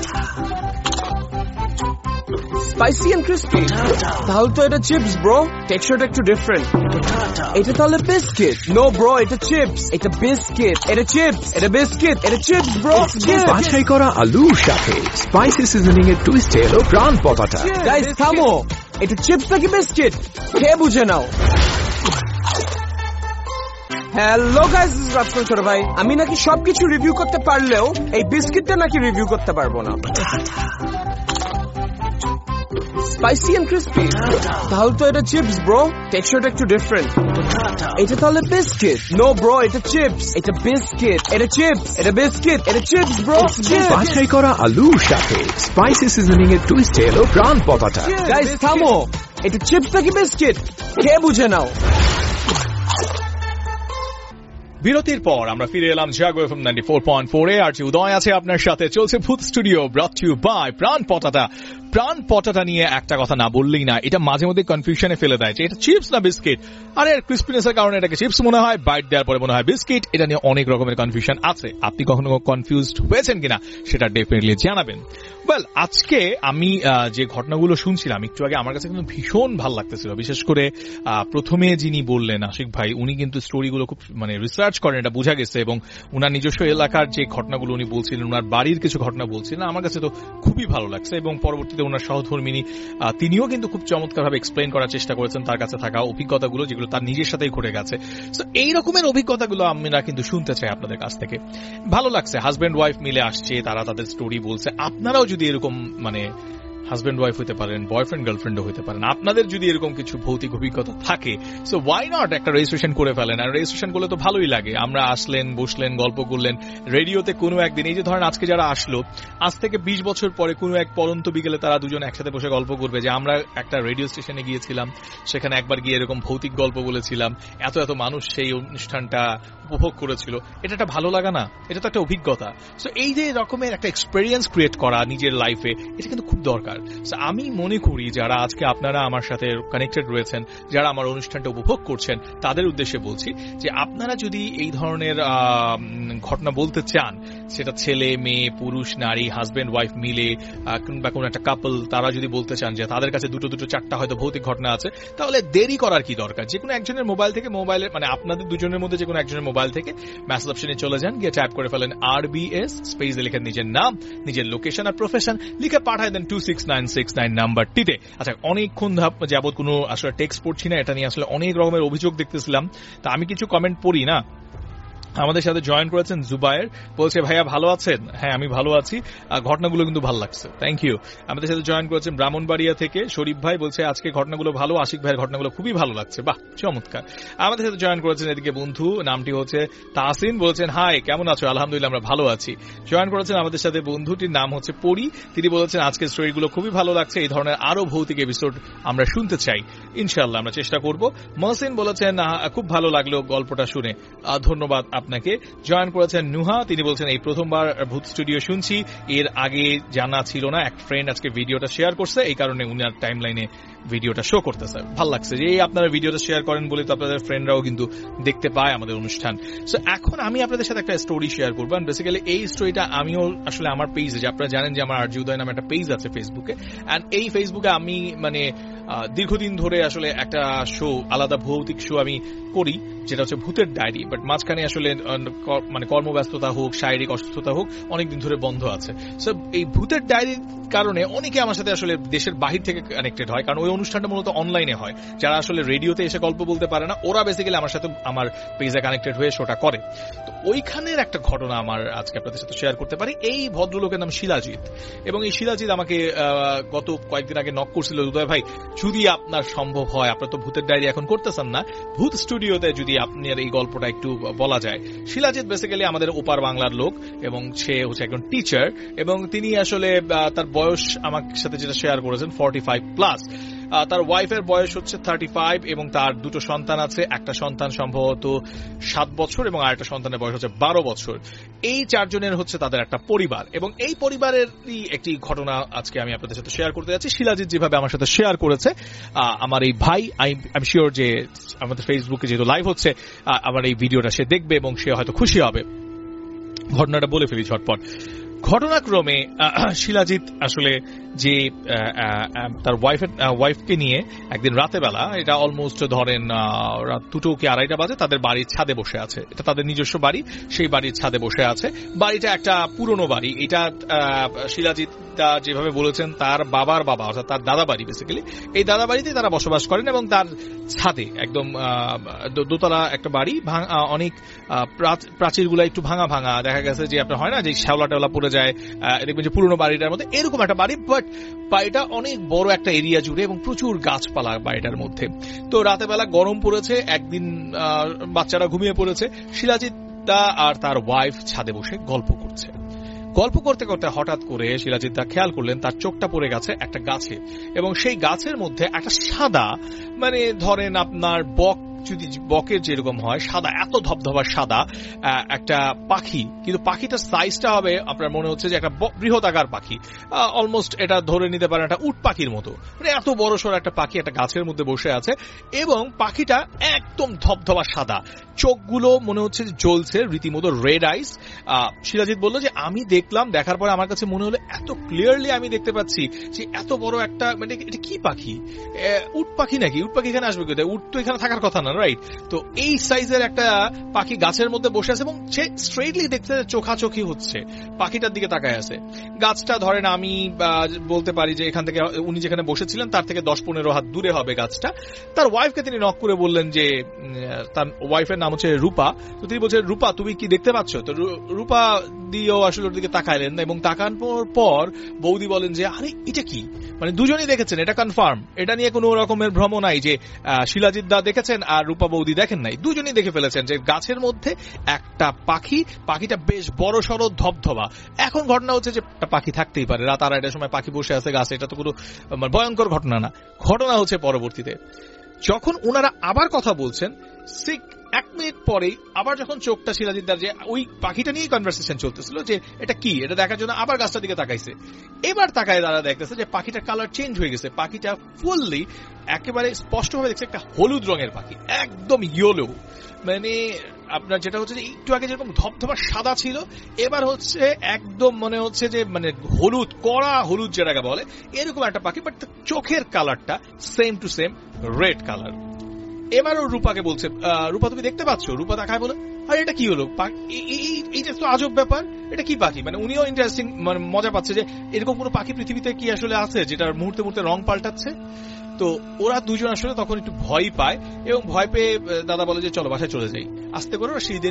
স্পাইসি এন্ড ক্রিস্পি, তাহলে তো এটা চিপস ব্রো, টেক্সচারটা একটু ডিফারেন্ট। এটা তাহলে বিস্কিট? নো ব্রো, এটা চিপস। এটা বিস্কিট, এটা চিপস, এটা বিস্কিট, এটা চিপস ব্রো। বাছাই করা আলুর সাথে স্পাইসি সিজনিং এর টুইস্টে এলো প্রাণ পতাটা। গাইস থামো, এটা চিপস নাকি বিস্কিট খেয়ে বুঝে নাও। Hello guys, this is Rafsan ছোট ভাই। আমি নাকি সবকিছু রিভিউ করতে পারলেও এই বিস্কিটটা নাকি রিভিউ করতে পারবো না। স্পাইসি এন্ড ক্রিস্পি, তাহলে তো এটা চিপস ব্রো, টেক্সচারটা একটু ডিফারেন্ট। এটা তাহলে বিস্কিট? নো ব্রো, এটা চিপস। এটা বিস্কিট, এটা চিপস, এটা বিস্কিট, এটা চিপস ব্রো। বাছাই করা আলুর সাথে স্পাইসি সিজনিং এর টুইস্টে এলো প্রাণ পতাটা। গাইস থামো, এটা চিপস নাকি বিস্কিট খেয়ে বুঝে নাও। বিরতির পর আমরা ফিরে এলাম জাগো এফএম 94.4 এ। আর উদয় আছে আপনার সাথে, চলছে Bhoot studio, brought to you by Pran potato. প্রাণ পটাটা নিয়ে একটা কথা না বললেই না, এটা মাঝে মধ্যে কনফিউশনে ফেলে দেয় যে এটা চিপস না বিস্কিট। আরে ক্রিসপিনেসের কারণে এটাকে চিপস মনে হয়, বাইট দেওয়ার পরে মনে হয় বিস্কিট। এটা নিয়ে অনেক রকমের কনফিউশন আছে। আপনি কখনো কনফিউজড হয়েছেন কিনা সেটা ডেফিনেটলি জানাবেন। ওয়েল, আজকে আমি যে ঘটনাগুলো শুনছিলাম একটু আগে, আমার কাছে কিন্তু ভীষণ ভালো লাগতেছিল। বিশেষ করে প্রথমে যিনি বললেন আশিক ভাই, উনি কিন্তু স্টোরিগুলো খুব রিসার্চ করেন, এটা বোঝা গেছে। এবং উনার নিজস্ব এলাকার যে ঘটনাগুলো উনি বলছিলেন, উনার বাড়ির কিছু ঘটনা বলছিলেন, আমার কাছে তো খুবই ভালো লাগছে। এবং পরবর্তীতে উনার সহধর্মিনী তিনিও কিন্তু খুব চমৎকারভাবে এক্সপ্লেইন করার চেষ্টা করেছেন তার কাছে থাকা অভিজ্ঞতাগুলো, যেগুলো তার নিজের সাথেই ঘটে গেছে। তো এই রকমের অভিজ্ঞতাগুলো আমরা কিন্তু শুনতে চাই আপনাদের কাছ থেকে। ভালো লাগছে, হাজব্যান্ড ওয়াইফ মিলে আসছে, তারা তাদের স্টোরি বলছে। আপনারাও যদি এরকম হাজব্যান্ড ওয়াইফ হতে পারেন, বয়ফ্রেন্ড গার্লফ্রেন্ডও হতে পারেন, আপনাদের যদি এরকম কিছু ভৌতিক অভিজ্ঞতা থাকে, সো ওয়াই নট একটা রেজিস্ট্রেশন করে ফেলেন। আর রেজিস্ট্রেশন করলে তো ভালোই লাগে। আমরা আসলেন, বসলেন, গল্প করলেন রেডিওতে কোনো একদিন। এই যে ধরেন আজকে যারা আসলো, আজ থেকে 20 বছর পরে কোনো এক পরন্ত বিকেলে তারা দুজন একসাথে বসে গল্প করবে যে আমরা একটা রেডিও স্টেশনে গিয়েছিলাম, সেখানে একবার গিয়ে এরকম ভৌতিক গল্প বলেছিলাম, এত এত মানুষ সেই অনুষ্ঠানটা উপভোগ করেছিল। এটা একটা ভালো লাগা না? এটা তো একটা অভিজ্ঞতা। সো এই যে রকমের একটা এক্সপেরিয়েন্স ক্রিয়েট করা নিজের লাইফে, এটা কিন্তু খুব দরকার। আমি মনে করি যারা আজকে আপনারা আমার সাথে কানেক্টেড রয়েছেন, যারা আমার অনুষ্ঠানটা উপভোগ করছেন, তাদের উদ্দেশ্যে বলছি যে আপনারা যদি এই ধরনের ঘটনা বলতে চান, সেটা ছেলে মেয়ে, পুরুষ নারী, হাজব্যান্ড ওয়াইফ মিলে কিংবা কোনো একটা কাপল, তারা যদি বলতে চান যে তাদের কাছে দুটো চারটা হয়তো ভৌতিক ঘটনা আছে, তাহলে দেরি করার কি দরকার? যে কোনো একজনের মোবাইল থেকে, আপনাদের দুজনের মধ্যে যে কোনো একজনের মোবাইল থেকে মেসেজ অপশনে চলে যান, গিয়ে টাইপ করে ফেলেন RBS, স্পেস লিখেন নিজের নাম, নিজের লোকেশন আর প্রফেশন, লিখে পাঠায় দেন 26969 নাম্বারটিতে। আচ্ছা, অনেকক্ষণ যাবত কোনো আসলে টেক্সট পড়ছি না, এটা নিয়ে আসলে অনেক রকমের অভিযোগ দেখতেছিলাম। তা আমি কিছু কমেন্ট পড়ি না। আমাদের সাথে জয়েন করেছেন জুবায়ের, বলছে ভাইয়া ভালো আছেন? হ্যাঁ, আমি ভালো আছি, ঘটনাগুলো কিন্তু ভালো লাগছে, থ্যাংক ইউ। আমাদের সাথে জয়েন করেছেন ব্রাহ্মণবাড়িয়া থেকে শরীফ ভাই, বলছে আজকে ঘটনাগুলো ভালো, আশিক ভাইয়ের ঘটনাগুলো খুবই ভালো লাগছে, বাহ চমৎকার। আমাদের সাথে জয়েন করেছেন এদিকে বন্ধু, নামটি হচ্ছে তাহসিন, বলছেন হাই কেমন আছো? আলহামদুলিল্লাহ আমরা ভালো আছি। জয়েন করেছেন আমাদের সাথে বন্ধুটির নাম হচ্ছে পরি, তিনি বলেছেন আজকের স্টোরিগুলো খুবই ভালো লাগছে, এই ধরনের আরো ভৌতিক এপিসোড আমরা শুনতে চাই, ইনশাআল্লাহ আমরা চেষ্টা করব। মহসিন বলেছেন খুব ভালো লাগলো গল্পটা শুনে, ধন্যবাদ আপনাকে। জয়েন করেছেন নুহা, তিনি বলছেন এই প্রথমবার ভূত স্টুডিও শুনছি, এর আগে জানা ছিল না, এক ফ্রেন্ড আজকে ভিডিওটা শেয়ার করছে, এই কারণে উনার টাইম লাইনে ভিডিওটা শো করতেছে। ভালো লাগছে যে আপনারা ভিডিওটা শেয়ার করেন বলে তো আপনাদের ফ্রেন্ডরাও কিন্তু দেখতে পায় আমাদের অনুষ্ঠান। সো এখন আমি আপনাদের সাথে একটা স্টোরি শেয়ার করবো। বেসিক্যালি এই স্টোরিটা আমিও আসলে আমার পেজে, যে আপনারা জানেন যে আমার আরজি উদয় নামে একটা পেজ আছে ফেসবুকে, অ্যান্ড এই ফেসবুকে আমি দীর্ঘদিন ধরে আসলে একটা শো, আলাদা ভৌতিক শো আমি করি, যেটা হচ্ছে ভূতের ডায়েরি। বাট মাঝখানে আসলে কর্মব্যস্ততা হোক, শারীরিক অসুস্থতা হোক, অনেকদিন ধরে বন্ধ আছে। সো এই ভূতের ডায়েরি কারণে অনেকে আমার সাথে আসলে দেশের বাহির থেকে কানেক্টেড হয়, কারণ ওই অনুষ্ঠানটা মূলত অনলাইনে হয়। যারা আসলে রেডিওতে এসে গল্প বলতে পারে না, ওরা বেসিক্যালি আমার সাথে আমার পেজে কানেক্টেড হয়ে শোটা করে। তো ওইখানের একটা ঘটনা আমার আজকে আপনাদের সাথে শেয়ার করতে পারি। এই ভদ্রলোকের নাম শিলাজিৎ, এবং এই শিলাজিৎ আমাকে গত কয়েকদিন আগে নক করছিল, উদয় ভাই যদি আপনার সম্ভব হয়, আপনার তো ভূতের ডায়েরি এখন করতেছেন না, ভূত স্টুডিওতে যদি আপনার এই গল্পটা একটু বলা যায়। শিলাজিৎ বেসিক্যালি আমাদের ওপার বাংলার লোক, এবং সে হচ্ছে একজন টিচার, এবং তিনি আসলে তার বয়স আমার সাথে যেটা শেয়ার করেছেন 45+। তার ওয়াইফের বয়স হচ্ছে 35, এবং তার দুটো সন্তান আছে। একটা সন্তান সম্ভবত 7 বছর এবং আরেকটা সন্তানের বয়স হচ্ছে 12 বছর। এই 4 জনের হচ্ছে তাদের একটা পরিবার, এবং এই পরিবারেরই একটি ঘটনা আজকে আমি আপনাদের সাথে শেয়ার করতে যাচ্ছি। শিলাজিৎ যেভাবে আমার সাথে শেয়ার করেছে, আমার এই ভাই, আই এম শিওর যে আমাদের ফেসবুকে যেহেতু লাইভ হচ্ছে, আমার এই ভিডিওটা সে দেখবে এবং সে হয়তো খুশি হবে। ঘটনাটা বলে ফেলি ঝটপট। ঘটনাক্রমে শিলাজিৎ আসলে যে তার ওয়াইফকে নিয়ে একদিন রাতে বেলা, এটা অলমোস্ট ধরেন রাত 2টো কি 2:30 বাজে, তাদের বাড়ির ছাদে বসে আছে। এটা তাদের নিজস্ব বাড়ি, সেই বাড়ির ছাদে বসে আছে। বাড়িটা একটা পুরনো বাড়ি। এটা শিলাজিৎ যেভাবে বলেছেন তার বাবার বাবা, অর্থাৎ তার দাদা বাড়ি বেসিক্যালি। এই দাদা বাড়িতে তারা বসবাস করেন, এবং তার ছাদে একদম দোতলা একটা বাড়ি, অনেক প্রাচীরগুলো একটু ভাঙা ভাঙা, দেখা গেছে যে আপনার হয় না যে শ্যাওলা টেওলা পড়ে যায়, দেখবেন যে পুরনো বাড়িটার মধ্যে এরকম একটা বাড়ি, বাট বাড়িটা অনেক বড় একটা এরিয়া জুড়ে এবং প্রচুর গাছপালা বাড়িটার মধ্যে। তো রাতে বেলা গরম পড়েছে, একদিন বাচ্চারা ঘুমিয়ে পড়েছে, শিলাজিৎ আর তার ওয়াইফ ছাদে বসে গল্প করছে। গল্প করতে করতে হঠাৎ করে শিলাজিৎ দা খেয়াল করলেন তার চোখটা পড়ে গেছে একটা গাছে, এবং সেই গাছের মধ্যে একটা সাদা, মানে ধরেন আপনার বকের যেরকম হয় সাদা, এত ধবধবা সাদা একটা পাখি, কিন্তু পাখিটার সাইজটা হবে আপনার মনে হচ্ছে যে একটা বৃহদাকার পাখি, অলমোস্ট এটা ধরে নিতে পারেন একটা উট পাখির মতো, মানে এত বড় সড় একটা পাখি একটা গাছের মধ্যে বসে আছে, এবং পাখিটা একদম ধবধবা সাদা, চোখগুলো মনে হচ্ছে জ্বলছে রীতিমতো রেড আইস। শিলাজিৎ বলল যে আমি দেখলাম, দেখার পরে আমার কাছে মনে হলো এত ক্লিয়ারলি আমি দেখতে পাচ্ছি যে এত বড় একটা, মানে এটা কি পাখি, উট পাখি নাকি? উট পাখি এখানে আসবে কোথায়? উট তো এখানে থাকার কথা না, রাইট? তো এই সাইজের একটা পাখি গাছের মধ্যে বসে আছে, এবং সে স্ট্রেটলি দেখতে চোখাচোখি হচ্ছে, পাখিটার দিকে তাকায় আছে। গাছটা ধরেন আমি বলতে পারি যে এখান থেকে উনি যেখানে বসেছিলেন তার থেকে 10-15 হাত দূরে হবে গাছটা। তার ওয়াইফকে তিনি নক করে বললেন যে, তার ওয়াইফের নাম হচ্ছে রূপা, তো তিনি বলছেন রূপা তুমি কি দেখতে পাচ্ছ? তো রূপা দিয়েও আসলে ওর দিকে তাকাইলেন, এবং তাকানোর পর বৌদি বলেন যে আরে এটা কি, মানে দুজনেই দেখেছেন, এটা কনফার্ম, এটা নিয়ে কোনো রকমের ভ্রম নাই যে শিলাজিৎ দা দেখেছেন আর রূপা বৌদি দেখেন নাই, দুজনেই দেখে ফেলেছেন যে গাছের মধ্যে একটা পাখি, পাখিটা বেশ বড় সড় ধবধবা। এখন ঘটনা হচ্ছে যে পাখি থাকতেই পারে, রাত 2:30টার সময় পাখি বসে আছে গাছে, এটা তো কোনো ভয়ঙ্কর ঘটনা না। ঘটনা হচ্ছে পরবর্তীতে যখন ওনারা আবার কথা বলছেন, 1 মিনিট পরেই আবার যখন চোখটা শিলাজিৎদার যে ওই পাখিটা নিয়ে কনভারসেশন চলতেছিল যে এটা কি, এটা দেখার জন্য আবার গাছটার দিকে তাকাইছে। এবার তাকায় তারা দেখতেছে যে পাখিটার কালার চেঞ্জ হয়ে গেছে, পাখিটা ফুললি একেবারে স্পষ্টভাবে দেখছে একটা হলুদ রঙের পাখি, একদম ইয়েলো, মানে আপনার যেটা হচ্ছে যে একটু আগে যেরকম ধবধবা সাদা ছিল, এবার হচ্ছে একদম মনে হচ্ছে যে মানে হলুদ, কড়া হলুদ যেটাকে বলে, এরকম একটা পাখি, বাট চোখের কালারটা same to same red colour. এবারও রূপাকে বলছে, রূপা তুমি দেখতে পাচ্ছ? রূপা দেখায় বলে আর এটা কি হলো, এইটা তো আজব ব্যাপার, এটা কি পাখি? মানে উনিও ইন্টারেস্টিং, মানে মজা পাচ্ছে যে এরকম কোনো পাখি পৃথিবীতে কি আসলে আছে যেটার মুহূর্তে মুহূর্তে রং পাল্টাচ্ছে। তো ওরা দুজন আসলে তখন একটু ভয় পায়, এবং ভয় পেয়ে দাদা বলে যে চলো বাসায় চলে যাই। আস্তে করে ওরা সিঁড়ি দিয়ে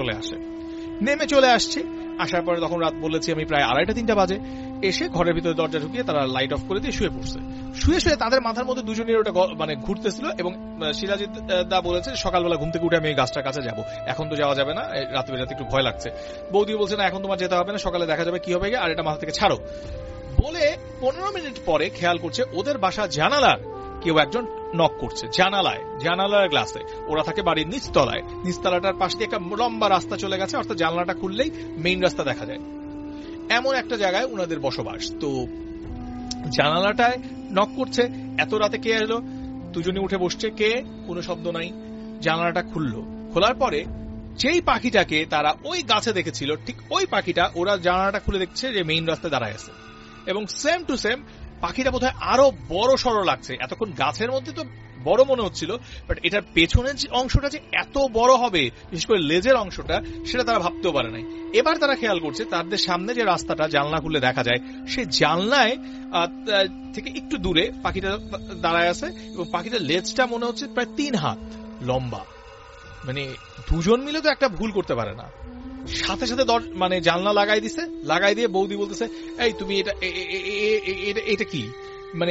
নেমে চলে আসছে। আসার পরে তখন রাত বলেছি আমি প্রায় 2:30-3টা বাজে। এসে ঘরের ভিতরে দরজা ঢুকিয়ে তারা লাইট অফ করে দিয়ে শুয়ে পড়ছে। শুয়ে তাদের মাথার মধ্যে দুজনের ওটা মানে ঘুরতেছিল, এবং শিলাজিৎ দা বলেছে সকালবেলা ঘুম থেকে উঠে আমি এই গাছটার কাছে যাবো, এখন তো যাওয়া যাবে না, রাতে বেরাতে একটু ভয় লাগছে। বৌদি বলছে না এখন তোমার যেতে হবে না, সকালে দেখা যাবে কি হবে, আর এটা মাথা থেকে ছাড়ো বলে 15 মিনিট পরে খেয়াল করছে ওদের বাসা জানালার কেউ একজন নক করছে, জানালার গ্লাসে। ওরা থাকে বাড়ির নিচতলাটার পাশ দিয়ে একটা লম্বা রাস্তা চলে গেছে, অর্থাৎ জানালাটা খুললেই মেইন রাস্তা দেখা যায়। এমন একটা জায়গায় ওনাদের বসবাস। তো জানালাটায় নক করছে, এত রাতে কে এলো, দুজনে উঠে বসছে, কে, কোনো শব্দ নাই। জানালাটা খোলার পরে যেই পাখিটাকে তারা ওই গাছে দেখেছিল, ঠিক ওই পাখিটা ওরা জানালাটা খুলে দেখছে যে মেইন রাস্তায় দাঁড়ায় আছে, এবং সেম টু সেম পাখিটা বোধহয় আরো বড় সড়ো লাগছে। এতক্ষণ গাছের মধ্যে তো বড় মনে হচ্ছিল, বাট এটার পেছনের যে অংশটা যে এত বড় হবে, বিশেষ করে লেজের অংশটা, সেটা তারা ভাবতেও পারে নাই। এবার তারা খেয়াল করছে তাদের সামনে যে রাস্তাটা জানলা খুলে দেখা যায়, সেই জানলায় থেকে একটু দূরে পাখিটা দাঁড়ায় আছে এবং পাখিটার লেজটা মনে হচ্ছে প্রায় 3 হাত লম্বা। মানে দুজন মিলে তো একটা ভুল করতে পারে না। সাথে সাথে মানে জানলা লাগাই দিছে, লাগাই দিয়ে বৌদি বলতেছে, এই তুমি এটা কি, মানে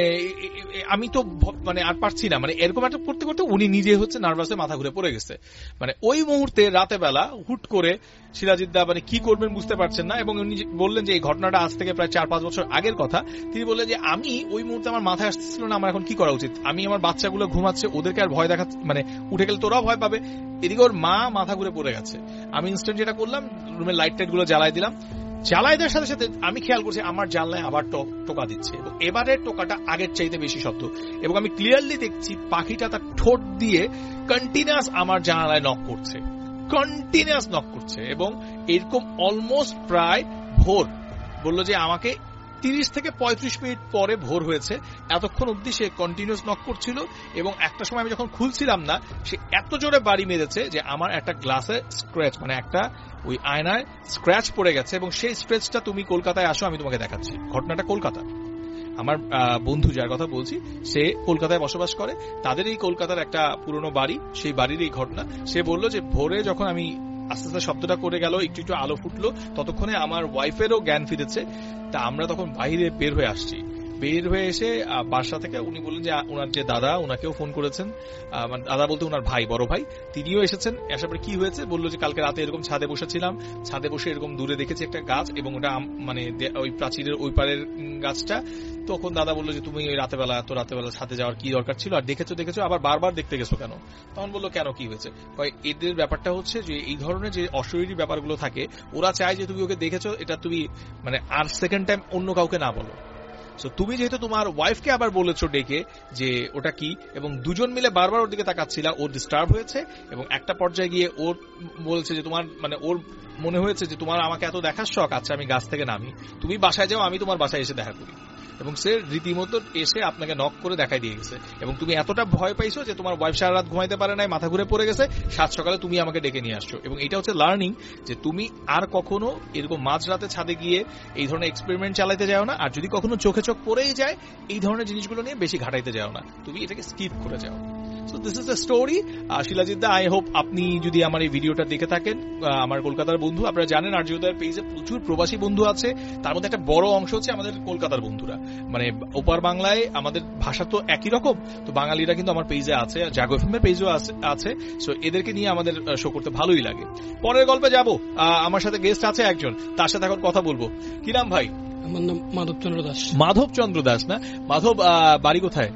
আমি তো মানে আর পারছি না, মানে এরকম একটা করতে করতে উনি নিজে হচ্ছে নার্ভাসে মাথা ঘুরে পড়ে গেছে। মানে ওই মুহূর্তে রাতে বেলা হুট করে সিরাজউদ্দা মানে কি করবেন বুঝতে পারছেন না, এবং উনি বললেন যে এই ঘটনাটা আজ থেকে প্রায় 4-5 বছর আগের কথা। তিনি বললেন যে আমি ওই মুহূর্তে আমার মাথায় আসতেছিল না আমার এখন কি করা উচিত, আমি আমার বাচ্চাগুলো ঘুমাচ্ছে, ওদেরকে আর ভয় দেখা, মানে উঠে গেলে তোরাও ভয় পাবে, এদিকে ওর মা মাথা ঘুরে পড়ে গেছে। আমি ইনস্ট্যান্ট যেটা করলাম, রুমের লাইট টাইট গুলো জ্বালাই দিলাম। জ্বালাই দেওয়ার সাথে সাথে আমি খেয়াল করছি আমার জানলায় আবার টোকা দিচ্ছে, এবং এবারের টোকাটা আগের চাইতে বেশি শব্দ, এবং আমি ক্লিয়ারলি দেখছি পাখিটা তার ঠোঁট দিয়ে কন্টিনিউয়াস আমার জানালায় নক করছে, কন্টিনিউয়াস নক করছে, এবং এরকম অলমোস্ট প্রায় ভোর, বললো যে আমাকে 30 থেকে 35 মিনিট পরে ভোর হয়েছে, এতক্ষণ অব্দি সে কন্টিনিউয়াস নক করছিল। এবং একটা সময় আমি যখন খুলছিলাম না, সে এত জোরে বাড়ি মেরেছে যে আমার একটা গ্লাসে স্ক্র্যাচ, মানে একটা ওই আয়নায় স্ক্র্যাচ পড়ে গেছে, এবং সেই স্ক্র্যাচটা তুমি কলকাতায় আসো আমি তোমাকে দেখাচ্ছি। ঘটনাটা কলকাতা, আমার বন্ধু যার কথা বলছি সে কলকাতায় বসবাস করে, তাদের এই কলকাতার একটা পুরনো বাড়ি, সেই বাড়ির এই ঘটনা। সে বললো যে ভোরে যখন আমি আস্তে আস্তে শব্দটা করে গেল, একটু একটু আলো ফুটলো, ততক্ষণে আমার ওয়াইফেরও জ্ঞান ফিরেছে। তা আমরা তখন বাইরে বের হয়ে আসছি, বের হয়ে এসে বাসা থেকে উনি বললেন যে ওনার যে দাদা, ওনাকেও ফোন করেছেন, দাদা বলতে ওনার ভাই, বড় ভাই, তিনিও এসেছেন। আসার পরে কি হয়েছে বললো যে কালকে রাতে এরকম ছাদে বসেছিলাম, ছাদে বসে এরকম দূরে দেখেছি একটা গাছ, এবং ওটা মানে ওই প্রাচীরের ওই পারের গাছটা। তখন দাদা বললো যে তুমি ওই রাতেবেলা ছাদে যাওয়ার কি দরকার ছিল, আর দেখেছো আবার বারবার দেখতে গেছো কেন? তখন বললো কেন, কি হয়েছে? এদের ব্যাপারটা হচ্ছে যে এই ধরনের যে অশরীরী ব্যাপারগুলো থাকে, ওরা চায় যে তুমি ওকে দেখেছো, এটা তুমি মানে আর সেকেন্ড টাইম অন্য কাউকে না বলো। সো তুমি যেহেতু তোমার ওয়াইফকে আবার বলেছো ডেকে যে ওটা কি, এবং দুজন মিলে বারবার ওর দিকে তাকাচ্ছিল, ও ডিস্টার্ব হয়েছে, এবং একটা পর্যায়ে গিয়ে ওর বলছে যে তোমার মানে ওর মনে হয়েছে যে তোমার আমাকে এত দেখার শখ, আচ্ছা আমি গাছ থেকে নামি, তুমি বাসায় যাও, আমি তোমার বাসায় এসে দেখা করি। এবং সে রীতিমতো এসে আপনাকে নক করে দেখাই দিয়ে গেছে, এবং তুমি এতটা ভয় পাইছো যে তোমার ওয়াইফ সারা রাত ঘুমাইতে পারে নাই, মাথা ঘুরে পড়ে গেছে, 7 সকালে তুমি আমাকে ডেকে নিয়ে আসছো। এবং এটা হচ্ছে লার্নিং, যে তুমি আর কখনো এরকম মাঝরাতে ছাদে গিয়ে এই ধরনের এক্সপেরিমেন্ট চালাইতে যাও না, আর যদি কখনো চোখে চোখ পড়েই যায় এই ধরনের জিনিসগুলো নিয়ে বেশি ঘাটাইতে যাও না, তুমি এটাকে স্কিপ করে যাও। So this is the story. শিলাজিৎদা, আই হোপ আপনি যদি আমার এই ভিডিওটা দেখে থাকেন, আমার কলকাতার বন্ধু, আপনারা জানেন আরজি উদয়ের পেজে প্রচুর প্রবাসী বন্ধু আছে, তার মধ্যে একটা বড় অংশ হচ্ছে আমাদের কলকাতার বন্ধুরা। মানে ওপার বাংলায় আমাদের ভাষা তো একই রকম, তো বাঙালিরা কিন্তু আমার পেজে আছে, জাগো এফএম এর পেজও আছে। সো এদেরকে নিয়ে আমাদের শো করতে ভালোই লাগে। পরের গল্পে যাব, আমার সাথে গেস্ট আছে একজন, তার সাথে এখন কথা বলবো। কি নাম ভাই? আমার নাম মাধবচন্দ্র দাস। মাধবচন্দ্র দাস না? মাধব, বাড়ি কোথায়?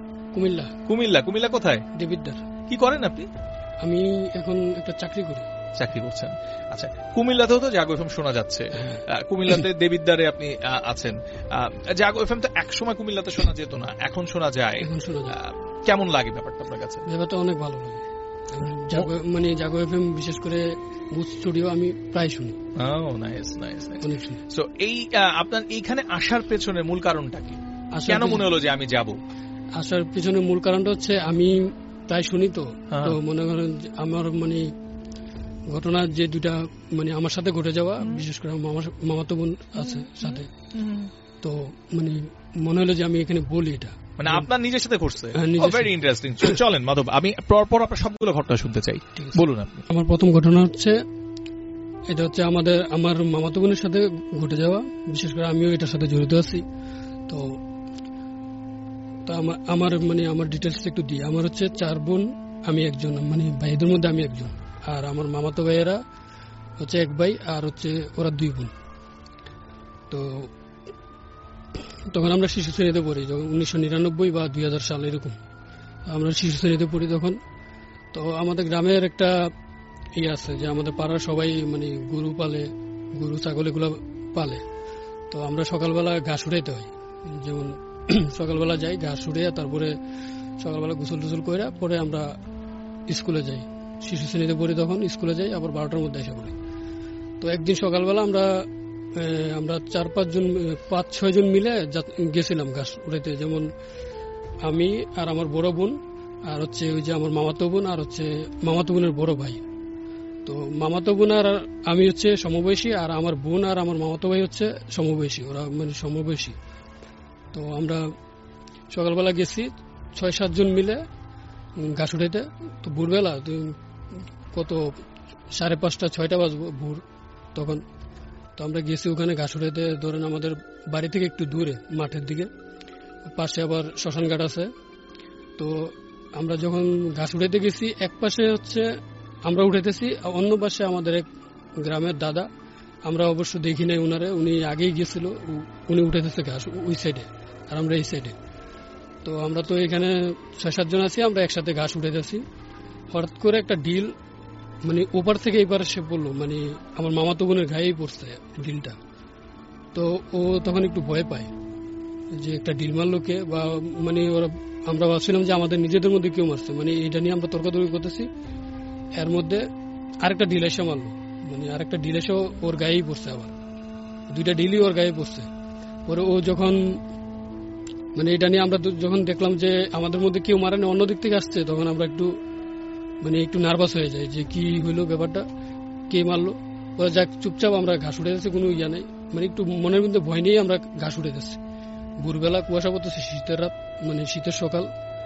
কুমিল্লা কোথায়? দেবিদ্দার। কি করেন আপনি? আমি এখন একটা চাকরি করছেন? আচ্ছা, কুমিল্লাতেও তো জাগো এফএম শোনা যাচ্ছে। কুমিল্লাতে দেবিদ্দারে আপনি আছেন। জাগো এফএম তো একসময় কুমিল্লাতে শোনা যেত না, এখন শোনা যায়। কেমন লাগে ব্যাপারটা আপনার কাছে? ব্যাপারটা অনেক ভালো লাগে। জাগো এফএম বিশেষ করে বুথ স্টুডিও আমি প্রায় শুনি। সো এই আপনার এইখানে আসার পেছনে মূল কারণটা কি? কেন মনে হলো যে আমি যাব? আসার পিছনে মূল কারণটা হচ্ছে আমি প্রায় শুনি, তো মনে করেন আমার মানে ঘটনা যে দুটা মানে আমার সাথে ঘটে যাওয়া, বিশেষ করে মামাতো বোন আছে সাথে, তো মানে মনে হলো যে আমি এখানে বলি এটা, মানে আপনার নিজের সাথে ঘটছে। Very interesting. চলেন মাধব, আমি পর আপনার সবগুলো ঘটনা শুনতে চাই, বলুন আপনি। আমার প্রথম ঘটনা হচ্ছে এটা হচ্ছে আমার মামাতো বোনের সাথে ঘটে যাওয়া, বিশেষ করে আমিও এটার সাথে জড়িত আছি। তো আমার ডিটেলস একটু দিই। আমার হচ্ছে 4 বোন, আমি একজন, মানে ভাইদের মধ্যে আমি একজন, আর আমার মামাতো ভাইয়েরা হচ্ছে 1 ভাই, আর হচ্ছে ওরা 2 বোন। তো তখন আমরা শিশু শ্রেণীতে পড়ি, যখন 1999 বা 2000 সাল এরকম আমরা শিশু শ্রেণীতে পড়ি তখন। তো আমাদের গ্রামের একটা আছে যে আমাদের পাড়ার সবাই মানে গরু পালে, গরু ছাগল এগুলো পালে। তো আমরা সকালবেলা ঘাস উঠাইতে হয়, যেমন সকালবেলা যাই ঘাস উঠে, তারপরে সকালবেলা গোসল টোসল করে পরে আমরা স্কুলে যাই। শিশু শ্রেণীতে পড়ি তখন, স্কুলে যাই আবার 12টার মধ্যে এসে পড়ি। তো একদিন সকালবেলা আমরা 5-6 জন মিলে গেছিলাম ঘাস উঠাইতে, যেমন আমি আর আমার বড় বোন আর হচ্ছে ওই যে আমার মামাতো বোন আর হচ্ছে মামাতো বোনের বড় ভাই। তো মামাতো বোন আর আমি হচ্ছে সমবয়সী, আর আমার বোন আর আমার মামাতো ভাই হচ্ছে সমবয়সী, ওরা মানে সমবয়সী। তো আমরা সকালবেলা গেছি 6-7 জন মিলে ঘাস উঠাইতে। তো ভোরবেলা কত 5:30-6টা বাজবো ভোর তখন। তো আমরা গেছি ওখানে ঘাস উঠাইতে। ধরেন আমাদের বাড়ি থেকে একটু দূরে মাঠের দিকে, পাশে আবার শ্মশান ঘাট আছে। তো আমরা যখন ঘাস উঠাইতে গেছি, এক পাশে হচ্ছে আমরা উঠাইতেছি, অন্য পাশে আমাদের এক গ্রামের দাদা, আমরা অবশ্য দেখি নাই উনারে, উনি আগেই গেছিল, উনি উঠাইতেছে ঘাস ওই সাইডে আর আমরা এই সাইডে। তো আমরা তো এখানে 6-7 জন আছি, আমরা একসাথে ঘাস উঠাইতেছি। হঠাৎ করে একটা ডিল মানে ওপার থেকে এবার সে পড়লো, মানে আমার মামাতো বোনের গায়েই পড়ছে ডিলটা। তো ও তখন একটু ভয় পায় যে একটা ডিল মারলো কে, বা মানে ওরা, আমরা ভাবছিলাম যে আমাদের নিজেদের মধ্যে কেউ মারছে, মানে এটা নিয়ে আমরা তর্কাতর্কি করতেছি। এর মধ্যে আরেকটা ডিল এসে মারলো, মানে আরেকটা ডিল এসে ওর গায়েই পড়ছে, আবার 2টা ডিলই ওর গায়ে পড়ছে। পরে ও যখন মানে এটা নিয়ে আমরা যখন দেখলাম যে আমাদের মধ্যে কেউ মারেনি, অন্য দিক থেকে আসছে, তখন আমরা একটু নার্ভাস হয়ে যায় যে কি হইলো ব্যাপারটা, কে মারলো। পরে যাক চুপচাপ আমরা ঘাস উঠে যাচ্ছি, কোনো ইয়া নাই, মানে একটু মনের মধ্যে ভয় নিয়েই আমরা ঘাস উঠে যাচ্ছি। ভোরবেলা কুয়াশা পড়তেছে, শীতের রাত, মানে শীতের সকাল।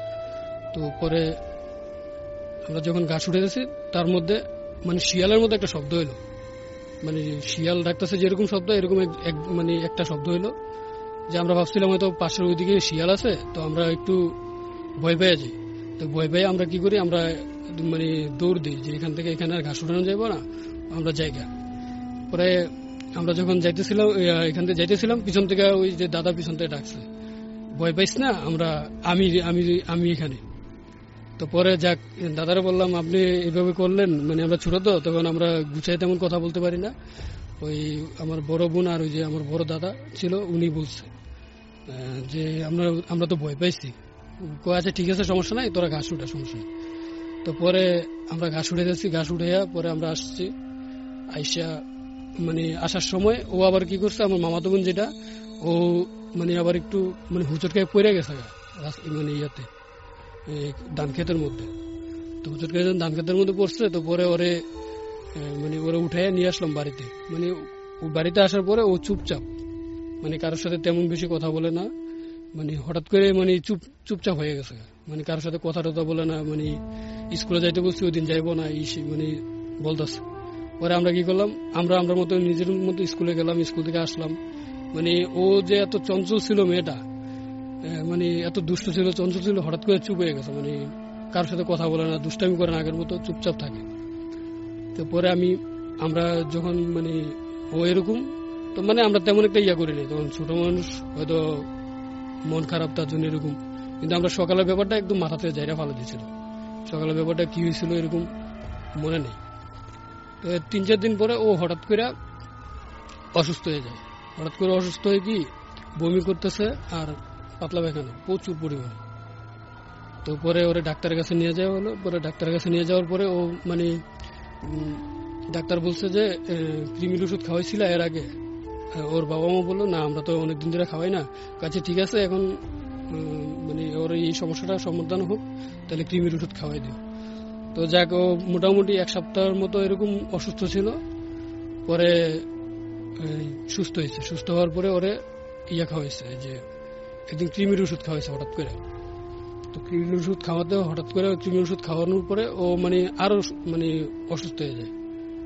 তো পরে আমরা যখন ঘাস উঠে যাচ্ছি, তার মধ্যে মানে শিয়ালের মধ্যে একটা শব্দ হইলো, মানে শিয়াল ডাকতেছে যেরকম শব্দ, এরকম মানে একটা শব্দ হইলো, যে আমরা ভাবছিলাম হয়তো পাশের ওইদিকে শিয়াল আছে। তো আমরা একটু ভয় পেয়ে যাই। তো ভয় পেয়ে আমরা কি করি, আমরা মানে দৌড় দিই যে এখান থেকে এখানে আর ঘাস উঠানো যাবো না, আমরা জায়গা। পরে আমরা যখন যাইতেছিলাম, এখান থেকে যাইতেছিলাম, পিছন থেকে ওই যে দাদা পিছন থেকে ডাকছে, ভয় পাইস না, আমরা আমি এখানে। তো পরে যাক দাদারা বললাম আপনি এভাবে করলেন, মানে আমরা ছোট তো, তখন আমরা গুছাই তেমন কথা বলতে পারি না। ওই আমার বড় বোন আর ওই যে আমার বড় দাদা ছিল, উনি বলছে যে আমরা তো ভয় পাইছি। আচ্ছা ঠিক আছে, সমস্যা নাই, তোরা ঘাস উঠা, সমস্যা নেই। তো পরে আমরা ঘাস উঠে যাচ্ছি, ঘাস উঠাইয়া পরে আমরা আসছি। আইসা মানে আসার সময় ও আবার কি করছে, আমার মামাতো বোন যেটা, ও মানে আবার একটু মানে হুচট খেয়ে পড়ে গেছে মানে ইয়াতে ধান ক্ষেতের মধ্যে। তো হুচট খেয়ে ধান ক্ষেতের মধ্যে পড়ছে। তো পরে ওরে মানে ওরা উঠাইয়া নিয়ে আসলাম বাড়িতে। মানে ও বাড়িতে আসার পরে ও চুপচাপ, মানে কারোর সাথে তেমন বেশি কথা বলে না, মানে হঠাৎ করে মানে চুপচাপ হয়ে গেছে, মানে কারোর সাথে কথা টথা বলে না। মানে স্কুলে যাইতে বলছি, ওই দিন যাইবো না, মানে বলতেছে। পরে আমরা কি করলাম, আমরা মতো নিজের মতো স্কুলে গেলাম, স্কুল থেকে আসলাম। মানে ও যে এত চঞ্চল ছিল মেয়েটা, মানে এত দুষ্ট ছিল, চঞ্চল ছিল, হঠাৎ করে চুপ হয়ে গেছে, মানে কারোর সাথে কথা বলে না, দুষ্টামি করে না, আগের মতো চুপচাপ থাকে। তো পরে আমরা যখন মানে ও এরকম, তো মানে আমরা তেমন একটা ইয়া করিনি, তখন ছোট মানুষ হয়তো মন খারাপ, তার জন্য এরকম। কিন্তু আমরা সকালের ব্যাপারটা একদম মাথা থেকে জায়গা ফালা দিয়েছিল, সকালের ব্যাপারটা কি হয়েছিল এরকম মনে নেই। 3-4 দিন পরে ও হঠাৎ করে অসুস্থ হয়ে যায়। হঠাৎ করে অসুস্থ হয়ে কি বমি করতেছে আর পাতলা পায়খানা প্রচুর পরিমাণে। তো পরে ওরে ডাক্তারের কাছে নিয়ে যাওয়া হলো। পরে ডাক্তারের কাছে নিয়ে যাওয়ার পরে ও মানে ডাক্তার বলছে যে কৃমির ওষুধ খাওয়াইছিল এর আগে। ওর বাবা মা বললো না, আমরা তো অনেকদিন ধরে খাওয়াই না। কাছে ঠিক আছে, এখন মানে ওর এই সমস্যাটা সমাধান হোক, তাহলে কৃমির ওষুধ খাওয়াই দিও। তো যাক, ও মোটামুটি 1 সপ্তাহের মতো এরকম অসুস্থ ছিল। পরে সুস্থ হয়েছে। সুস্থ হওয়ার পরে ওরে ইয়া খাওয়াইছে, যে একদিন কৃমির ওষুধ খাওয়াইছে হঠাৎ করে। তো কৃমির ওষুধ খাওয়াতে হঠাৎ করে কৃমির ওষুধ খাওয়ানোর পরে ও মানে আরো মানে অসুস্থ হয়ে যায়।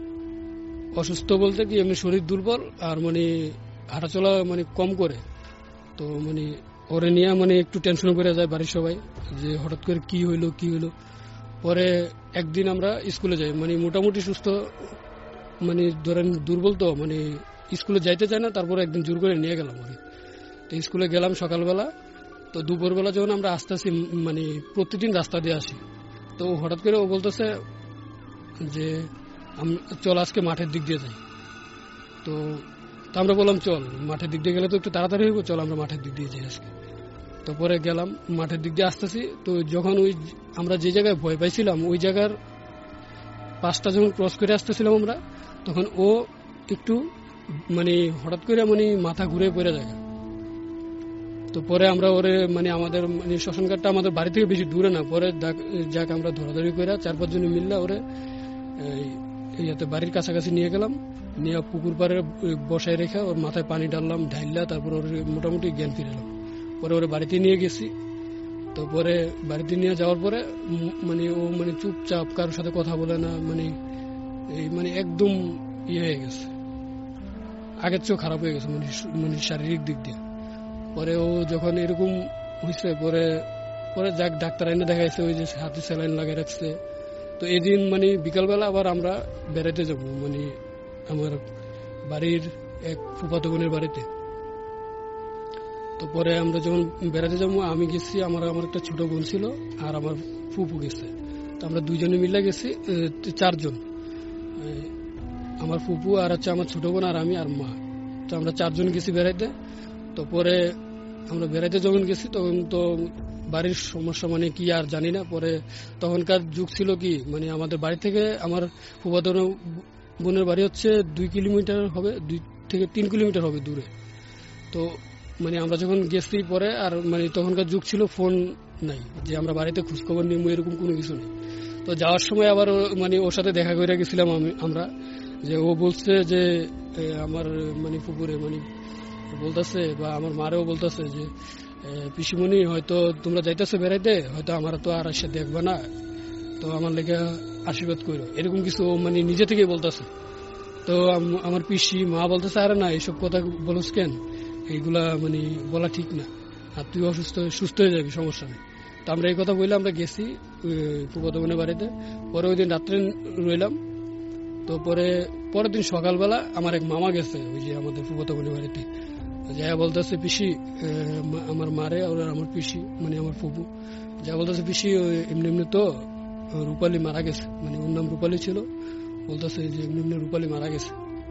অসুস্থ বলতে কি এমনি শরীর দুর্বল আর মানে হাঁটাচলা মানে কম করে। তো মানে ওরে নিয়ে মানে একটু টেনশন করে যায় বাড়ির সবাই, যে হঠাৎ করে কি হইলো। পরে একদিন আমরা স্কুলে যাই, মানে মোটামুটি সুস্থ, মানে ধরেন দুর্বল তো, মানে স্কুলে যাইতে চায় না। তারপরে একদিন জোর করে নিয়ে গেলাম ওরে। তো স্কুলে গেলাম সকালবেলা। তো দুপুরবেলা যখন আমরা আসতেছি, মানে প্রতিদিন রাস্তা দিয়ে আসি, তো হঠাৎ করে ও বলতেছে যে চল আজকে মাঠের দিক দিয়ে যাই। তো আমরা বললাম চল, মাঠের দিক দিয়ে গেলে তো একটু তাড়াতাড়ি হইব, চল আমরা মাঠের দিক দিয়ে যাই আজকে। তো পরে গেলাম, মাঠের দিক দিয়ে আসতেছি। তো যখন ওই আমরা যে জায়গায় ভয় পাইছিলাম, ওই জায়গার পাশটা যখন ক্রস করে আসতেছিলাম আমরা, তখন ও একটু মানে হঠাৎ করে মানে মাথা ঘুরে পড়ে যায়। তো পরে আমরা ওরে মানে আমাদের মানে শ্মশান ঘাটটা আমাদের বাড়ি থেকে বেশি দূরে না, পরে যাক আমরা ধরাধরি করে 4-5 জন মিললে ওরে ইয়াতে বাড়ির কাছাকাছি নিয়ে গেলাম, নিয়ে পুকুর পাড়ে বসায় রেখে ওর মাথায় পানি ঢাললাম, ঢাইলা তারপর ওর মোটামুটি জ্ঞান ফিরালাম। পরে ওরে বাড়িতে নিয়ে গেছি। তো পরে বাড়িতে নিয়ে যাওয়ার পরে মানে ও মানে চুপচাপ, কারোর সাথে কথা বলে না, মানে মানে একদম ইয়ে হয়ে গেছে, আগের চেয়েও খারাপ হয়ে গেছে মানে শারীরিক দিক দিয়ে। পরে ও যখন এরকম হয়েছে পরে পরে যাক ডাক্তার এনে দেখাইছে, ওই যে হাতে স্যালাইন লাগিয়ে রাখছে। তো এদিন মানে বিকালবেলা আবার আমরা বেড়াতে যাব, মানে আমার বাড়ির এক ফুফাতো বোনের বাড়িতে। তো পরে আমরা যখন বেড়াতে যাবো, আমি গেছি, আমার একটা ছোট বোন ছিল আর আমার ফুফু গেছে। তো আমরা 2 জনে মিলে গেছি, 4 জন, আমার ফুফু আর হচ্ছে আমার ছোট বোন আর আমি আর মা। তো আমরা 4 জন গেছি বেড়াইতে। তো পরে আমরা বেড়াইতে যখন গেছি তখন তো বাড়ির সমস্যা মানে কি আর জানি না। পরে তখনকার যুগ ছিল কি, মানে আমাদের বাড়ি থেকে আমার ফুফাতো বোনের বাড়ি হচ্ছে 2 কিলোমিটার হবে, 2 থেকে 3 কিলোমিটার হবে দূরে। তো মানে আমরা যখন গেছি পরে আর মানে তখনকার যুগ ছিল ফোন নাই যে আমরা বাড়িতে খোঁজখবর নিব, এরকম কোনো কিছু নেই। তো যাওয়ার সময় আবার মানে ওর সাথে দেখা করে গেছিলাম আমরা, যে ও বলছে যে আমার মানে ফুপুরে মানে বলতেছে বা আমার মারেও বলতেছে যে পিসিমণি হয়তো তোমরা যাইতেছে বেড়াইতে, হয়তো আমার তো আর এসে দেখবে না, তো আমার লেগে আশীর্বাদ করো, এরকম কিছু মানে নিজে থেকেই বলতেছে। তো আমার পিসি মা বলতেছে আরে না এইসব কথা বলছ কেন, এইগুলা মানে বলা ঠিক না, আর তুই সুস্থ হয়ে যাবি, সমস্যা নেই। তো আমরা এই কথা বললে আমরা গেছি ফুফাতো বোনের বাড়িতে। পরে ওই দিন রাত্রে রইলাম। তো পরের দিন সকালবেলা আমার এক মামা গেছে ওই যে আমাদের ফুফাতো বোনের বাড়িতে, যা বলতেছে পিসি আমার মারে আর আমার পিসি মানে আমার ফুফু যা বলতেছে পিসি এমনি এমনি তো রূপালী মারা গেছে, মানে ওর নাম রূপালী ছিল, বলতেছে যে এমনি এমনি রূপালী মারা গেছে।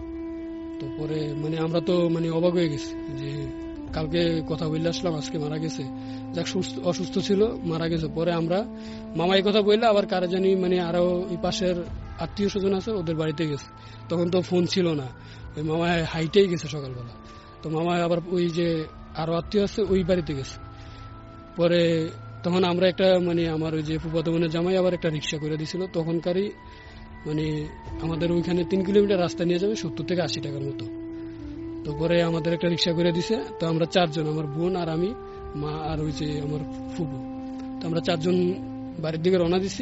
তো পরে মানে আমরা তো মানে অবাক হয়ে গেছি যে কালকে কথা বললে আসলাম, আজকে মারা গেছে, যাক অসুস্থ ছিল মারা গেছে। পরে আমরা মামা এই কথা বললে আবার কারা জানি মানে আরো এই পাশের আত্মীয় স্বজন আছে ওদের বাড়িতে গেছে। তখন তো ফোন ছিল না, ওই মামা হাইটেই গেছে সকালবেলা। তো মামা আবার ওই যে আরো আত্মীয় আছে ওই বাড়িতে গেছে। পরে তখন আমরা একটা মানে আমার ওই যে ফুফাতো বোনের জামাই আবার একটা রিক্সা করে দিছিল, তখনকারই মানে আমাদের ওইখানে 3 কিলোমিটার রাস্তা নিয়ে যাবে 70 থেকে 80 টাকার মতো। তো পরে আমাদের একটা রিক্সা করে দিছে। তো আমরা 4 জন, আমার বোন আর আমি, মা আর ওই যে আমার ফুফু, তো আমরা 4 জন বাড়ির দিকে রওনা দিছি।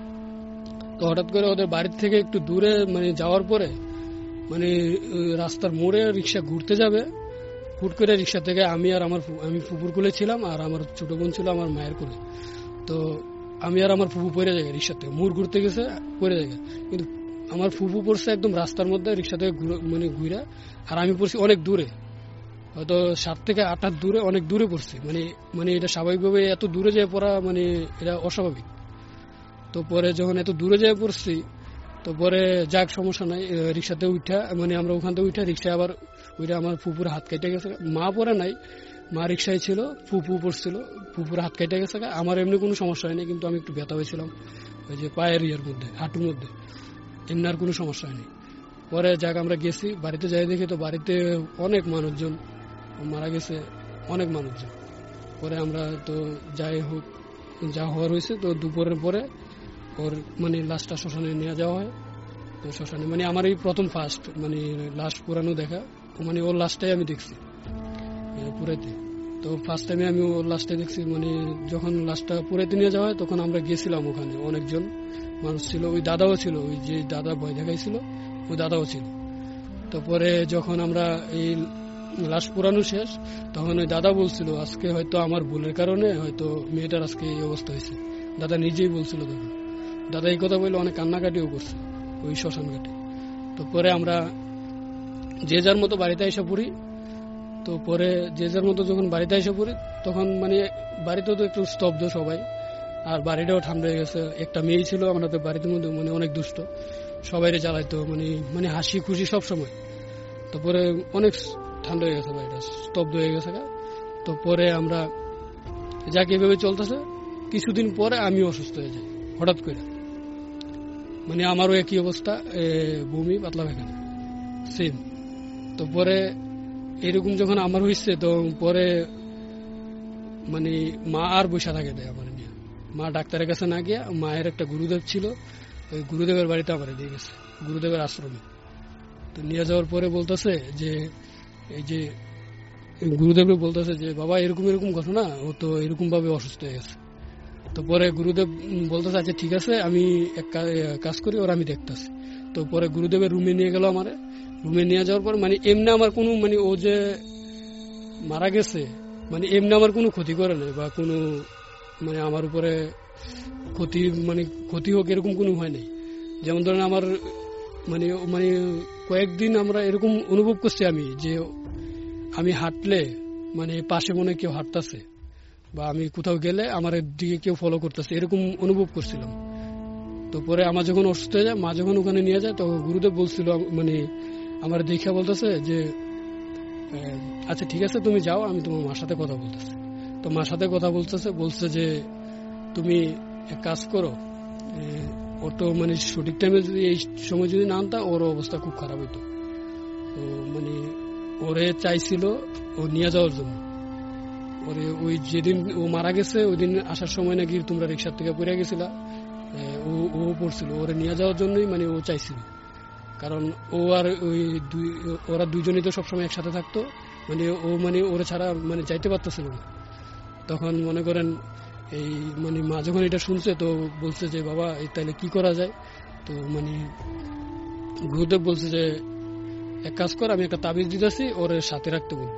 তো হঠাৎ করে ওদের বাড়ির থেকে একটু দূরে মানে যাওয়ার পরে মানে রাস্তার মোড়ে রিক্সা ঘুরতে যাবে, হুট করে রিক্সা থেকে আমি ফুপুর কোলে ছিলাম আর আমার ছোট বোন ছিল আমার মায়ের কোলে। তো আমি আর আমার ফুপু পড়ে যায় রিক্সা থেকে, মোড় ঘুরতে গেছে পড়ে যায়, কিন্তু আমার ফুপু পড়ছে একদম রাস্তার মধ্যে রিক্সা থেকে মানে ঘুরা, আর আমি পড়ছি অনেক দূরে, হয়তো 7 থেকে 8 হাত দূরে, অনেক দূরে পড়ছি। মানে এটা স্বাভাবিকভাবে এত দূরে যেয়ে পড়া মানে এটা অস্বাভাবিক। তো পরে যখন এত দূরে যেয়ে পড়ছি, তো পরে যাক সমস্যা নাই, রিক্সাতে উঠা মানে আমরা ওখান থেকে উঠা রিক্সায় আবার ওইটা আমার ফুপুর হাত কেটে গেছে, মা পরে নাই, মা রিক্সায় ছিল, ফুপু পড়ছিল, ফুপুর হাত কেটে গেছে। আমার এমনি কোনো সমস্যা হয়নি, কিন্তু আমি একটু ব্যথা হয়েছিলাম ওই যে পায়ের ইয়ার মধ্যে, হাঁটুর মধ্যে, এমনি আর কোনো সমস্যা হয়নি। পরে যাক আমরা গেছি, বাড়িতে যাই দেখি তো বাড়িতে অনেক মানুষজন মারা গেছে, অনেক মানুষজন। পরে আমরা তো যাই হোক যা হওয়ার হয়েছে, তো দুপুরের পরে ওর মানে লাশটা শ্মশানে নিয়ে যাওয়া হয়। তো শ্মশানে মানে আমার এই প্রথম ফার্স্ট মানে লাশ পুরানো দেখা, মানে ওর লাশটাই আমি দেখছি পুরাইতে। তো ফার্স্ট টাইমে আমি ওর লাশটাই দেখছি, মানে যখন লাশটা পুরাইতে নিয়ে যাওয়া হয় তখন আমরা গেছিলাম, ওখানে অনেকজন মানুষ ছিল, ওই দাদাও ছিল, ওই যে দাদা ভয় দেখাইছিল ওই দাদাও ছিল। তো পরে যখন আমরা এই লাশ পুরানো শেষ, তখন ওই দাদা বলছিল আজকে হয়তো আমার ভুলের কারণে হয়তো মেয়েটার আজকে এই অবস্থা হয়েছে, দাদা নিজেই বলছিল। তখন দাদা এই কথা বললে অনেক কান্নাকাটিও করছে ওই শ্মশান ঘাটে। তো পরে আমরা যে যার মতো বাড়িতে এসে পড়ি। তো পরে যে যার মতো যখন বাড়িতে এসে পড়ি, তখন মানে বাড়িতেও তো একটু স্তব্ধ সবাই, আর বাড়িটাও ঠান্ডা হয়ে গেছে। একটা মেয়ে ছিল আমাদের বাড়িতে মধ্যে, মানে অনেক দুষ্ট, সবাইরে জ্বালাইতো, মানে হাসি খুশি সব সময়। তো পরে অনেক ঠান্ডা হয়ে গেছে, বাড়িটা স্তব্ধ হয়ে গেছে। তো পরে আমরা যাকে এভাবে চলতেছে, কিছুদিন পরে আমি অসুস্থ হয়ে যাই হঠাৎ করে, মানে আমারও একই অবস্থা, বমি পাতলা পায়খানা সেম। তো পরে এরকম যখন আমার হয়েছে, তো পরে মানে মা আর বসে থাকে দেয় আমার নিয়ে। মা ডাক্তারের কাছে না গিয়া মায়ের একটা গুরুদেব ছিল, ওই গুরুদেবের বাড়িতে আমার নিয়ে গেছে, গুরুদেবের আশ্রমে। তো নিয়ে যাওয়ার পরে বলতেছে যে এই যে গুরুদেব বলতেছে যে বাবা এরকম এরকম ঘটনা, ও তো এরকম ভাবে অসুস্থ হয়ে গেছে। তো পরে গুরুদেব বলতেছে আচ্ছা ঠিক আছে আমি এক কাজ করি, ওরা আমি দেখতেছি। তো পরে গুরুদেবের রুমে নিয়ে গেল আমার। রুমে নিয়ে যাওয়ার পর মানে এমনি আমার কোনো মানে ও যে মারা গেছে মানে এমনি আমার কোনো ক্ষতি করে নাই বা কোনো মানে আমার উপরে ক্ষতি হোক এরকম কোনো হয় নাই। যেমন ধরেন আমার মানে মানে কয়েকদিন আমরা এরকম অনুভব করছি আমি যে আমি হাঁটলে মানে পাশে মনে কেউ হাঁটতেছে বা আমি কোথাও গেলে আমার দিকে কেউ ফলো করতেছে, এরকম অনুভব করছিলাম। তো পরে আমার যখন অসুস্থ হয়ে যায়, মা যখন ওখানে নিয়ে যায়, তখন গুরুদেব বলছিল মানে আমার দেখা বলতেছে যে আচ্ছা ঠিক আছে তুমি যাও, আমি তোমার মার সাথে কথা বলতেছি। তো মার সাথে কথা বলছে যে তুমি এক কাজ করো, ওর তো মানে সঠিক টাইমে যদি এই সময় যদি না আনতা ওর অবস্থা খুব খারাপ হইতো। তো মানে ওরে চাইছিল ও নিয়ে যাওয়ার জন্য। ওরে ওই যেদিন ও মারা গেছে ওই দিন আসার সময় নাকি তোমরা রিক্সার থেকে পড়ে গেছিলা, ও পড়ছিল, ওরে নিয়ে যাওয়ার জন্যই মানে ও চাইছিল। কারণ ও আর ওরা দুইজনই তো সবসময় একসাথে থাকতো, মানে ওরা ছাড়া মানে যাইতে পারতেছিল না। তখন মনে করেন এই মানে মা যখন এটা শুনছে তো বলছে যে বাবা তাইলে কি করা যায়। তো মানে গুরুদেব বলছে যে এক কাজ কর, আমি একটা তাবিজ দিতেছি, ওর সাথে রাখতে বলবে।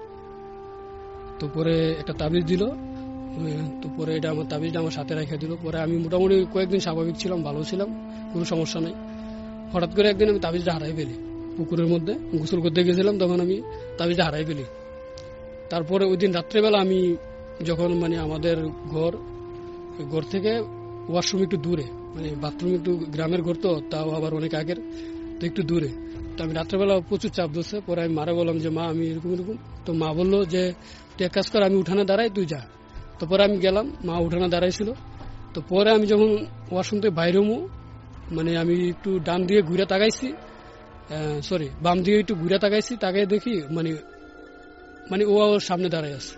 তো পরে একটা তাবিজ দিল, তো পরে এটা আমার তাবিজটা আমার সাথে রেখে দিল। পরে আমি মোটামুটি কয়েকদিন স্বাভাবিক ছিলাম, ভালো ছিলাম, কোনো সমস্যা নাই। হঠাৎ করে একদিন আমি তাবিজটা হারাই ফেলি, পুকুরের মধ্যে গোসল করতে গেছিলাম, তখন আমি তাবিজটা হারাই ফেলি। তারপরে ওই দিন রাত্রেবেলা আমি যখন মানে আমাদের ঘর থেকে ওয়াশরুম একটু দূরে, মানে বাথরুম একটু গ্রামের ঘর তো, তাও আবার অনেক আগের, তো একটু দূরে। তো আমি রাত্রেবেলা প্রচুর চাপ ধরছে। পরে আমি মারা বললাম যে মা আমি এরকম এরকম। তো মা বললো যে তুই এক কাজ কর, আমি উঠানে দাঁড়াই, তুই যা। তো পরে আমি গেলাম, মা উঠানে দাঁড়াইছিল। তো পরে আমি যখন ওয়াশরুম থেকে বাইরে হমু, মানে আমি একটু ডান দিয়ে ঘুরে তাকাইছি, বাম দিয়ে একটু ঘুরে তাকাইছি, তাকাই দেখি মানে ও ওর সামনে দাঁড়াই আছে।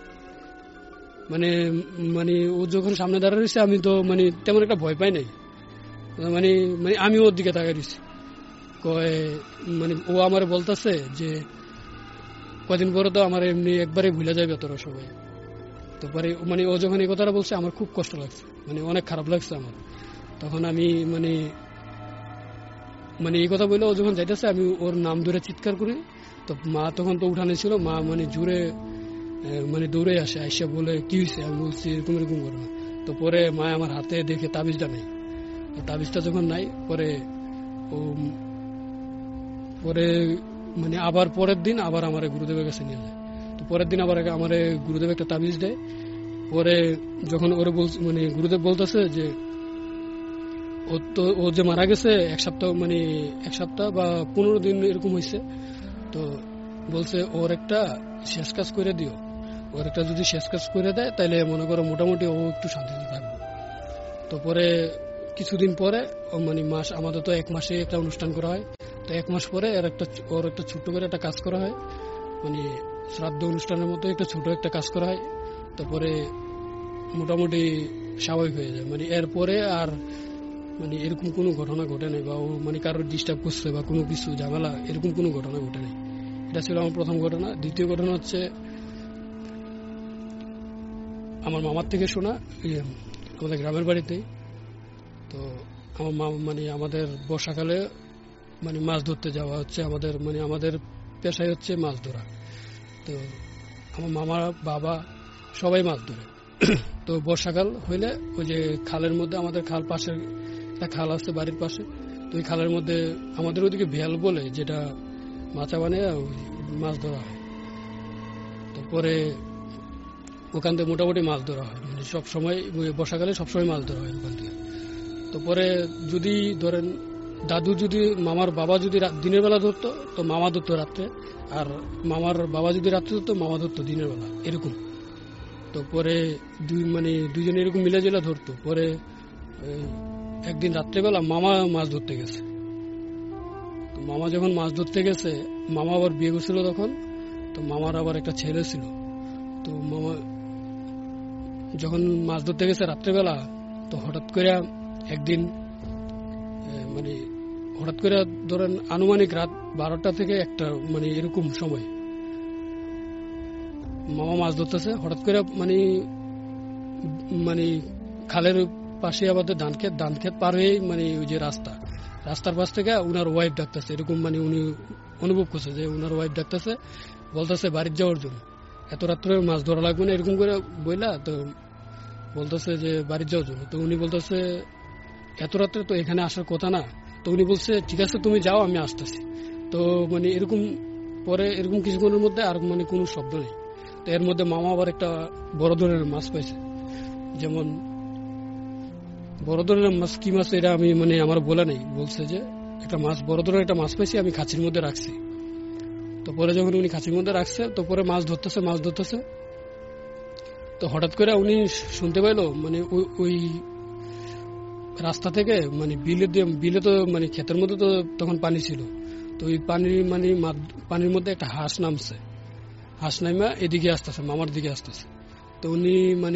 মানে ও যখন সামনে দাঁড়ায় রয়েছে আমি তো মানে তেমন একটা ভয় পাই নাই, মানে আমি ওর দিকে তাকাই রয়েছি। মানে ও আমার বলতেছে যে কদিন পরে তো আমার এমনি একবারে ভুলে যাবে তোরা সবাই। তো পরে মানে ও যখন এই কথাটা বলছে আমার খুব কষ্ট লাগছে, মানে অনেক খারাপ লাগছে আমার। তখন আমি মানে এই কথা বলে ও যখন যাইতেছে আমি ওর নাম ধরে চিৎকার করি। তো মা তখন তো উঠানে ছিল, মা মানে জোরে মানে দৌড়ে আসে, আইসা বলে কি হয়েছে, আমি বলছি এরকম এরকম করো না। তো পরে মা আমার হাতে দেখে তাবিজটা নাই। তাবিজটা যখন নাই পরে মানে আবার পরের দিন আবার আমার গুরুদেবের কাছে নিয়ে যায়। তো পরের দিন আবার আমার গুরুদেব একটা তাবিজ দেয়। পরে যখন ওরে মানে গুরুদেব বলতেছে যে ও যে মারা গেছে এক সপ্তাহ বা 15 দিন এরকম হয়েছে। তো বলছে ওর একটা শেষ কাজ করে দিও, ওর একটা যদি শেষ কাজ করে দেয় তাহলে মনে করো মোটামুটি ও একটু শান্তিতে থাকবে। তো পরে কিছুদিন পরে মানে আমাদের তো 1 মাসে একটা অনুষ্ঠান করা হয়। তো 1 মাস পরে ওর একটা ছোট্ট করে একটা কাজ করা হয়, মানে শ্রাদ্ধ অনুষ্ঠানের মতো একটা ছোট একটা কাজ করা হয়। তারপরে মোটামুটি স্বাভাবিক হয়ে যায়। মানে এরপরে আর মানে এরকম কোনো ঘটনা ঘটে নাই বা ও মানে কারোর ডিস্টার্ব করছে বা কোনো কিছু ঝামেলা এরকম কোনো ঘটনা ঘটে নাই। এটা ছিল আমার প্রথম ঘটনা। দ্বিতীয় ঘটনা হচ্ছে আমার মামার থেকে শোনা, আমাদের গ্রামের বাড়িতেই। তো আমার মানে আমাদের বর্ষাকালে মানে মাছ ধরতে যাওয়া হচ্ছে, আমাদের পেশাই হচ্ছে মাছ ধরা। তো আমার মামা বাবা সবাই মাছ ধরে। তো বর্ষাকাল হইলে ওই যে খালের মধ্যে, আমাদের খাল পাশে একটা খাল আছে বাড়ির পাশে, তো ওই খালের মধ্যে আমাদের ওইদিকে ভেল বলে, যেটা মাচা বানিয়ে মাছ ধরা হয়। তো পরে ওখান থেকে মোটামুটি মাছ ধরা হয়, মানে সবসময় বর্ষাকালে সবসময় মাছ ধরা হয় ওখান থেকে। তো পরে যদি ধরেন দাদু যদি মামার বাবা যদি দিনের বেলা ধরতো তো মামা ধরতো রাত্রে, আর মামার বাবা যদি রাত্রে ধরতো মামা ধরতো দিনের বেলা, এরকম। তো পরে দুইজনে এরকম মিলে জেলা ধরতো। পরে একদিন রাত্রেবেলা মামা মাছ ধরতে গেছে। তো মামা যখন মাছ ধরতে গেছে, মামা আবার বিয়ে করছিল তখন। তো মামার আবার একটা ছেলে ছিল। তো যখন মাছ ধরতে গেছে রাত্রেবেলা, তো হঠাৎ করে একদিন মানে হঠাৎ করে ধরেন আনুমানিক রাত 12টা থেকে 1টা মানে এরকম সময় মামা মাছ ধরতেছে। হঠাৎ করে মানে খালের পাশে আমাদের ধান ক্ষেত পার হয়ে মানে ওই যে রাস্তার পাশ থেকে উনার ওয়াইফ ডাকতেছে, এরকম মানে উনি অনুভব করছে যে উনার ওয়াইফ ডাকতেছে, বলতেছে বাড়ির যাওয়ার জন্য, এত রাত্রে মাছ ধরা লাগবে না এরকম করে বইলা, তো বলতেছে যে বাড়ির যাওয়ার জন্য। তো উনি বলতেছে এত রাত্রে তো এখানে আসার কথা না। তো উনি বলছে ঠিক আছে তুমি যাও, আমি আসতেছি। তো মানে এরকম পরে এরকম কিছুক্ষণের মধ্যে আর মানে কোনো শব্দ নেই। তো এর মধ্যে মামা আবার একটা বড় ধরনের মাছ পাইছে। যেমন বড় ধরনের মাছ, কি মাছ এটা আমি মানে আমার বলে নেই, বলছে যে একটা মাছ, বড় ধরনের একটা মাছ পাইছি, আমি খাঁচির মধ্যে রাখছি। তো পরে যখন উনি খাঁচির মধ্যে রাখছে, তো পরে মাছ ধরতেছে। তো হঠাৎ করে উনি শুনতে পাইলো মানে ওই রাস্তা থেকে মানে বিলে তো মানে ক্ষেতের মধ্যে তো তখন পানি ছিল, তো ওই পানির মধ্যে একটা হাঁস নামছে। হাঁস নামা এদিকে আসতেছে, মামার দিকে আসতেছে। তো উনি মানে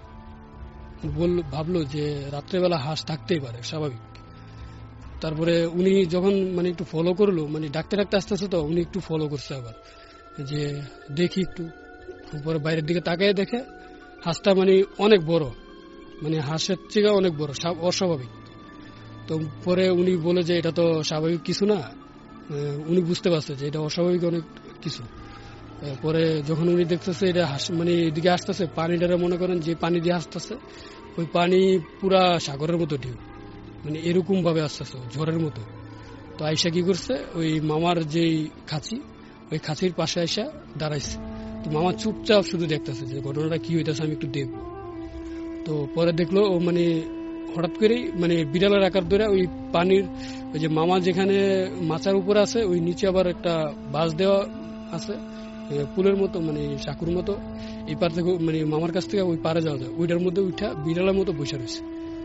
ভাবলো যে রাত্রেবেলা হাঁস থাকতেই পারে, স্বাভাবিক। তারপরে উনি যখন মানে একটু ফলো করলো, মানে ডাকতে আসতেছে, তো উনি একটু ফলো করছে আবার, যে দেখি একটু। পরে বাইরের দিকে তাকায় দেখে হাঁসটা মানে অনেক বড়, মানে হাঁসের থেকে অনেক বড়, অস্বাভাবিক। তো পরে উনি বলে যে এটা তো স্বাভাবিক কিছু না, উনি বুঝতে পারছে যে এটা অস্বাভাবিক অনেক কিছু। পরে যখন উনি দেখতেছে এটা মানে এদিকে আসতেছে, পানিটা মনে করেন যে পানি দিয়ে আসতেছে, ওই পানি পুরা সাগরের মতো ঢেউ, মানে এরকম ভাবে আসতেছে ঝড়ের মতো। তো আইসা কি করছে, ওই মামার যেই খাঁচি, ওই খাঁচির পাশে আইসা দাঁড়াইছে। তো মামা চুপচাপ শুধু দেখতেছে যে ঘটনাটা কি হইতেছে, আমি একটু দেখবো। তো পরে দেখলো ও মানে হঠাৎ করেই মানে বিড়ালের আকার ধরে ওই পানির ওই যে মামা যেখানে মাচার উপরে আছে, ওই নিচে আবার একটা বাঁশ দেওয়া আছে পুলের মতো, মানে সাঁকুর মতো, এই পার থেকে মানে মামার কাছ থেকে ওই পারে যাওয়া যায়, ওইটার মধ্যে উঠা বিড়ালের মতো বসে রয়েছে,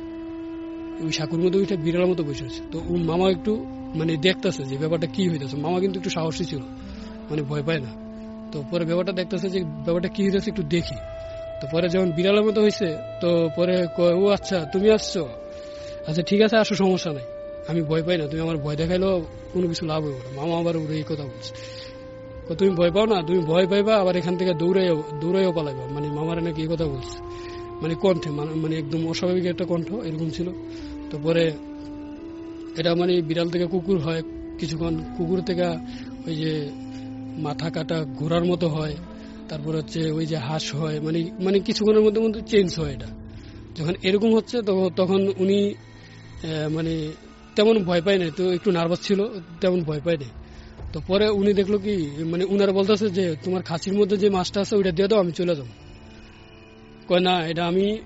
ওই সাঁকুর মধ্যে উঠে বিড়ালের মতো বসে রয়েছে। তো ও মামা একটু মানে দেখতেছে যে ব্যাপারটা কি হইতেছে। মামা কিন্তু একটু সাহসী ছিল, মানে ভয় পায় না। তো পরে ব্যাপারটা দেখতেছে যে ব্যাপারটা কি হইতেছে, একটু দেখি। তো পরে যখন বিড়ালের মতো হয়েছে, তো পরে ও আচ্ছা তুমি আসছো, আচ্ছা ঠিক আছে আসো, সমস্যা নাই, আমি ভয় পাই না, তুমি আমার ভয় দেখাইলেও কোনো কিছু লাভ হবে না। মামা আবার ওর এই কথা বলছে, তুমি ভয় পাও না, তুমি ভয় পাইবা আবার এখান থেকে দৌড়াইও পালাইবা, মানে মামার নাকি এই কথা বলছে, মানে কণ্ঠে মানে একদম অস্বাভাবিক একটা কণ্ঠ এরকম ছিল। তো পরে এটা মানে বিড়াল থেকে কুকুর হয় কিছুক্ষণ, কুকুর থেকে ওই যে মাথা কাটা ঘোড়ার মতো হয়, তারপর হচ্ছে ওই যে হাঁস হয়, মানে কিছুক্ষণের মধ্যে চেঞ্জ হয়। এটা যখন এরকম হচ্ছে তখন উনি মানে তেমন ভয় পায় নাই, তো একটু নার্ভাস ছিল, তেমন ভয় পায় নাই। তো পরে উনি দেখলো কি মানে উনারা বলতেছে যে তোমার খাঁচির মধ্যে যে মাছটা আছে ওইটা দিয়ে দাও, আমি চলে যাবো। কয় না, এটা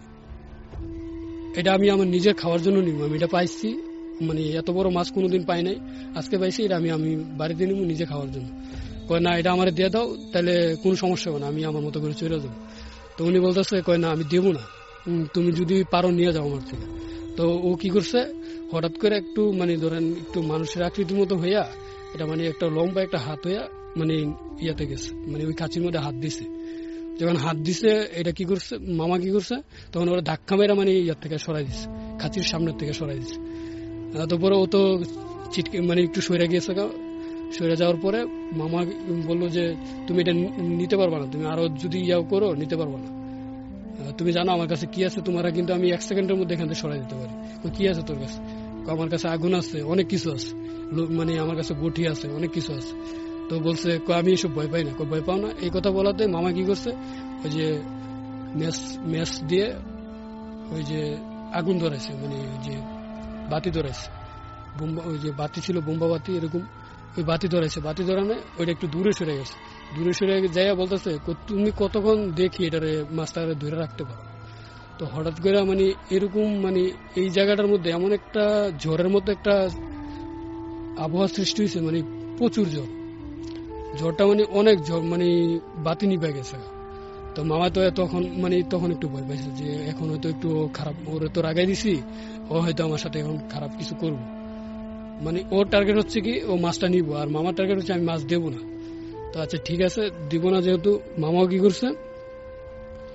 আমি আমার নিজের খাওয়ার জন্য নিব, আমি এটা পাইছি, মানে এত বড় মাছ কোনোদিন পাই নাই, আজকে পাইছি, এটা আমি বাড়িতে নিব নিজে খাওয়ার জন্য। কয় না, এটা আমার দিয়ে দাও, তাহলে কোনো সমস্যা হবে না, আমি আমার মতো করে চলে যাবো। তো উনি বলতেছে কয় না, আমি দেবো না, তুমি যদি পারো নিয়ে যাও আমার থেকে। তো ও কি করছে, হঠাৎ করে একটু মানে ধরেন একটু মানুষের আকৃতির মতো হইয়া, এটা মানে একটা লম্বা একটা হাত হইয়া মানে ইয়াতে গেছে, মানে ওই কাঁচির মধ্যে হাত দিছে। যখন হাত দিছে, এটা কি করছে মামা কি করছে, তখন ওরা ধাক্কা মেরা মানে ইয়ার থেকে সরাই দিছে, খাঁচির সামনের থেকে সরাই দিছে। তারপরে ও তো চিটকে মানে একটু সরে গিয়েছে, সরে যাওয়ার পরে মামা বললো যে তুমি এটা নিতে পারবা না, তুমি আরো যদি ইয়াও করো নিতে পারবা না, তুমি জানো আমার কাছে কি আছে, তোমারা কিন্তু আমি 1 সেকেন্ডের মধ্যে এখান থেকে সরাই দিতে পারি। কি আছে তোর কাছে? আমার কাছে আগুন আছে, অনেক কিছু আছে, মানে আমার কাছে বটি আছে, অনেক কিছু আছে। তো বলছে আমি এসব ভয় পাই না। ভয় পাও না, এই কথা বলাতে মামা কি করছে, ওই যে মেস দিয়ে ওই যে আগুন ধরাইছে, মানে ওই যে বাতি ধরাইছে, ওই যে বাতি ছিল বোম্বা বাতি, এরকম ওই বাতি ধরাইছে। বাতি ধরানো ওইটা একটু দূরে সরে গেছে, দূরে সরে যাইয়া বলতেছে তুমি কতক্ষণ দেখি এটারে মাছটারে ধরে রাখতে পারো। তো হঠাৎ করে মানে এরকম মানে এই জায়গাটার মধ্যে এমন একটা ঝড়ের মধ্যে একটা আবহাওয়া সৃষ্টি হয়েছে, মানে প্রচুর ঝড়টা মানে অনেক ঝড়, মানে বাতি নিভে গেছে। তো মামা তো তখন একটু ভয় পাইছে যে এখন হয়তো একটু খারাপ, ওরে তো রাগাই দিছি, ও হয়তো আমার সাথে এখন খারাপ কিছু করবো, মানে ওর টার্গেট হচ্ছে কি ও মাছটা নিবো, আর মামার টার্গেট হচ্ছে আমি মাছ দেবো না। তো আচ্ছা ঠিক আছে দিব না, যেহেতু মামাও কি করছে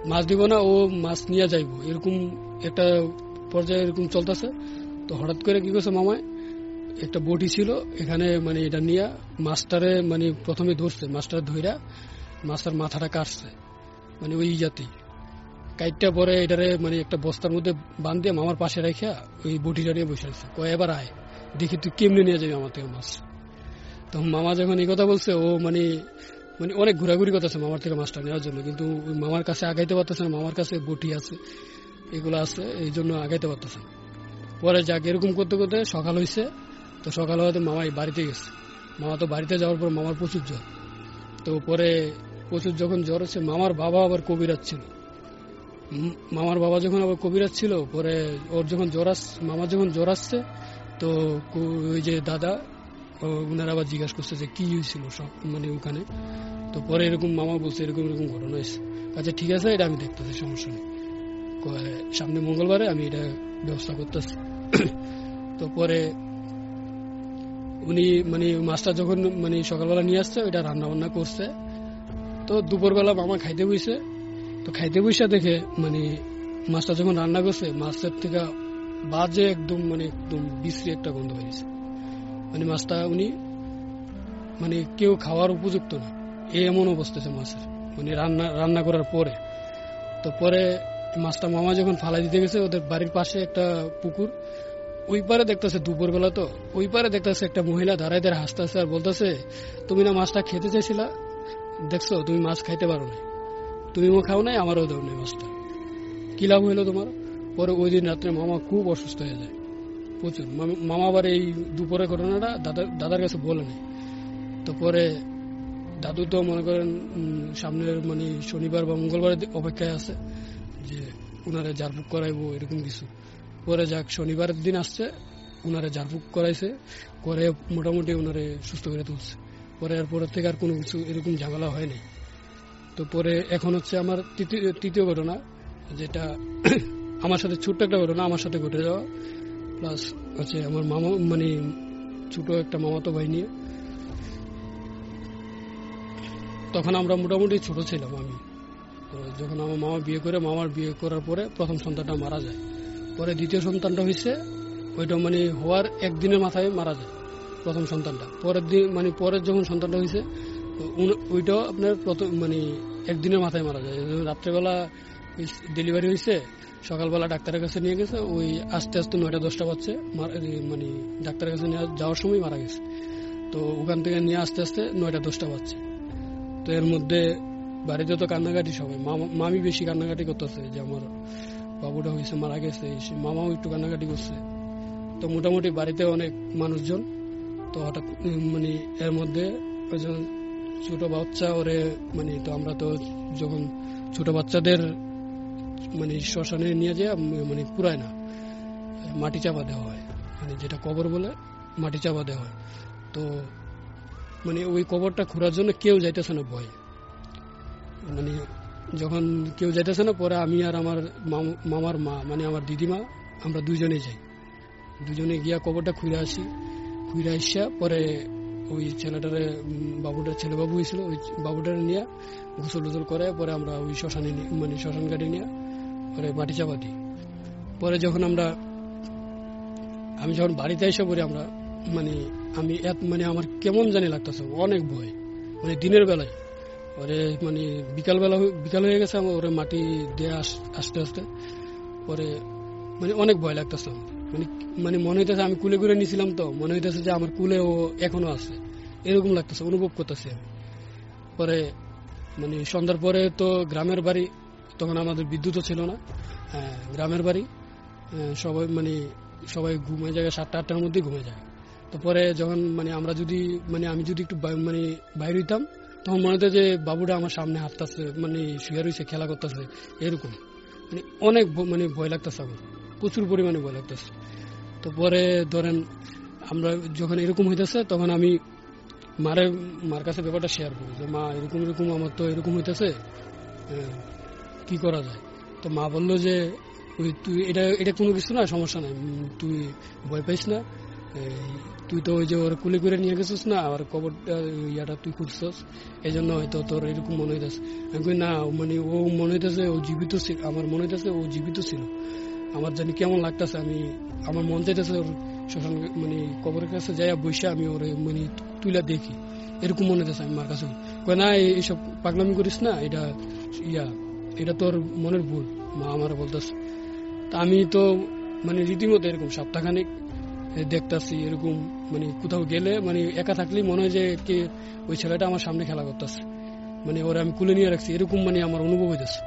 মাছ দিব না, ও মাছ নিয়ে যাইব, এরকম একটা পর্যায়ে এরকম চলতেছে। তো হঠাৎ করে কি করছে মামায়, একটা বটি ছিল এখানে, মানে এটা নিয়ে মাছটারে মানে প্রথমে ধরছে, মাছটা ধইরা মাছটার মাথাটা কাটছে, মানে ওই জাতি কাইটটা পরে এটারে মানে একটা বস্তার মধ্যে বাঁধ দিয়ে মামার পাশে রেখে ওই বটিটা নিয়ে বসে আছে, কয় এবার আয় দেখি তুই কেমনে নিয়ে যাবি আমার থেকে মাছ। তো মামা যখন এই কথা বলছে, ও মানে মানে অনেক ঘোরাঘুরি করতেছে মামার থেকে মাছটা নেওয়ার জন্য, কিন্তু মামার কাছে আগাইতে পারতেছে না, মামার কাছে বটি আছে, এগুলো আছে, এই জন্য আগাইতে পারতেছে না। পরে যাক এরকম করতে করতে সকাল হয়েছে। তো সকাল হওয়াতে মামাই বাড়িতে গেছে। মামা তো বাড়িতে যাওয়ার পর মামার প্রচুর জ্বর। তো পরে প্রচুর যখন জ্বর হচ্ছে, মামার বাবা আবার কবিরাজ ছিল। মামার বাবা যখন আবার কবিরাজ ছিল, পরে ওর যখন মামার যখন জ্বর আসছে, তো ওই যে দাদা ওনারা আবার জিজ্ঞাসা করছে যে কি হয়েছিল সব মানে ওখানে। তো পরে এরকম মামা বলছে এরকম এরকম ঘটনা হয়েছে। আচ্ছা ঠিক আছে, এটা আমি দেখতেছি, সমস্যা নেই, সামনে মঙ্গলবারে আমি এটা ব্যবস্থা করতেছি। তো পরে উনি মানে মাছটা যখন মানে সকালবেলা নিয়ে আসছে, ওইটা রান্না বান্না করছে। তো দুপুরবেলা মামা খাইতে বইছে। তো খাইতে বইসা দেখে মানে মাছটা যখন রান্না করছে, মাছের থেকে বাজে একদম মানে একদম বিশ্রী একটা গন্ধ বেরিয়েছে। মানে মাছটা উনি মানে কেউ খাওয়ার উপযুক্ত না, এমন অবস্থা মাছের, মানে রান্না করার পরে। তো পরে মাছটা মামা যখন ফালাই দিতে গেছে, ওদের বাড়ির পাশে একটা পুকুর, ওই পারে দেখতেছে দুপুরবেলা, তো ওই পারে দেখতেছে একটা মহিলা দাঁড়ায় দাঁড়ায় হাসতেছে আর বলতেছে, তুমি না মাছটা খেতে চাইছিলা, দেখছো তুমি মাছ খাইতে পারো না, তুমিও খাও নাই, আমারও দাও নাই মাছটা, কি লাভ হইলো তোমার। পরে ওই দিন রাত্রে মামা খুব অসুস্থ হয়ে যায় প্রচুর। মামা আবার এই দুপুরের ঘটনাটা দাদার কাছে বলে নেই। তো পরে দাদু তো মনে করেন সামনের মানে শনিবার বা মঙ্গলবারের অপেক্ষায় আছে যে উনারে ঝাড়ফুঁক করাইবো এরকম কিছু। পরে যাক শনিবারের দিন আসছে, উনারে ঝাড়ফুঁক করাইছে, করে মোটামুটি উনারে সুস্থ করে তুলছে। পরে এরপরের থেকে আর কোনো কিছু এরকম ঝামেলা হয়নি। তো পরে এখন হচ্ছে আমার তৃতীয় ঘটনা, যেটা আমার সাথে ছোট্ট একটা ঘটনা আমার সাথে ঘটে যাওয়া, প্লাস হচ্ছে আমার মামা মানে ছোট একটা মামাতো ভাই নিয়ে। তখন আমরা মোটামুটি ছোট ছিলাম আমি। তো যখন আমার মামা বিয়ে করে, মামার বিয়ে করার পরে প্রথম সন্তানটা মারা যায়। পরে দ্বিতীয় সন্তানটা হয়েছে, ওইটা মানে হওয়ার একদিনের মাথায় মারা যায় প্রথম সন্তানটা। পরের দিন মানে পরের যখন সন্তানটা হয়েছে, ওইটাও আপনার প্রথম মানে একদিনের মাথায় মারা যায়। রাত্রেবেলা ডেলিভারি হয়েছে, সকালবেলা ডাক্তারের কাছে নিয়ে গেছে, ওই আস্তে আস্তে 9টা-10টা বাজছে, মানে ডাক্তারের কাছে নিয়ে যাওয়ার সময় মারা গেছে। তো ওখান থেকে নিয়ে আস্তে আস্তে 9টা-10টা বাজছে। তো এর মধ্যে বাড়িতে তো কান্নাকাটি, সবাই মামি বেশি কান্নাকাটি করতেছে যে আমার বাবুটা হয়েছে, মারা গেছে। মামাও একটু কান্নাকাটি করছে। তো মোটামুটি বাড়িতে অনেক মানুষজন। তো হঠাৎ মানে এর মধ্যে ছোট বাচ্চা ওরে মানে, তো আমরা তো যখন ছোট বাচ্চাদের মানে শ্মশানে নিয়ে যায় মানে পুরায় না, মাটি চাপা দেওয়া হয়, মানে যেটা কবর বলে মাটি চাপা দেওয়া হয়। তো মানে ওই কবরটা খোঁড়ার জন্য কেউ যাইতেছে না ভয়, মানে যখন কেউ যাইতেছে না, পরে আমি আর আমার মামার মা মানে আমার দিদিমা আমরা দুজনে যাই, দুজনে গিয়া কবরটা খুঁড়ে আসি। খুঁড়ে আসা পরে ওই ছেলেটারে, বাবুটার ছেলে বাবু হয়েছিল, ওই বাবুটারে নিয়ে গোসল টোসল করে পরে আমরা ওই শ্মশানে মানে শ্মশান ঘাটে নিয়ে পরে মাটি চাপা দিই। পরে যখন আমি যখন বাড়িতে এসে পড়ি, আমরা মানে মানে আমার কেমন জানি লাগতেছে, অনেক ভয়, মানে দিনের বেলায়। পরে মানে বিকাল হয়ে গেছে, আমার ওরে মাটি দিয়ে আস্তে আস্তে পরে মানে অনেক ভয় লাগতেছে আমার। মানে মনে হইতেছে আমি কুলে করে নিয়েছিলাম, তো মনে হইতেছে যে আমার কুলে ও এখনো আছে, এরকম লাগতেছে, অনুভব করতেছি আমি। পরে মানে সন্ধ্যার পরে তো গ্রামের বাড়ি, তখন আমাদের বিদ্যুৎও ছিল না, গ্রামের বাড়ি, সবাই ঘুমে যায় 7টা-8টার মধ্যে ঘুমে যায়। তো পরে যখন মানে আমি যদি একটু মানে বাইরে হইতাম, তখন মনে হতো যে বাবুটা আমার সামনে হাঁটতেছে, মানে শুয়ে রয়েছে, খেলা করতেছে, এরকম মানে অনেক মানে ভয় লাগতেছে আমার, প্রচুর পরিমাণে ভয় লাগতেছে। তো পরে ধরেন আমরা যখন এরকম হইতেছে, তখন আমি মার কাছে ব্যাপারটা শেয়ার করি যে মা এরকম এরকম আমার তো এরকম হইতেছে, কি করা যায়। তো মা বললো যে তুই এটা কোনো কিছু না, সমস্যা নাই, তুই ভয় পাইস না, তুই তো ওই যে ওর কুলি করে নিয়ে গেছিস না, আর কবরটা ইয়াটা তুই খুঁজছস, এই জন্য হয়তো তোর এরকম মনে হইতেছে। আমি কই না, মানে ও মনে হইতেছে ও জীবিত ছিল, আমার মনে হইতেছে ও জীবিত ছিল। আমার জানি কেমন লাগতেছে, আমার মন চাইতেছে ওর শ্মশান মানে কবরের কাছে যাই বসে আমি ওর মানে তুইলা দেখি, এরকম মনে হইতেছে আমি মার কাছে। কই না, এইসব পাগলামি করিস না, এটা তোর মনের ভুল, মা আমার বলতেছে। তা আমি তো মানে রীতিমতো এরকম সপ্তাহখানিক দেখতেছি এরকম, মানে কোথাও গেলে মানে একা থাকলেই মনে হয় যে কে ওই ছেলেটা আমার সামনে খেলা করতেছে, মানে ওরা আমি কুলে নিয়ে রাখছি, এরকম মানে আমার অনুভব হইতেছে।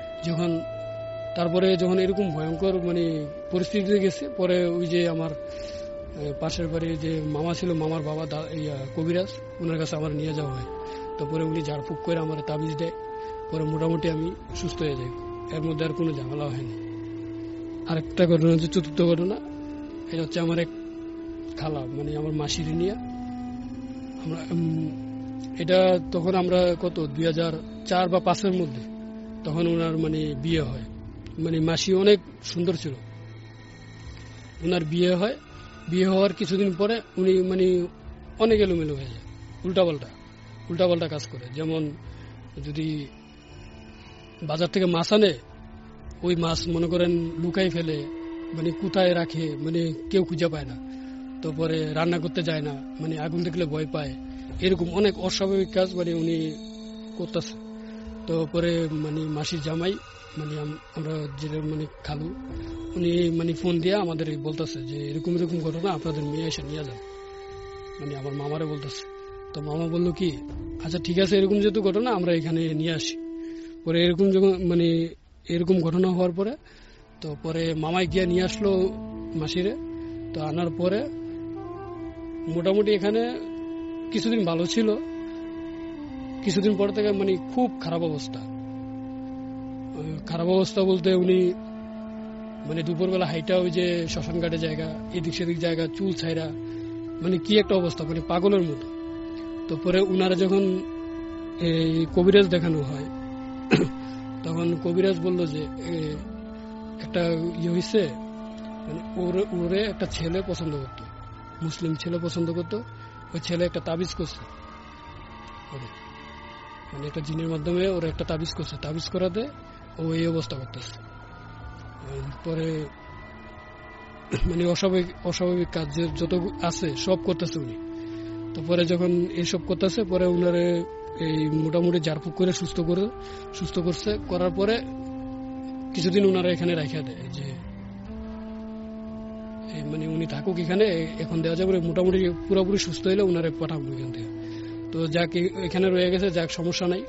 তারপরে যখন এরকম ভয়ঙ্কর মানে পরিস্থিতিতে গেছে, পরে ওই যে আমার পাশের বাড়ির যে মামা ছিল, মামার বাবা কবিরাজ, ওনার কাছে আমার নিয়ে যাওয়া হয়। তারপরে উনি ঝাড়ফুঁক করে আমার তাবিজ দেয়, পরে মোটামুটি আমি সুস্থ হয়ে যাই, এর মধ্যে আর কোনো ঝামেলা হয়নি। আরেকটা ঘটনা হচ্ছে, চতুর্থ ঘটনা, এটা হচ্ছে আমার এক খালা মানে আমার মাসির নিয়ে আমরা, এটা তখন আমরা কত 2004 বা 2005 মধ্যে, তখন ওনার মানে বিয়ে হয়। মানে মাসি অনেক সুন্দর ছিল, ওনার বিয়ে হয়। বিয়ে হওয়ার কিছুদিন পরে উনি মানে অনেক এলোমেলো হয়ে যায়, উল্টাপাল্টা কাজ করে। যেমন যদি বাজার থেকে মাছ আনে, ওই মাছ মনে করেন লুকাই ফেলে, মানে কোথায় রাখে মানে কেউ খুঁজে পায় না। তারপরে রান্না করতে যায় না, মানে আগুন দেখলে ভয় পায়, এরকম অনেক অস্বাভাবিক কাজ মানে উনি করতেছে। তো পরে মানে মাসির জামাই মানে আমরা যেটা মানে খালু, উনি মানে ফোন দিয়ে আমাদের বলতেছে যে এরকম ঘটনা, আপনাদের মেয়ে এসে নিয়ে যান, মানে আমার মামারে বলতেছে। তো মামা বললো কি, আচ্ছা ঠিক আছে, এরকম যেহেতু ঘটনা আমরা এখানে নিয়ে আসি। পরে এরকম যখন মানে এরকম ঘটনা হওয়ার পরে, তো পরে মামাই গিয়ে নিয়ে আসলো মাসিরে। তো আনার পরে মোটামুটি এখানে কিছুদিন ভালো ছিল, কিছুদিন পর থেকে মানে খুব খারাপ অবস্থা বলতে উনি মানে দুপুরবেলা হাইটা ওই যে শ্মশান ঘাটের জায়গা, এদিক সেদিক জায়গা, চুল ছাইরা, মানে কি একটা অবস্থা, মানে পাগলের মতো। তো পরে উনারা যখন এই কবিরাজ দেখানো হয়, তখন কবিরাজ বলল যে একটা ইয়ে হয়েছে, মানে ওরে একটা ছেলে পছন্দ করতো, মুসলিম ছেলে পছন্দ করতো, ওই ছেলে একটা তাবিজ করছে, মানে একটা জিনের মাধ্যমে ওরা একটা তাবিজ করছে, তাবিজ করাতে ও এই অবস্থা করতেছে। পরে মানে অস্বাভাবিক কাজ যত আছে সব করতেছে উনি। তো পরে যখন এইসব করতেছে, পরে উনারে এই মোটামুটি ঝাড়ফুঁক করে সুস্থ করছে, করার পরে কিছুদিন উনারা এখানে রাখা দেয় যে মানে উনি থাকুক এখানে, এখন দেওয়া যাবে, মোটামুটি পুরোপুরি সুস্থ হইলে উনারে পাঠাবো এখান থেকে। তো যাক এখানে রয়ে গেছে, যাক সমস্যা নাই।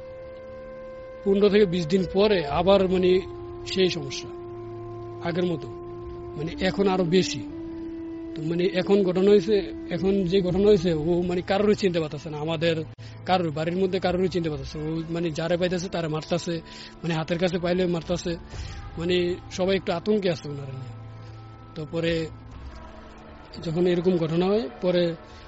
15 থেকে 20 দিন পরে আবার মানে সেই সমস্যা আগের মতো, মানে এখন আরো বেশি। তো মানে এখন যে ঘটনা হয়েছে, ও মানে কারোরই চিনতে পারতেছে না, আমাদের কারোর বাড়ির মধ্যে কারোরই চিনতে পারতেছে। ও মানে যারা পাইতেছে তারা মারতেছে, মানে হাতের কাছে পাইলে মারতেছে, মানে সবাই একটু আতঙ্কে আছে ওনারা নিয়ে। তো পরে যখন এরকম ঘটনা হয়, পরে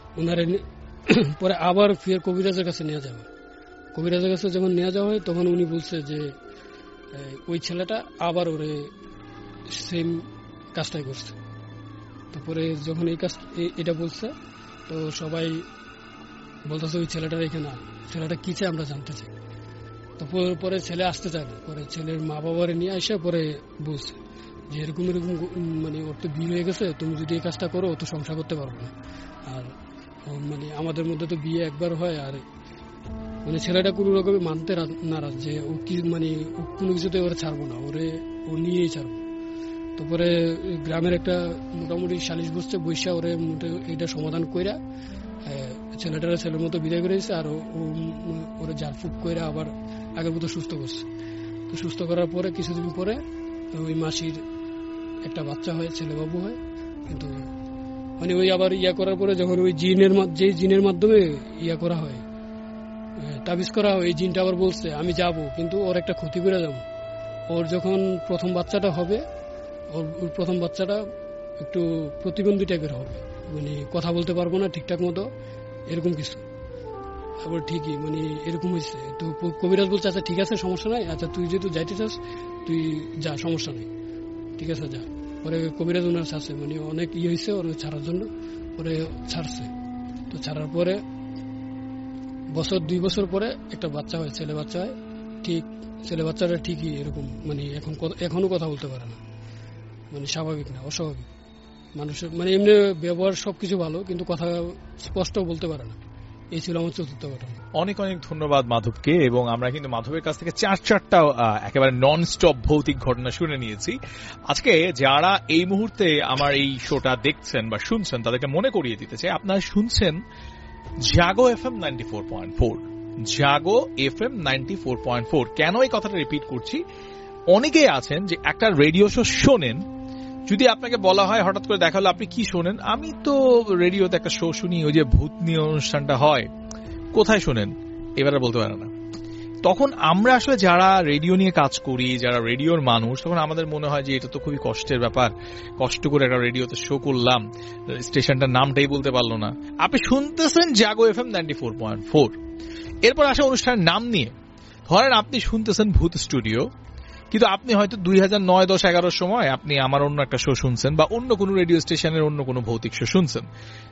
আবার ফের কবিরাজের কাছে নিয়ে যাওয়া। কবিরাজের কাছে যখন নিয়ে যাওয়া হয়, তখন উনি বলছে যে ওই ছেলেটা আবার ওরে সেম কাজটাই করছে। তারপরে যখন এটা বলছে, তো সবাই বলতেছে ওই ছেলেটার এখানে, ছেলেটা কি চায় আমরা জানতে চাই। তো পরে ছেলে আসতে চায় না, পরে ছেলের মা বাবারে নিয়ে আসে, পরে বলছে যে এরকম মানে ওর তো বিয়ে হয়ে গেছে, তুমি যদি এই কাজটা করো ও তো সংসার করতে পারবো না, আর মানে আমাদের মধ্যে তো বিয়ে একবার হয়, আর মানে ছেলেটা কোনো রকমে মানতে নারাজ যে ও কি মানে ও কোনো কিছুতে ওরা ছাড়বো না, ও নিয়েই ছাড়বো। তারপরে গ্রামের একটা মোটামুটি সালিশ বসছে, ওরে এটা সমাধান কইরা ছেলেটারা ছেলের মতো বিদায় করে দিচ্ছে, আর ওরে ঝাড়ফুঁক কইরা আবার আগের মতো সুস্থ করছে। তো সুস্থ করার পরে কিছুদিন পরে ওই মাসির একটা বাচ্চা হয়, ছেলে বাবু হয়। কিন্তু মানে ওই আবার করার পরে যখন ওই জিনের মাধ্যমে করা হয়, তাবিজ করা হয়, এই জিনটা আবার বলছে আমি যাব, কিন্তু ওর একটা ক্ষতি করে যাব। ওর যখন প্রথম বাচ্চাটা হবে, ওর প্রথম বাচ্চাটা একটু প্রতিবন্ধী টাইপের হবে, মানে কথা বলতে পারবো না ঠিকঠাক মতো, এরকম কিছু। আবার ঠিকই মানে এরকম হয়েছে। তো কবিরাজ বলছে আচ্ছা ঠিক আছে, সমস্যা নাই, আচ্ছা তুই যেহেতু যাইতে চাস তুই যা, সমস্যা নেই, ঠিক আছে যা। পরে কবিরাজ ওনার সাথে মানে অনেক হয়েছে ওর ছাড়ার জন্য, পরে ছাড়ছে। তো ছাড়ার পরে 2 বছর পরে একটা বাচ্চা হয়, ছেলে বাচ্চা হয়। ঠিক ছেলে বাচ্চাটা ঠিকই এরকম মানে এখনো কথা বলতে পারে না, মানে স্বাভাবিক না, অস্বাভাবিক মানুষের, মানে এমনি ব্যবহার সবকিছু ভালো, কিন্তু কথা স্পষ্ট বলতে পারে না। এই ছিল আমার চতুর্থ ঘটনা। অনেক অনেক ধন্যবাদ মাধবকে। এবং আমরা কিন্তু মাধবের কাছ থেকে 4টা একেবারে নন স্টপ ভৌতিক ঘটনা শুনে নিয়েছি। আজকে যারা এই মুহূর্তে আমার এই শোটা দেখছেন বা শুনছেন তাদেরকে মনে করিয়ে দিতে চাই, আপনারা শুনছেন জাগো FM 94.4। জাগো FM 94.4। কেন এই কথাটা রিপিট করছি, অনেকেই আছেন যে একটা রেডিও শো শোনেন, যদি আপনাকে বলা হয় হঠাৎ করে দেখা হলো আপনি কি শোনেন, আমি তো রেডিওতে একটা শো শুনি, ওই যে ভূত নিয়ে অনুষ্ঠানটা হয়, কোথায় শোনেন, এবারে বলতে পারে না। তখন আমরা আসলে যারা রেডিও নিয়ে কাজ করি, যারা রেডিওর মানুষ, তখন আমাদের মনে হয় যে এটা তো খুবই কষ্টের ব্যাপার, কষ্ট করে একটা রেডিওতে শো করলাম, স্টেশনটার নামটাই বলতে পারলো না। আপনি শুনতেছেন জাগো FM 94.4। এরপর আসা অনুষ্ঠানের নাম নিয়ে, ধরেন আপনি শুনতেছেন ভূত স্টুডিও, কিন্তু আপনি হয়তো 2009, 10, 11 সময় আপনি আমার অন্য একটা শো শুনছেন বা অন্য কোনো রেডিও স্টেশনের অন্য কোনো ভৌতিক শো শুনছেন।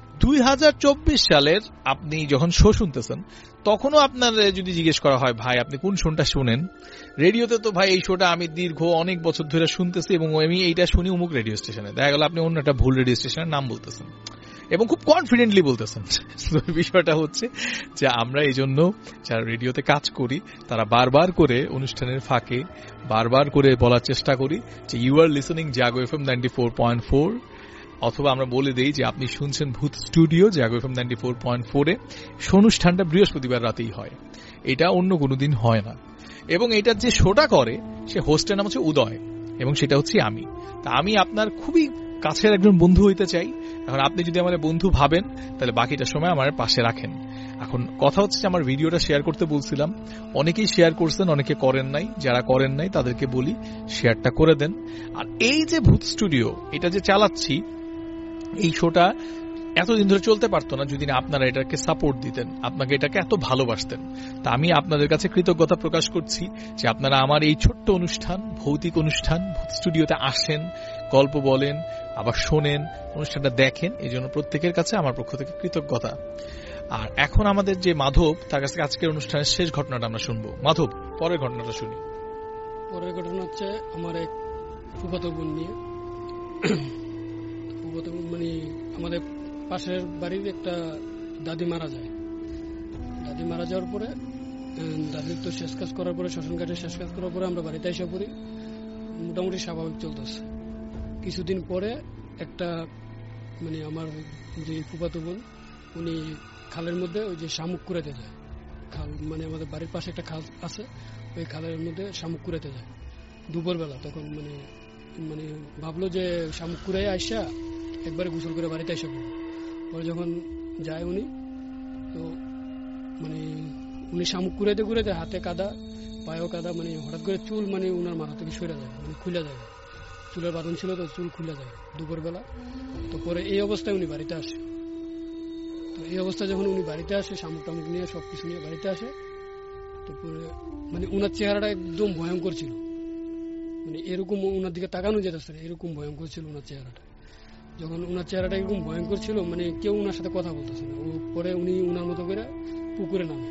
2024 সালের আপনি যখন শো শুনতেছেন, তখনও আপনার যদি জিজ্ঞেস করা হয় ভাই আপনি কোন শোটা শুনেন, রেডিওতে তো ভাই এই শোটা আমি দীর্ঘ অনেক বছর ধরে শুনতেছি এবং আমি এইটা শুনি অমুক রেডিও স্টেশনে, দেখা গেল আপনি অন্য একটা ভুল রেডিও স্টেশনের নাম বলতেছেন এবং খুব কনফিডেন্টলি বলতেছেন। বিষয়টা হচ্ছে যে আমরা এই জন্য যারা রেডিওতে কাজ করি তারা বারবার করে অনুষ্ঠানের ফাঁকে বারবার করে বলার চেষ্টা করি যে you are listening Jago FM 94.4, অথবা আমরা বলে দেই যে আপনি শুনছেন ভূত স্টুডিও জাগো FM 94.4-এ। অনুষ্ঠানটা বৃহস্পতিবার রাতেই হয়, এটা অন্য কোনো দিন হয় না। এবং এটার যে শোটা করে সে হোস্টের নাম হচ্ছে উদয় এবং সেটা হচ্ছে আমি। তা আমি আপনার খুবই কাছের একজন বন্ধু হইতে চাই। এখন আপনি যদি আমার বন্ধু ভাবেন তাহলে বাকিটা সময় আমার পাশে রাখেন। এখন কথা হচ্ছে আমার ভিডিওটা শেয়ার করতে বলছিলাম, অনেকেই শেয়ার করছেন, অনেকে করেন নাই। যারা করেন নাই তাদেরকে বলি শেয়ারটা করে দেন। আর এই যে ভূত স্টুডিও এটা যে চালাচ্ছি, এই শোটা এতদিন ধরে চলতে পারতো না যদি না আপনারা এটাকে সাপোর্ট দিতেন, আপনাকে এটাকে এত ভালোবাসতেন। তা আমি আপনাদের কাছে কৃতজ্ঞতা প্রকাশ করছি যে আপনারা আমার এই ছোট্ট অনুষ্ঠান, ভৌতিক অনুষ্ঠান ভূত স্টুডিওতে আসেন, গল্প বলেন, আবার শোনেন, অনুষ্ঠানটা দেখেন। এই জন্য প্রত্যেকের কাছে আমার পক্ষ থেকে কৃতজ্ঞতা। আর এখন আমাদের যে মাধব, তার কাছে আজকের অনুষ্ঠানের শেষ ঘটনাটা আমরা শুনবো। মাধব, পরের ঘটনাটা শুনি। পরের ঘটনা হচ্ছে আমার এক ফুফাতো বোন নিয়ে। ফুফাতো বোন মানে আমাদের পাশের বাড়ির একটা দাদি মারা যায়। দাদি মারা যাওয়ার পরে দাদির তো শেষ কাজ করার পরে, শ্মশান ঘাটে শেষ কাজ করার পরে আমরা বাড়িতে এসে পড়ি, মোটামুটি স্বাভাবিক চলতেছে। কিছুদিন পরে একটা মানে আমার যে ফুফাতো বোন, উনি খালের মধ্যে ওই যে শামুক কুড়াতে যায়। খাল মানে আমাদের বাড়ির পাশে একটা খাল আছে, ওই খালের মধ্যে শামুক কুড়াতে যায় দুপুরবেলা। তখন মানে মানে ভাবলো যে শামুক কুড়াই আইসা একবারে গোসল করে বাড়িতে এসে পড়বে। পরে যখন যায় উনি, তো মানে উনি শামুক কুড়াইতে কুড়াইতে হাতে কাদা, পায়েও কাদা, মানে হঠাৎ করে চুল মানে উনার মাথা থেকে সরে যায়, মানে খুলে যায়। চুলের বাঁধন ছিল তো চুল খুলে যায় দুপুরবেলা। তো পরে এই অবস্থায় উনি বাড়িতে আসে। তো এই অবস্থায় যখন উনি বাড়িতে আসে, শামুক টামুক নিয়ে সবকিছু নিয়ে বাড়িতে আসে, তো পরে মানে উনার চেহারাটা একদম ভয়ঙ্কর ছিল। মানে এরকম উনার দিকে তাকানো যেতেছে না, এরকম ভয়ঙ্কর ছিল উনার চেহারাটা। যখন উনার চেহারাটা এরকম ভয়ঙ্কর ছিল, মানে কেউ উনার সাথে কথা বলতেছে না। পরে উনি উনার মতো করে পুকুরে নামে।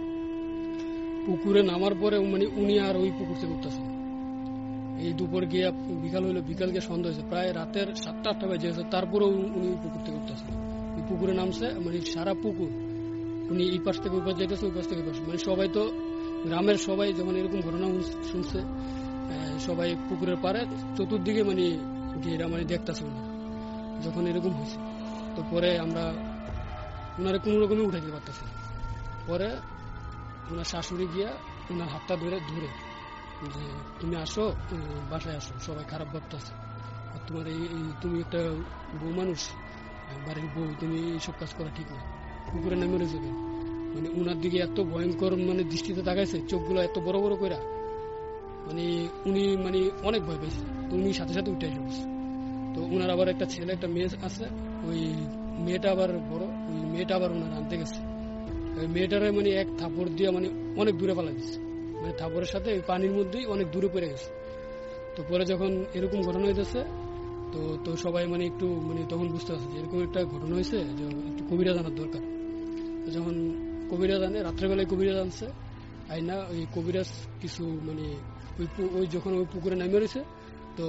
পুকুরে নামার পরে মানে উনি আর ওই পুকুর থেকে উঠতেছে না। এই দুপুর গিয়ে বিকাল হইলো, বিকাল গিয়ে সন্ধ্যা হয়েছে, প্রায় রাতের 7টা-8টা বেজে গেছে, তারপরেও উনি পুকুর থেকে উঠতেছে না। ওই পুকুরে নামছে, মানে সারা পুকুর উনি এই পাশ থেকে ওই পাশ যাইতেছে, ওই পাশ থেকে ওই পাশ, মানে সবাই তো গ্রামের সবাই যখন এরকম ঘটনা শুনছে, সবাই পুকুরের পারে চতুর্দিকে মানে ঘেরা মানে দেখতেছে না যখন এরকম হয়েছে। তো পরে আমরা ওনারে কোন রকমে উঠাইতে পারতেছি। পরে ওনার শাশুড়ি গিয়া ওনার হাতটা ধরে যে তুমি আসো, বাসায় আসো, সবাই খারাপ ভাবতেছে, তোমার এই তুমি একটা বউ মানুষ, বাড়ির বউ, তুমি এইসব কাজ করা ঠিক না, পুকুরে নামে রয়েছে। মানে ওনার দিকে এত ভয়ঙ্কর মানে দৃষ্টিতে তাকাইছে, চোখগুলো এত বড় বড় করে, মানে উনি মানে অনেক ভয় পেয়েছে। তো উনি সাথে সাথে উঠে এসে, তো ওনার আবার একটা ছেলে একটা মেয়ে আছে, ওই মেয়েটা আবার বড়, ওই মেয়েটা আবার ওনার আনতে গেছে। ওই মেয়েটারে মানে এক থাপড় দিয়ে মানে অনেক দূরে পালা দিচ্ছে, মানে থাপড়ের সাথে ওই পানির মধ্যেই অনেক দূরে পড়ে গেছে। তো পরে যখন এরকম ঘটনা হইতেছে, তো সবাই মানে একটু মানে তখন বুঝতে পারছে যে এরকম একটা ঘটনা হয়েছে যে একটু কবিরাজ আনার দরকার। যখন কবিরাজ আনে, রাত্রেবেলায় কবিরাজ আনছে, আইনা ওই কবিরাজ কিছু মানে ওই যখন ওই পুকুরে নামে রয়েছে, তো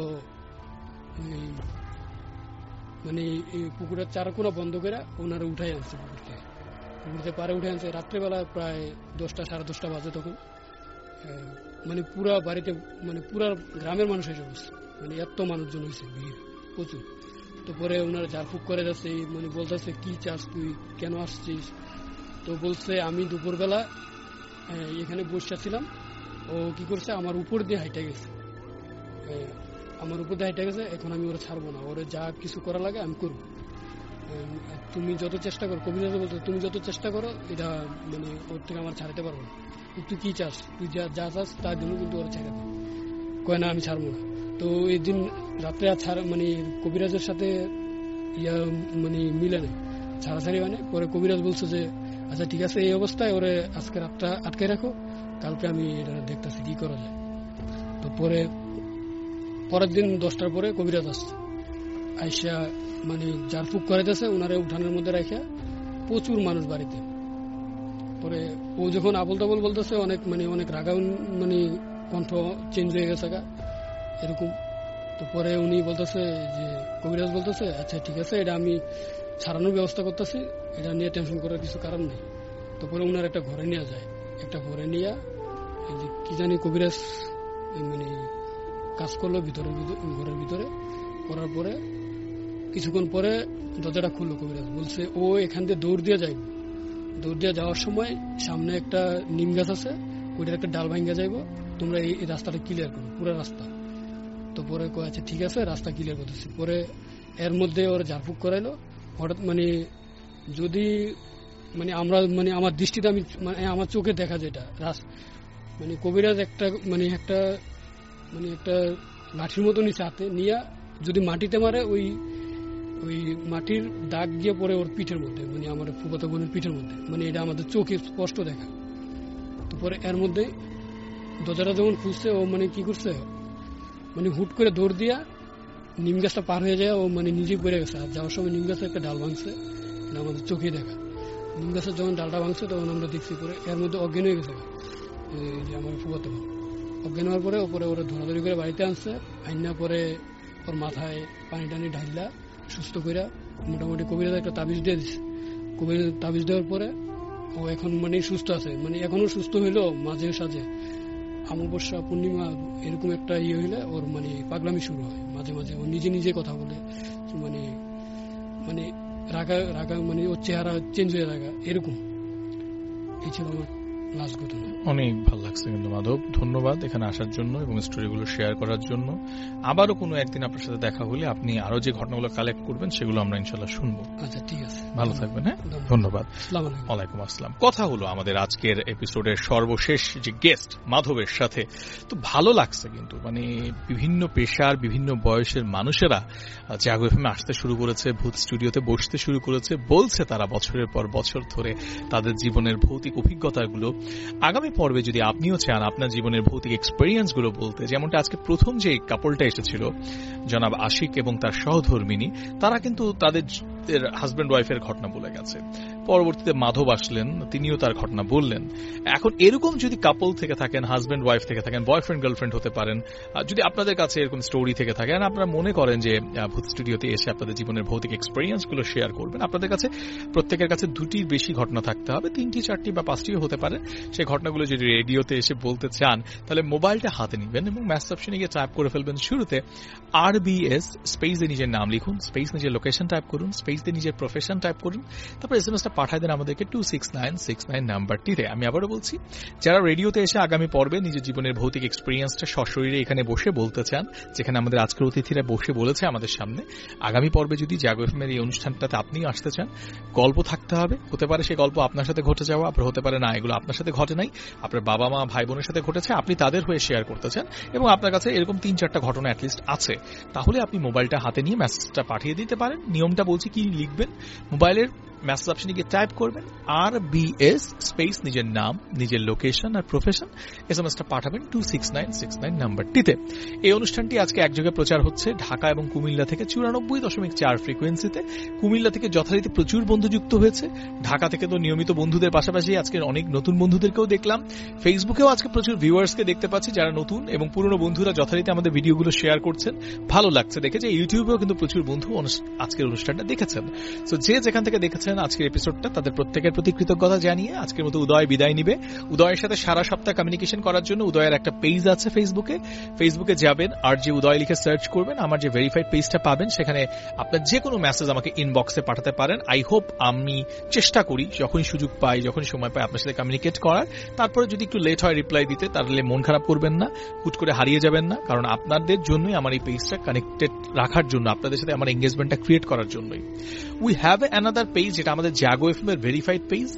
মানে এই পুকুরের চারকোনা বন্ধ করে ওনারা উঠাই আনছে পুকুরতে পারে উঠে আনছে। রাত্রেবেলা প্রায় 10টা সাড়ে 10টা বাজে তখন, মানে পুরা বাড়িতে মানে পুরা গ্রামের মানুষ এসে বসছে, মানে এত মানুষজন হয়েছে, ভিড় প্রচুর। তো পরে ওনারা ঝাড়ফুঁক করে যাচ্ছে, মানে বলতেছে কি চাস তুই, কেন আসছিস? তো বলছে আমি দুপুরবেলা এখানে বসেছিলাম, ও কি করছে আমার উপর দিয়ে হাইটা গেছে, এখন আমি ওরা ছাড়বো না, ওরা যা কিছু করা লাগে আমি করবো, তুমি যত চেষ্টা করো, কবিরাজ বলতো তুমি যত চেষ্টা করো এটা মানে ওর থেকে আমার ছাড়তে পারবো না, তুই কি চাস, তুই যা চাস তার জন্য কিন্তু ওরা ছেড়ে দেয়, কয় না আমি ছাড়বো না। তো এই দিন রাত্রে আর মানে কবিরাজের সাথে মানে মিলে নেই, ছাড়াছাড়ি মানে। পরে কবিরাজ বলছে যে আচ্ছা ঠিক আছে, এই অবস্থায় ওরে আজকে রাতটা আটকে রাখো, কালকে আমি এটা দেখতেছি কি করা যায়। তো পরের দিন 10টার পরে কবিরাজ আসছে, আইসা মানে ঝাড়ফুঁক করাইতেছে, ওনারে উঠানের মধ্যে রাখা, প্রচুর মানুষ বাড়িতে। পরে ও যখন আবল তাবল বলতেছে, অনেক রাগাউন, মানে কণ্ঠ চেঞ্জ হয়ে গেছে এরকম। তো পরে উনি বলতেছে যে কবিরাজ বলতেছে আচ্ছা ঠিক আছে, এটা আমি ছাড়ানোর ব্যবস্থা করতেছি, এটা নিয়ে টেনশন করার কিছু কারণ নেই। তো পরে ওনার একটা ঘরে নিয়ে যায়, একটা ঘরে নিয়ে কি জানি কবিরাজ মানে কাজ করলো ঘরের ভিতরে, করার পরে কিছুক্ষণ পরে দরজাটা খুললো, কবিরাজ বলছে ও এখান দিয়ে দৌড় দিয়ে যাইব, দৌড় দিয়ে যাওয়ার সময় সামনে একটা নিম গাছ আছে, ওইটার একটা ডাল ভাঙ্গা যাইব, তোমরা এই রাস্তাটা ক্লিয়ার করো, পুরো রাস্তা। তো পরে আচ্ছা ঠিক আছে, রাস্তা ক্লিয়ার করতেছি। পরে এর মধ্যে ওরা ঝাড়ফুঁক করাইলো। হঠাৎ মানে যদি মানে আমরা মানে আমার দৃষ্টিতে আমি মানে আমার চোখে দেখা যেটা মানে কবিরাজ একটা লাঠির মতো নিচে হাতে নিয়ে যদি মাটিতে মারে, ওই মাটির দাগ গিয়ে পড়ে ওর পিঠের মধ্যে, মানে আমার ফুফাতো বোনের পিঠের মধ্যে, মানে এটা আমাদের চোখে স্পষ্ট দেখা। তো পরে এর মধ্যে দরজাটা যখন খুঁজছে, ও মানে কি করছে, মানে হুট করে দৌড় দিয়া নিম গাছটা পার হয়ে যায়, ও মানে নিজে পড়ে গেছে। আর যাওয়ার সময় নিম গাছে একটা ডাল ভাঙছে, আমাদের চোখে দেখা। নিম গাছের যখন ডালটা ভাঙছে তখন আমরা দেখছি, পরে এর মধ্যে অজ্ঞান হয়ে গেছে যে আমার ফুফাতো বোন। অজ্ঞান হওয়ার পরে ওপরে ওরা ধরাধরি করে বাড়িতে আনছে, আইনা পরে ওর মাথায় পানি টানি ঢাইলা সুস্থ করে মোটামুটি কবিরাজ একটা তাবিজ দিয়ে দিচ্ছে। কবিরাজ তাবিজ দেওয়ার পরে ও এখন মানে সুস্থ আছে, মানে এখনো সুস্থ হইলো। মাঝে সাঝে অমাবস্যা পূর্ণিমা এরকম একটা হইলে ওর মানে পাগলামি শুরু হয়, মাঝে মাঝে ও নিজে কথা বলে, মানে রাগা মানে ওর চেহারা চেঞ্জ হয়ে রাগা, এরকম। এই ছিল আমার লাস্ট ঘটনা। অনেক ভালো লাগছে কিন্তু মাধব, ধন্যবাদ এখানে আসার জন্য এবং স্টোরিগুলো শেয়ার করার জন্য। আবারও কোনো একদিন আপনার সাথে দেখা হলে আপনি আরো যে ঘটনাগুলো কালেক্ট করবেন সেগুলো আমরা ইনশাল্লাহ শুনবো। আচ্ছা ঠিক আছে, ভালো থাকবেন। হ্যাঁ, ধন্যবাদ। ওয়ালাইকুম আসসালাম। কথা হলো আমাদের আজকের এপিসোডের সর্বশেষ যে গেস্ট মাধবের সাথে। তো ভালো লাগছে কিন্তু, মানে বিভিন্ন পেশার বিভিন্ন বয়সের মানুষেরা জাগো এফএমে আসতে শুরু করেছে, ভূত স্টুডিওতে বসতে শুরু করেছে, বলছে তারা বছরের পর বছর ধরে তাদের জীবনের ভৌতিক অভিজ্ঞতাগুলো। আগামী পর্বে যদি আপনিও চান আপনার জীবনের ভৌতিক এক্সপেরিয়েন্স গুলো বলতে, যেমনটা আজকে প্রথম যে কাপলটা এসেছিল জনাব আশিক এবং তার সহধর্মিনী, তারা কিন্তু তাদের হাজব্যান্ড ওয়াইফের ঘটনা বলে গেছে। পরবর্তীতে মাধব আসলেন, তিনিও তার ঘটনা বললেন। এখন এরকম যদি কাপল থেকে থাকেন, হাজব্যান্ড ওয়াইফ থেকে থাকেন, বয়ফ্রেন্ড গার্লফ্রেন্ড হতে পারেন, যদি আপনাদের কাছে এরকম স্টোরি থেকে থাকে, আপনারা মনে করেন যে ভূত স্টুডিওতে এসে আপনাদের জীবনের ভৌতিক এক্সপেরিয়েন্স গুলো শেয়ার করবেন, আপনাদের কাছে প্রত্যেকের কাছে 2টির বেশি ঘটনা থাকতে হবে, 3টি 4টি বা 5টিও হতে পারে। সেই ঘটনাগুলো যদি রেডিওতে এসে বলতে চান, তাহলে মোবাইলটা হাতে নিবেন এবং মেসেজ অপশনে গিয়ে টাইপ করে ফেলবেন শুরুতে RBS, স্পেস দিয়ে নিজের নাম লিখুন, স্পেস নিজের লোকেশন টাইপ করুন, স্পেস দিয়ে নিজের প্রফেশন টাইপ করুন, তারপর SMS-টা পাঠায় দেন আমাদেরকে 26969 নাম্বারটিতে। আমি আবারও বলছি, যারা রেডিওতে এসে আগামী পর্বে নিজের জীবনের ভৌতিক এক্সপেরিয়েন্সটা সশরীরে এখানে বসে বলতে চান, যেখানে আমাদের আজকের অতিথিরা বসে বলেছে আমাদের সামনে, আগামী পর্বে যদি জাগো এফএমের এই অনুষ্ঠানটাতে আপনি আসতে চান, গল্প থাকতে হবে। হতে পারে সেই গল্প আপনার সাথে ঘটে যাওয়া, আবার হতে পারে না এগুলো আপনার সাথে ঘটে নাই, আপনার বাবা মা ভাই বোনের সাথে ঘটেছে, আপনি তাদের হয়ে শেয়ার করতে চান এবং আপনার কাছে এরকম 3-4টা ঘটনা অ্যাটলিস্ট আছে, তাহলে আপনি মোবাইলটা হাতে নিয়ে মেসেজটা পাঠিয়ে দিতে পারেন। নিয়মটা বলছি কি লিখবেন, মোবাইলের মেসেজ অপশনে গিয়ে টাইপ করবেন RBS স্পেস নিজের নাম, নিজের লোকেশন আর প্রফেশন, এসএমএসটা পাঠাবেন 26969 নাম্বারটিতে। এই অনুষ্ঠানটি আজকে একযোগে প্রচার হচ্ছে ঢাকা এবং কুমিল্লা থেকে 94.4 ফ্রিকোয়েন্সিতে। কুমিল্লা থেকে যথারীতি প্রচুর বন্ধু যুক্ত হয়েছে। ঢাকা থেকে তো নিয়মিত বন্ধুদের পাশাপাশি আজকে অনেক নতুন বন্ধুদেরকেও দেখলাম। ফেসবুকেও আজকে প্রচুর ভিউয়ার্সকে দেখতে পাচ্ছি যারা নতুন এবং পুরনো বন্ধুরা যথারীতি আমাদের ভিডিওগুলো শেয়ার করছেন। ভালো লাগছে দেখে যে ইউটিউবেও কিন্তু প্রচুর বন্ধু আজকের অনুষ্ঠানটা দেখেছেন। সো যে যেখান থেকে দেখেছেন আজকের এপিসোডটা তাদের প্রত্যেকের প্রতি কৃতজ্ঞতা জানিয়ে আজকের মতো উদয় বিদায় নিবে। উদয়ের সাথে সারা সপ্তাহ কমিউনিকেশন করার জন্য উদয়ের একটা পেজ আছে ফেসবুকে যাবেন আর যে উদয় লিখে সার্চ করবেন, আমার যে ভেরিফাইড পেজটা পাবেন সেখানে আপনার যে কোনো মেসেজ আমাকে ইনবক্সে পাঠাতে পারেন। আই হোপ আমি চেষ্টা করি যখনই সুযোগ পাই, যখনই সময় পাই আপনার সাথে কমিউনিকেট করার। তারপরে যদি একটু লেট হয় রিপ্লাই দিতে, তাহলে মন খারাপ করবেন না, হুট করে হারিয়ে যাবেন না, কারণ আপনাদের জন্যই আমার এই পেজটা কানেক্টেড রাখার জন্য, আপনাদের সাথে আমার এঙ্গেজমেন্টটা ক্রিয়েট করার জন্যই। উই হ্যাভ অ্যানাদার পেজ, যেটা আমাদের জাগো এফএম এর ভেরিফাইড পেজ,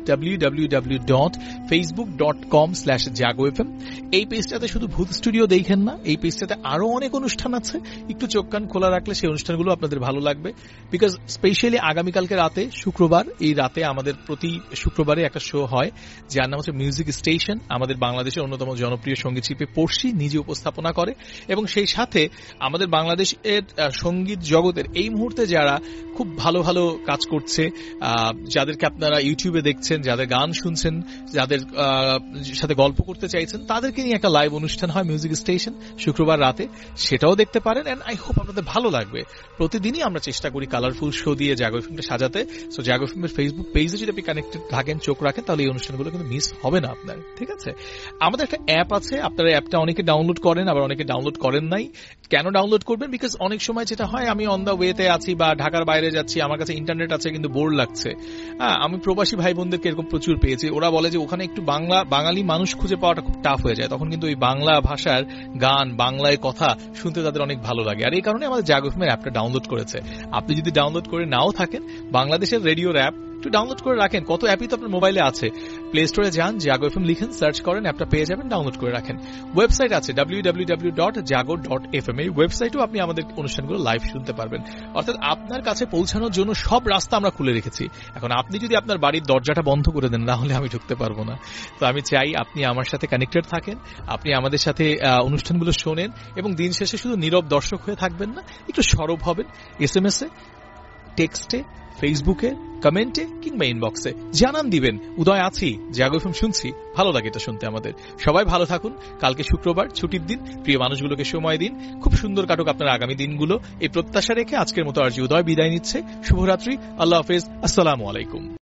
www.facebook.com/jago.fm। এই পেজটাতে শুধু ভূত স্টুডিও দেখেন না, এই পেজটাতে আরো অনেক অনুষ্ঠান আছে। একটু চোখ কান খোলা রাখলে সেই অনুষ্ঠানগুলো আপনাদের ভালো লাগবে। বিকজ স্পেশালি আগামীকালকে রাতে, শুক্রবার, এই রাতে আমাদের প্রতি শুক্রবারে একটা শো হয় যার নাম হচ্ছে মিউজিক স্টেশন। আমাদের বাংলাদেশের অন্যতম জনপ্রিয় সঙ্গীত শিল্পী পড়শি নিজে উপস্থাপনা করে এবং সেই সাথে আমাদের বাংলাদেশের সঙ্গীত জগতের এই মুহূর্তে যারা খুব ভালো ভালো কাজ করছে, যাদেরকে আপনারা ইউটিউবে দেখছেন, যাদের গান শুনছেন, যাদের সাথে গল্প করতে চাইছেন, তাদেরকে নিয়ে একটা লাইভ অনুষ্ঠান হয় মিউজিক স্টেশন শুক্রবার রাতে, সেটাও দেখতে পারেন। এন্ড আই হোপ আপনাদের ভালো লাগবে। প্রতিদিনই আমরা চেষ্টা করি কালারফুল শো দিয়ে জাগো এফএমকে সাজাতে। সো জাগো এফএমের ফেসবুক পেজে যদি আপনি কানেক্টেড থাকেন, চোখ রাখেন, তাহলে এই অনুষ্ঠানগুলো কিন্তু মিস হবে না আপনার, ঠিক আছে? আমাদের একটা অ্যাপ আছে, আপনারা অ্যাপটা অনেকে ডাউনলোড করেন, আবার অনেকে ডাউনলোড করেন নাই। কেন ডাউনলোড করবেন? বিকজ অনেক সময় যেটা হয়, আমি অন দ্য ওয়েতে আছি বা ঢাকার বাইরে যাচ্ছি, আমার কাছে ইন্টারনেট আছে কিন্তু বোর লাগছে। আমি প্রবাসী ভাই বোনদেরকে এরকম প্রচুর পেয়েছি, ওরা বলে যে ওখানে একটু বাঙালি মানুষ খুঁজে পাওয়াটা খুব টাফ হয়ে যায়, তখন কিন্তু ওই বাংলা ভাষার গান, বাংলায় কথা শুনতে তাদের অনেক ভালো লাগে। আর এই কারণে আমাদের জাগো এফএমের অ্যাপটা ডাউনলোড করেছে। আপনি যদি ডাউনলোড করে নাও থাকেন, বাংলাদেশের রেডিওর অ্যাপ একটু ডাউনলোড করে রাখেন। কত অ্যাপই তো আপনার মোবাইলে আছে। প্লে স্টোরে যান, জাগো এফএম লিখেন, সার্চ করেন, অ্যাপটা পেয়ে যাবেন, ডাউনলোড করে রাখেন। ওয়েবসাইট আছে www.jago.fm। এই ওয়েবসাইটেও আপনি আমাদের অনুষ্ঠানগুলো লাইভ শুনতে পারবেন। অর্থাৎ আপনার কাছে পৌঁছানোর জন্য সব রাস্তা আমরা খুলে রেখেছি। এখন আপনি যদি আপনার বাড়ির দরজাটা বন্ধ করে দেন, না হলে আমি ঢুকতে পারবো না। তো আমি চাই আপনি আমার সাথে কানেক্টেড থাকেন, আপনি আমাদের সাথে অনুষ্ঠানগুলো শোনেন এবং দিন শেষে শুধু নীরব দর্শক হয়ে থাকবেন না, একটু সরব হবেন। এসএমএস এ, টেক্সটে, ফেসবুকে, কমেন্টে কিংবা ইনবক্সে জানান দিবেন, উদয় আছি, জাগো এফএম শুনছি। ভালো লাগে এটা শুনতে আমাদের। সবাই ভালো থাকুন। কালকে শুক্রবার, ছুটির দিন, প্রিয় মানুষগুলোকে সময় দিন, খুব সুন্দর কাটুক আপনার আগামী দিনগুলো, এই প্রত্যাশা রেখে আজকের মতো আরজি উদয় বিদায় নিচ্ছে। শুভরাত্রি, আল্লাহ হাফেজ, আসসালামু আলাইকুম।